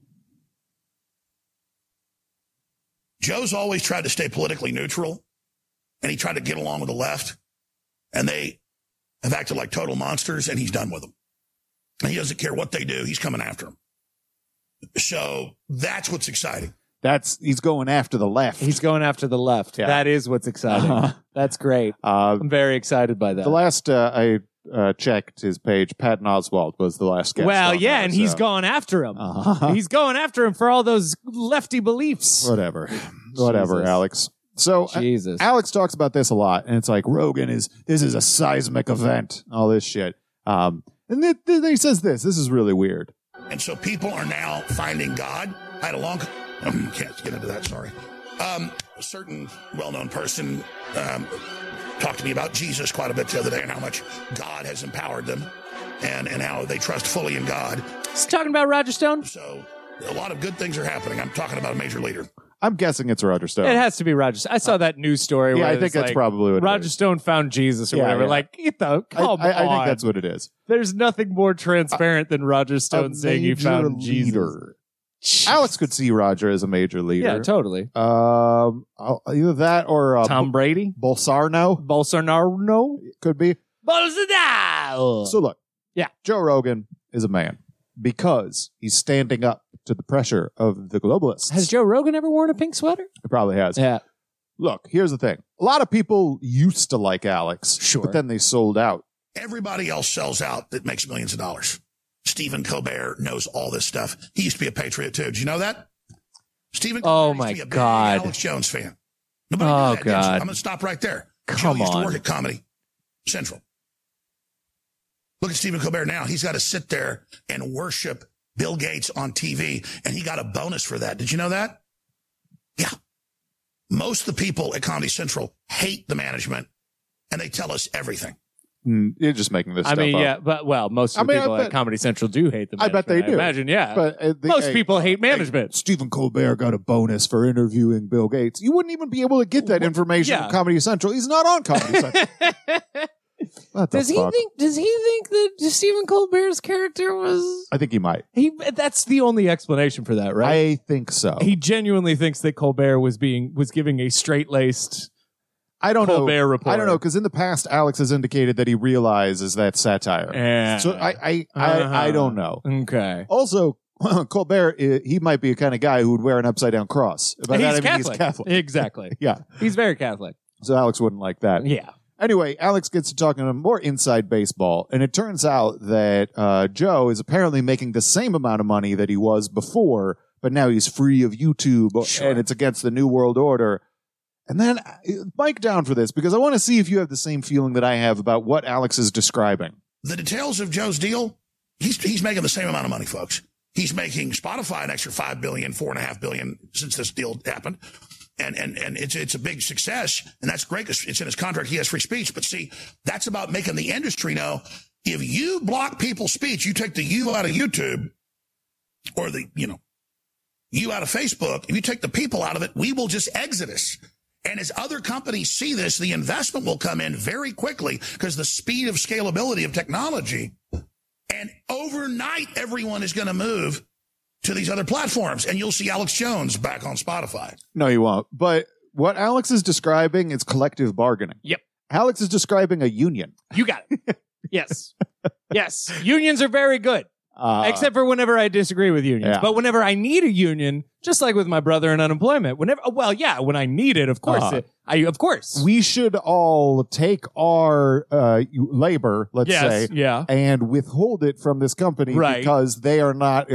Joe's always tried to stay politically neutral, and he tried to get along with the left, and they have acted like total monsters, and he's done with them. And he doesn't care what they do. He's coming after them. So that's what's exciting. He's going after the left. He's going after the left. Yeah. That is what's exciting. That's great. I'm very excited by that. The last I checked his page, Patton Oswalt was the last guest. Well, yeah, there, and he's going after him. He's going after him for all those lefty beliefs. Whatever, Alex. So Alex talks about this a lot, and it's like this is a seismic event, all this shit. And then he says this is really weird. And so people are now finding God. I had a long, can't get into that, sorry. A certain well-known person talked to me about Jesus quite a bit the other day and how much God has empowered them and how they trust fully in God. He's talking about Roger Stone? So a lot of good things are happening. I'm talking about a major leader. I'm guessing it's Roger Stone. It has to be Roger Stone. I saw that news story. Yeah, where I think that's probably what Roger Stone found Jesus or whatever. Yeah. Like, come on. I think that's what it is. There's nothing more transparent than Roger Stone saying he found Jesus. Alex could see Roger as a major leader. Yeah, totally. Either that or Tom Brady, Bolsonaro could be. Bolsonaro. So look, yeah, Joe Rogan is a man because he's standing up to the pressure of the globalists. Has Joe Rogan ever worn a pink sweater? He probably has. Yeah. Look, here's the thing. A lot of people used to like Alex, sure, but then they sold out. Everybody else sells out that makes millions of dollars. Stephen Colbert knows all this stuff. He used to be a patriot too. Did you know that? Stephen Oh Colbert my used to be a big God. Alex Jones fan. Nobody Oh, knew that, did you? God. I'm going to stop right there. Come Joe used to on. work at Comedy Central. Look at Stephen Colbert now. He's got to sit there and worship Bill Gates on TV, and he got a bonus for that. Did you know that? Yeah. Most of the people at Comedy Central hate the management, and they tell us everything. You're just making this I stuff mean, up. yeah, but well, most of the people at Comedy Central do hate the I management. bet they do. Imagine, yeah. But most people hate management. Stephen Colbert got a bonus for interviewing Bill Gates. You wouldn't even be able to get that information from Comedy Central. He's not on Comedy Central. What the Does he fuck? think that Stephen Colbert's character was? I think he might. That's the only explanation for that, right? I think so. He genuinely thinks that Colbert was giving a straight-laced. I don't Colbert know. report. I don't know, because in the past, Alex has indicated that he realizes that satire. Yeah. So I don't know. Okay. Also, Colbert, he might be a kind of guy who would wear an upside down cross. By that, I mean Catholic. he's Catholic. Exactly. Yeah. He's very Catholic. So Alex wouldn't like that. Yeah. Anyway, Alex gets to talking more inside baseball, and it turns out that Joe is apparently making the same amount of money that he was before, but now he's free of YouTube, and it's against the New World Order. And then, mic down for this, because I want to see if you have the same feeling that I have about what Alex is describing. The details of Joe's deal, he's making the same amount of money, folks. He's making Spotify an extra $5 billion, $4.5 billion since this deal happened. And it's a big success, and that's great because it's in his contract. He has free speech. But see, that's about making the industry know if you block people's speech, you take the you out of YouTube or the, you out of Facebook. If you take the people out of it, we will just exodus. And as other companies see this, the investment will come in very quickly because the speed of scalability of technology. And overnight, everyone is going to move to these other platforms, and you'll see Alex Jones back on Spotify. No, you won't. But what Alex is describing is collective bargaining. Yep. Alex is describing a union. You got it. Yes. Yes. Unions are very good. Except for whenever I disagree with unions. Yeah. But whenever I need a union, just like with my brother in unemployment, when I need it, of course. Of course. We should all take our labor, let's say, and withhold it from this company because they are not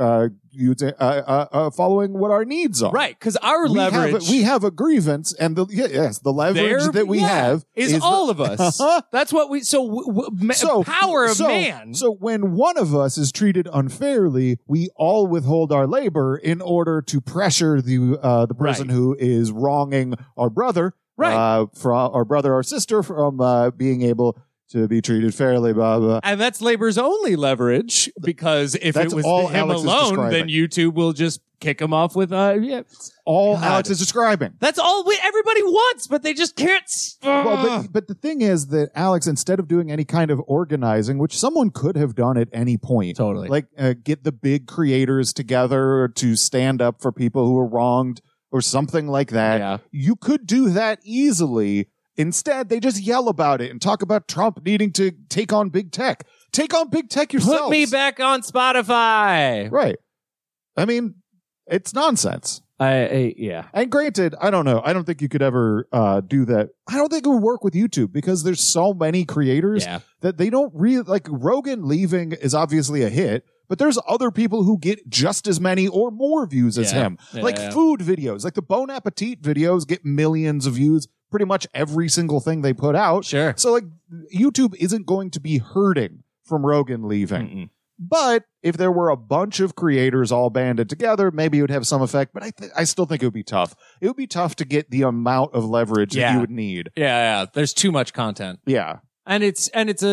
following what our needs are. Right, because our leverage... We have a grievance, and the leverage that we have is all of us. That's what we... power of man. So when one of us is treated unfairly, we all withhold our labor in order to pressure the person who is wronging our brother, for our brother or sister from being able to be treated fairly, blah, blah. And that's labor's only leverage, because if That's it was all him Alex is alone, describing. then YouTube will just kick him off with all Alex is describing. That's all everybody wants, but they just can't. Well, but the thing is that Alex, instead of doing any kind of organizing, which someone could have done at any point, totally, like get the big creators together to stand up for people who are wronged or something like that, you could do that easily. Instead, they just yell about it and talk about Trump needing to take on big tech. Take on big tech yourself. Put me back on Spotify. Right. I mean, it's nonsense. Yeah. And granted, I don't know. I don't think you could ever do that. I don't think it would work with YouTube because there's so many creators that they don't really like. Rogan leaving is obviously a hit, but there's other people who get just as many or more views as him. Like food videos, like the Bon Appetit videos get millions of views. Pretty much every single thing they put out. Sure. So like YouTube isn't going to be hurting from Rogan leaving. Mm-mm. But if there were a bunch of creators all banded together, maybe it would have some effect. But I still think it would be tough. It would be tough to get the amount of leverage that you would need. Yeah. There's too much content. Yeah. And it's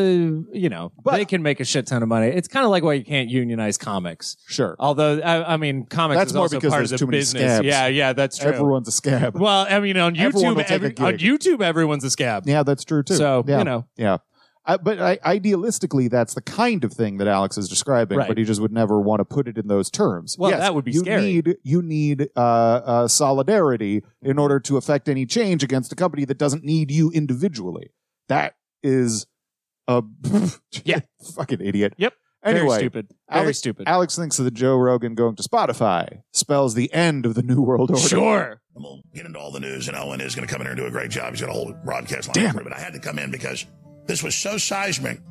they can make a shit ton of money. It's kind of like why you can't unionize comics. Sure. Although, I mean, comics that's is more also because part of there's the too many business. scabs. Yeah, that's true. Everyone's a scab. Well, I mean, on YouTube, everyone's a scab. Yeah, that's true too. So, Yeah. But idealistically, that's the kind of thing that Alex is describing, but he just would never want to put it in those terms. Well, that would be scary. You need solidarity in order to affect any change against a company that doesn't need you individually. That is a fucking idiot. Yep. Anyway, very stupid. Very stupid. Alex thinks that Joe Rogan going to Spotify spells the end of the New World Order. Sure. We'll get into all the news, and Owen is going to come in here and do a great job. He's got a whole broadcast line. Damn for it, but I had to come in because this was so seismic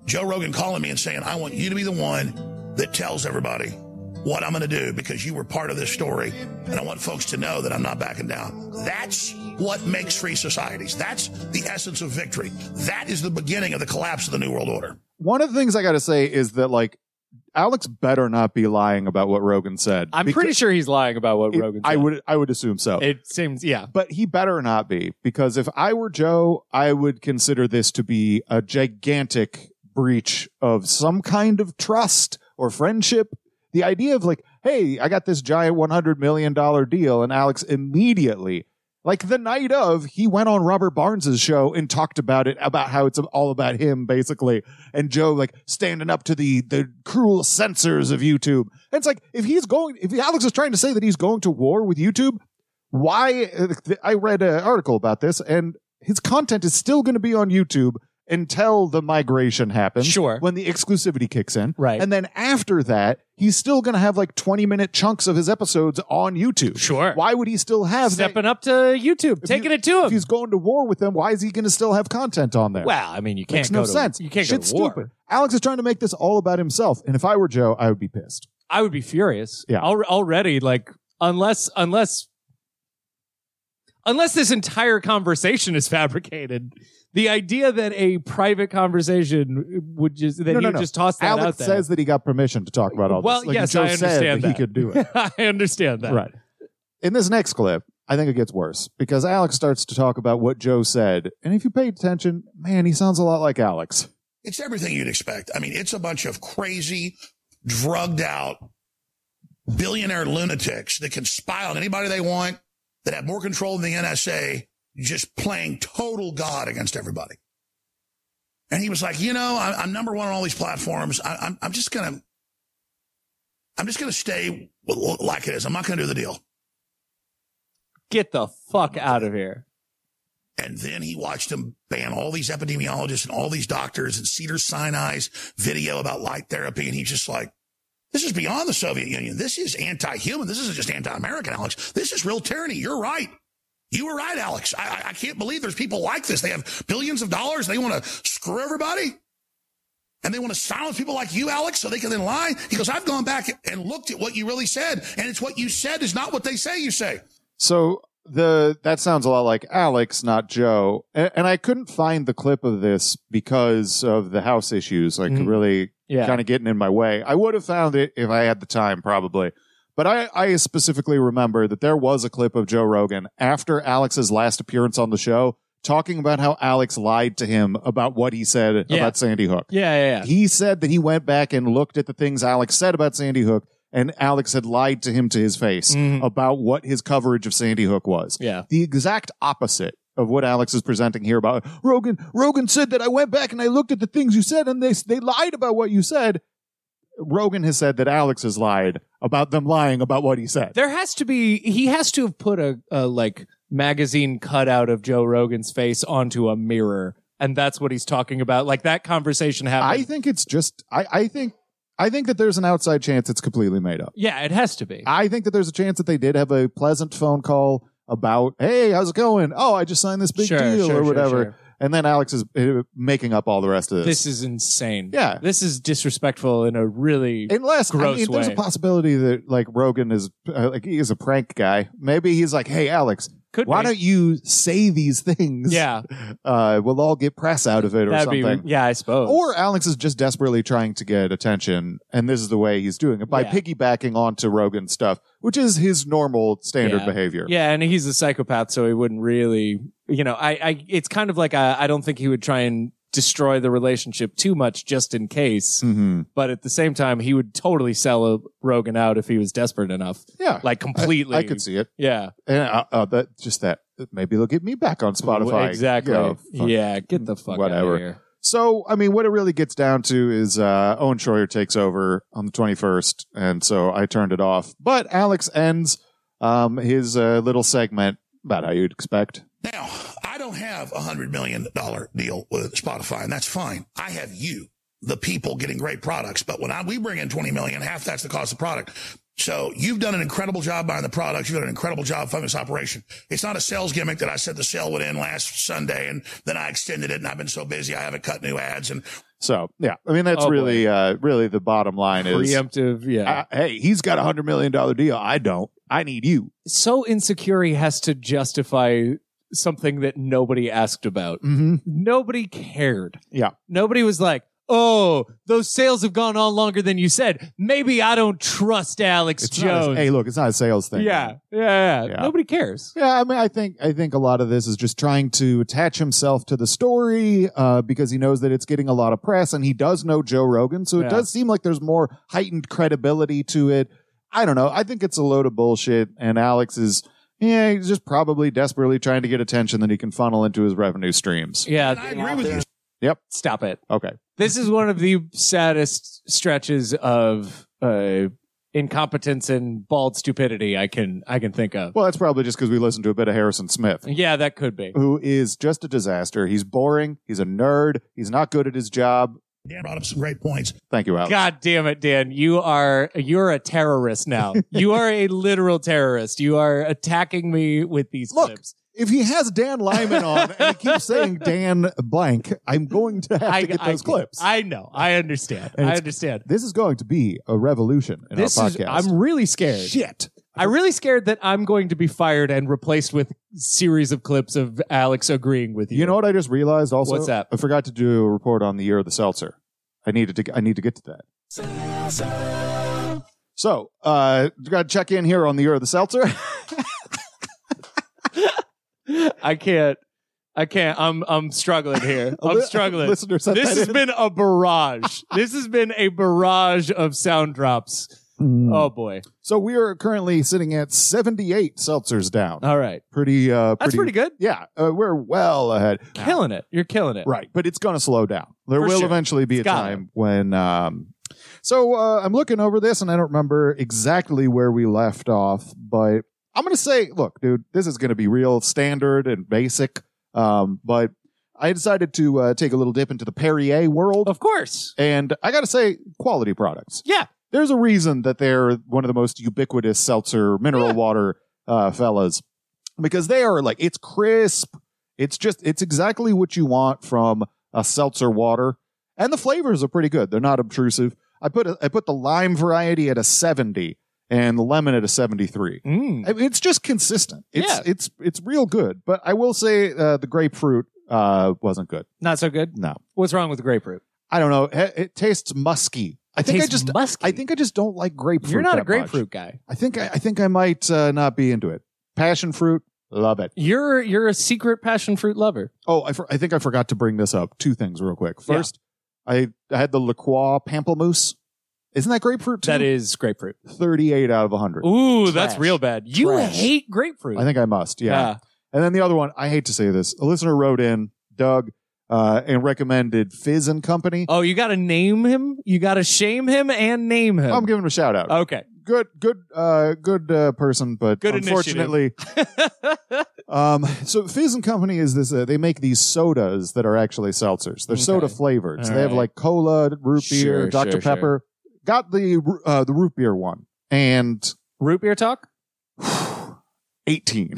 Joe Rogan calling me and saying, I want you to be the one that tells everybody what I'm going to do because you were part of this story. And I want folks to know that I'm not backing down. That's what makes free societies. That's the essence of victory. That is the beginning of the collapse of the New World Order. One of the things I got to say is that, like, Alex better not be lying about what Rogan said. I'm pretty sure he's lying about what Rogan said. I would assume so. It seems, yeah. But he better not be, because if I were Joe, I would consider this to be a gigantic breach of some kind of trust or friendship. The idea of, like, hey, I got this giant $100 million deal, and Alex immediately, like the night of, he went on Robert Barnes's show and talked about it, about how it's all about him, basically. And Joe, like, standing up to the cruel censors of YouTube. And it's like, if Alex is trying to say that he's going to war with YouTube, why? I read an article about this, and his content is still going to be on YouTube until the migration happens. Sure. When the exclusivity kicks in. Right. And then after that, he's still going to have like 20-minute chunks of his episodes on YouTube. Sure. Why would he still have stepping up to YouTube, taking it to him? If he's going to war with them, why is he going to still have content on there? Well, I mean, you can't Makes go no to, sense. You can't Shit's go to war. stupid. Alex is trying to make this all about himself. And if I were Joe, I would be pissed. I would be furious. Yeah. Already, like, unless this entire conversation is fabricated, the idea that a private conversation would just just toss that Alex out there. says that he got permission to talk about all Well, this. Like, yes, Joe I said understand that. he could do it. I understand that. Right. In this next clip, I think it gets worse because Alex starts to talk about what Joe said. And if you pay attention, man, he sounds a lot like Alex. It's everything you'd expect. I mean, it's a bunch of crazy, drugged out billionaire lunatics that can spy on anybody they want, that have more control than the NSA, just playing total God against everybody. And he was like, I'm number one on all these platforms. I'm just gonna stay like it is. I'm not gonna do the deal. Get the fuck out of here. And then he watched him ban all these epidemiologists and all these doctors and Cedars-Sinai's video about light therapy. And he's just like, this is beyond the Soviet Union. This is anti-human. This isn't just anti-American, Alex. This is real tyranny. You're right. You were right, Alex. I can't believe there's people like this. They have billions of dollars. They want to screw everybody. And they want to silence people like you, Alex, so they can then lie. He goes, I've gone back and looked at what you really said. And it's what you said is not what they say you say. So that sounds a lot like Alex, not Joe. And I couldn't find the clip of this because of the house issues, like really kind of getting in my way. I would have found it if I had the time, probably. But I specifically remember that there was a clip of Joe Rogan after Alex's last appearance on the show talking about how Alex lied to him about what he said about Sandy Hook. Yeah. He said that he went back and looked at the things Alex said about Sandy Hook, and Alex had lied to him to his face about what his coverage of Sandy Hook was. Yeah. The exact opposite of what Alex is presenting here about Rogan said that I went back and I looked at the things you said and they lied about what you said. Rogan has said that Alex has lied about them lying about what he said. He has to have put a like magazine cutout of Joe Rogan's face onto a mirror. And that's what he's talking about. Like that conversation happened. I think it's just, I think that there's an outside chance it's completely made up. Yeah, it has to be. I think that there's a chance that they did have a pleasant phone call about, hey, how's it going? Oh, I just signed this big deal or whatever. Sure. And then Alex is making up all the rest of this. This is insane. Yeah. This is disrespectful in a really gross way. There's a possibility that like Rogan is he is a prank guy. Maybe he's like, hey, Alex, why don't you say these things? Yeah. We'll all get press out of it or something. Yeah, I suppose. Or Alex is just desperately trying to get attention, and this is the way he's doing it, by piggybacking onto Rogan's stuff, which is his normal standard behavior. Yeah, and he's a psychopath, so he wouldn't really, it's kind of like I don't think he would try and destroy the relationship too much just in case. Mm-hmm. But at the same time, he would totally sell Rogan out if he was desperate enough. Yeah. Like completely. I could see it. Yeah. And maybe they'll get me back on Spotify. Exactly. Get the fuck out of here. So, I mean, what it really gets down to is Owen Schroyer takes over on the 21st, and so I turned it off. But Alex ends his little segment about how you'd expect. Now, I don't have a $100 million deal with Spotify, and that's fine. I have you, the people, getting great products. But when we bring in $20 million, half that's the cost of the product. So you've done an incredible job buying the products. You've done an incredible job funding this operation. It's not a sales gimmick that I said the sale would end last Sunday, and then I extended it, and I've been so busy I haven't cut new ads. And So, yeah, I mean, that's really the bottom line is preemptive. Yeah. Hey, he's got $100 million deal. I don't. I need you. So insecure he has to justify something that nobody asked about. Mm-hmm. Nobody cared. Yeah. Nobody was like, oh, those sales have gone on longer than you said. Maybe I don't trust Alex Jones. Hey, look, it's not a sales thing. Yeah. Nobody cares. Yeah, I mean, I think a lot of this is just trying to attach himself to the story because he knows that it's getting a lot of press, and he does know Joe Rogan, so it does seem like there's more heightened credibility to it. I don't know. I think it's a load of bullshit, and Alex is... Yeah, he's just probably desperately trying to get attention that he can funnel into his revenue streams. Yeah. I agree with you. Yep. Stop it. Okay. This is one of the saddest stretches of incompetence and bald stupidity I can think of. Well, that's probably just because we listened to a bit of Harrison Smith. Yeah, that could be. Who is just a disaster. He's boring. He's a nerd. He's not good at his job. Dan brought up some great points. Thank you, Alex. God damn it, Dan. You're a terrorist now. You are a literal terrorist. You are attacking me with these clips. If he has Dan Lyman on and he keeps saying Dan blank, I'm going to have to get those clips. I know. I understand. This is going to be a revolution in our podcast. I'm really scared. Shit. I'm really scared that I'm going to be fired and replaced with series of clips of Alex agreeing with you. You know what I just realized also? What's that? I forgot to do a report on the year of the seltzer. I need to get to that. So, got to check in here on the year of the seltzer. I can't. I'm struggling here. I'm struggling. This has been a barrage. This has been a barrage of sound drops. Oh boy. So we are currently sitting at 78 seltzers down. All right. That's pretty good. Yeah. We're well ahead. Killing it. You're killing it. Right. But it's going to slow down. There will eventually be a time when, so I'm looking over this and I don't remember exactly where we left off, but I'm going to say, look, dude, this is going to be real standard and basic. But I decided to take a little dip into the Perrier world. Of course. And I got to say, quality products. Yeah. There's a reason that they're one of the most ubiquitous seltzer mineral water fellas, because they are like, it's crisp. It's exactly what you want from a seltzer water. And the flavors are pretty good. They're not obtrusive. I put the lime variety at a 70 and the lemon at a 73. I mean, it's just consistent. It's real good. But I will say the grapefruit wasn't good. Not so good? No. What's wrong with the grapefruit? I don't know. It tastes musky. I think I just don't like grapefruit. You're not a that grapefruit much. guy. I think I might not be into it. Passion fruit, love it. You're a secret passion fruit lover. Oh, I think I forgot to bring this up. Two things real quick. First, I had the La Croix pamplemousse. Isn't that grapefruit too? That is grapefruit. 38 out of 100. Ooh, that's real bad. You hate grapefruit. I think I must. Yeah. And then the other one, I hate to say this. A listener wrote in, Doug, and recommended Fizz and Company. Oh, you got to name him? You got to shame him and name him. I'm giving him a shout out. Okay. Good person, but good unfortunately. So Fizz and Company is this, they make these sodas that are actually seltzers. They're soda flavored. So they have like cola, root beer, Dr. Pepper. Got the root beer one. And root beer talk? 18.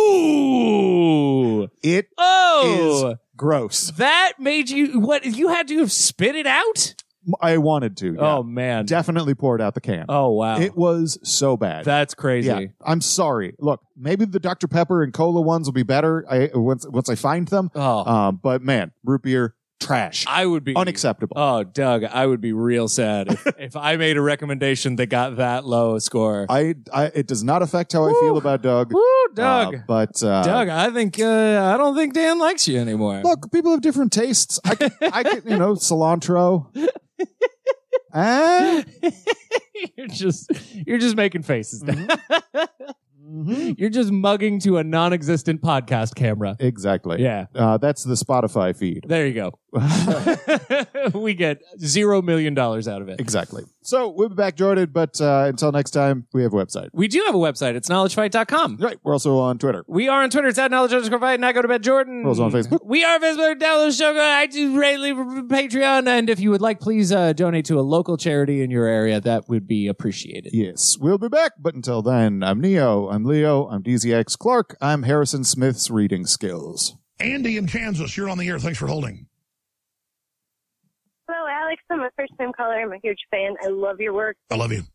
Ooh. It is gross. That made you, you had to have spit it out? I wanted to. Yeah. Oh, man. Definitely poured out the can. Oh, wow. It was so bad. That's crazy. Yeah. I'm sorry. Look, maybe the Dr. Pepper and cola ones will be better once I find them. Oh. But man, root beer, trash. I would be unacceptable. Oh, Doug, I would be real sad if I made a recommendation that got that low a score. It does not affect how I feel about Doug. Woo, Doug. Doug, I think I don't think Dan likes you anymore. Look, people have different tastes. I could, cilantro. You're just making faces. Mm-hmm. You're just mugging to a non-existent podcast camera. Exactly. Yeah. That's the Spotify feed. There you go. We get $0 million out of it. Exactly. So we'll be back, Jordan, but until next time, we have a website. We do have a website. It's knowledgefight.com. Right. We're also on Twitter. We are on Twitter. It's at knowledge_fight, and I go to bed, Jordan. We're also on Facebook. We are on Facebook. Download the show, go to iTunes, rate, leave Patreon, and if you would like, please donate to a local charity in your area. That would be appreciated. Yes. We'll be back, but until then, I'm Neo, I'm Leo, I'm DZX Clark, I'm Harrison Smith's reading skills. Andy in Kansas, you're on the air. Thanks for holding. Hello, Alex, I'm a first-time caller. I'm a huge fan. I love your work. I love you.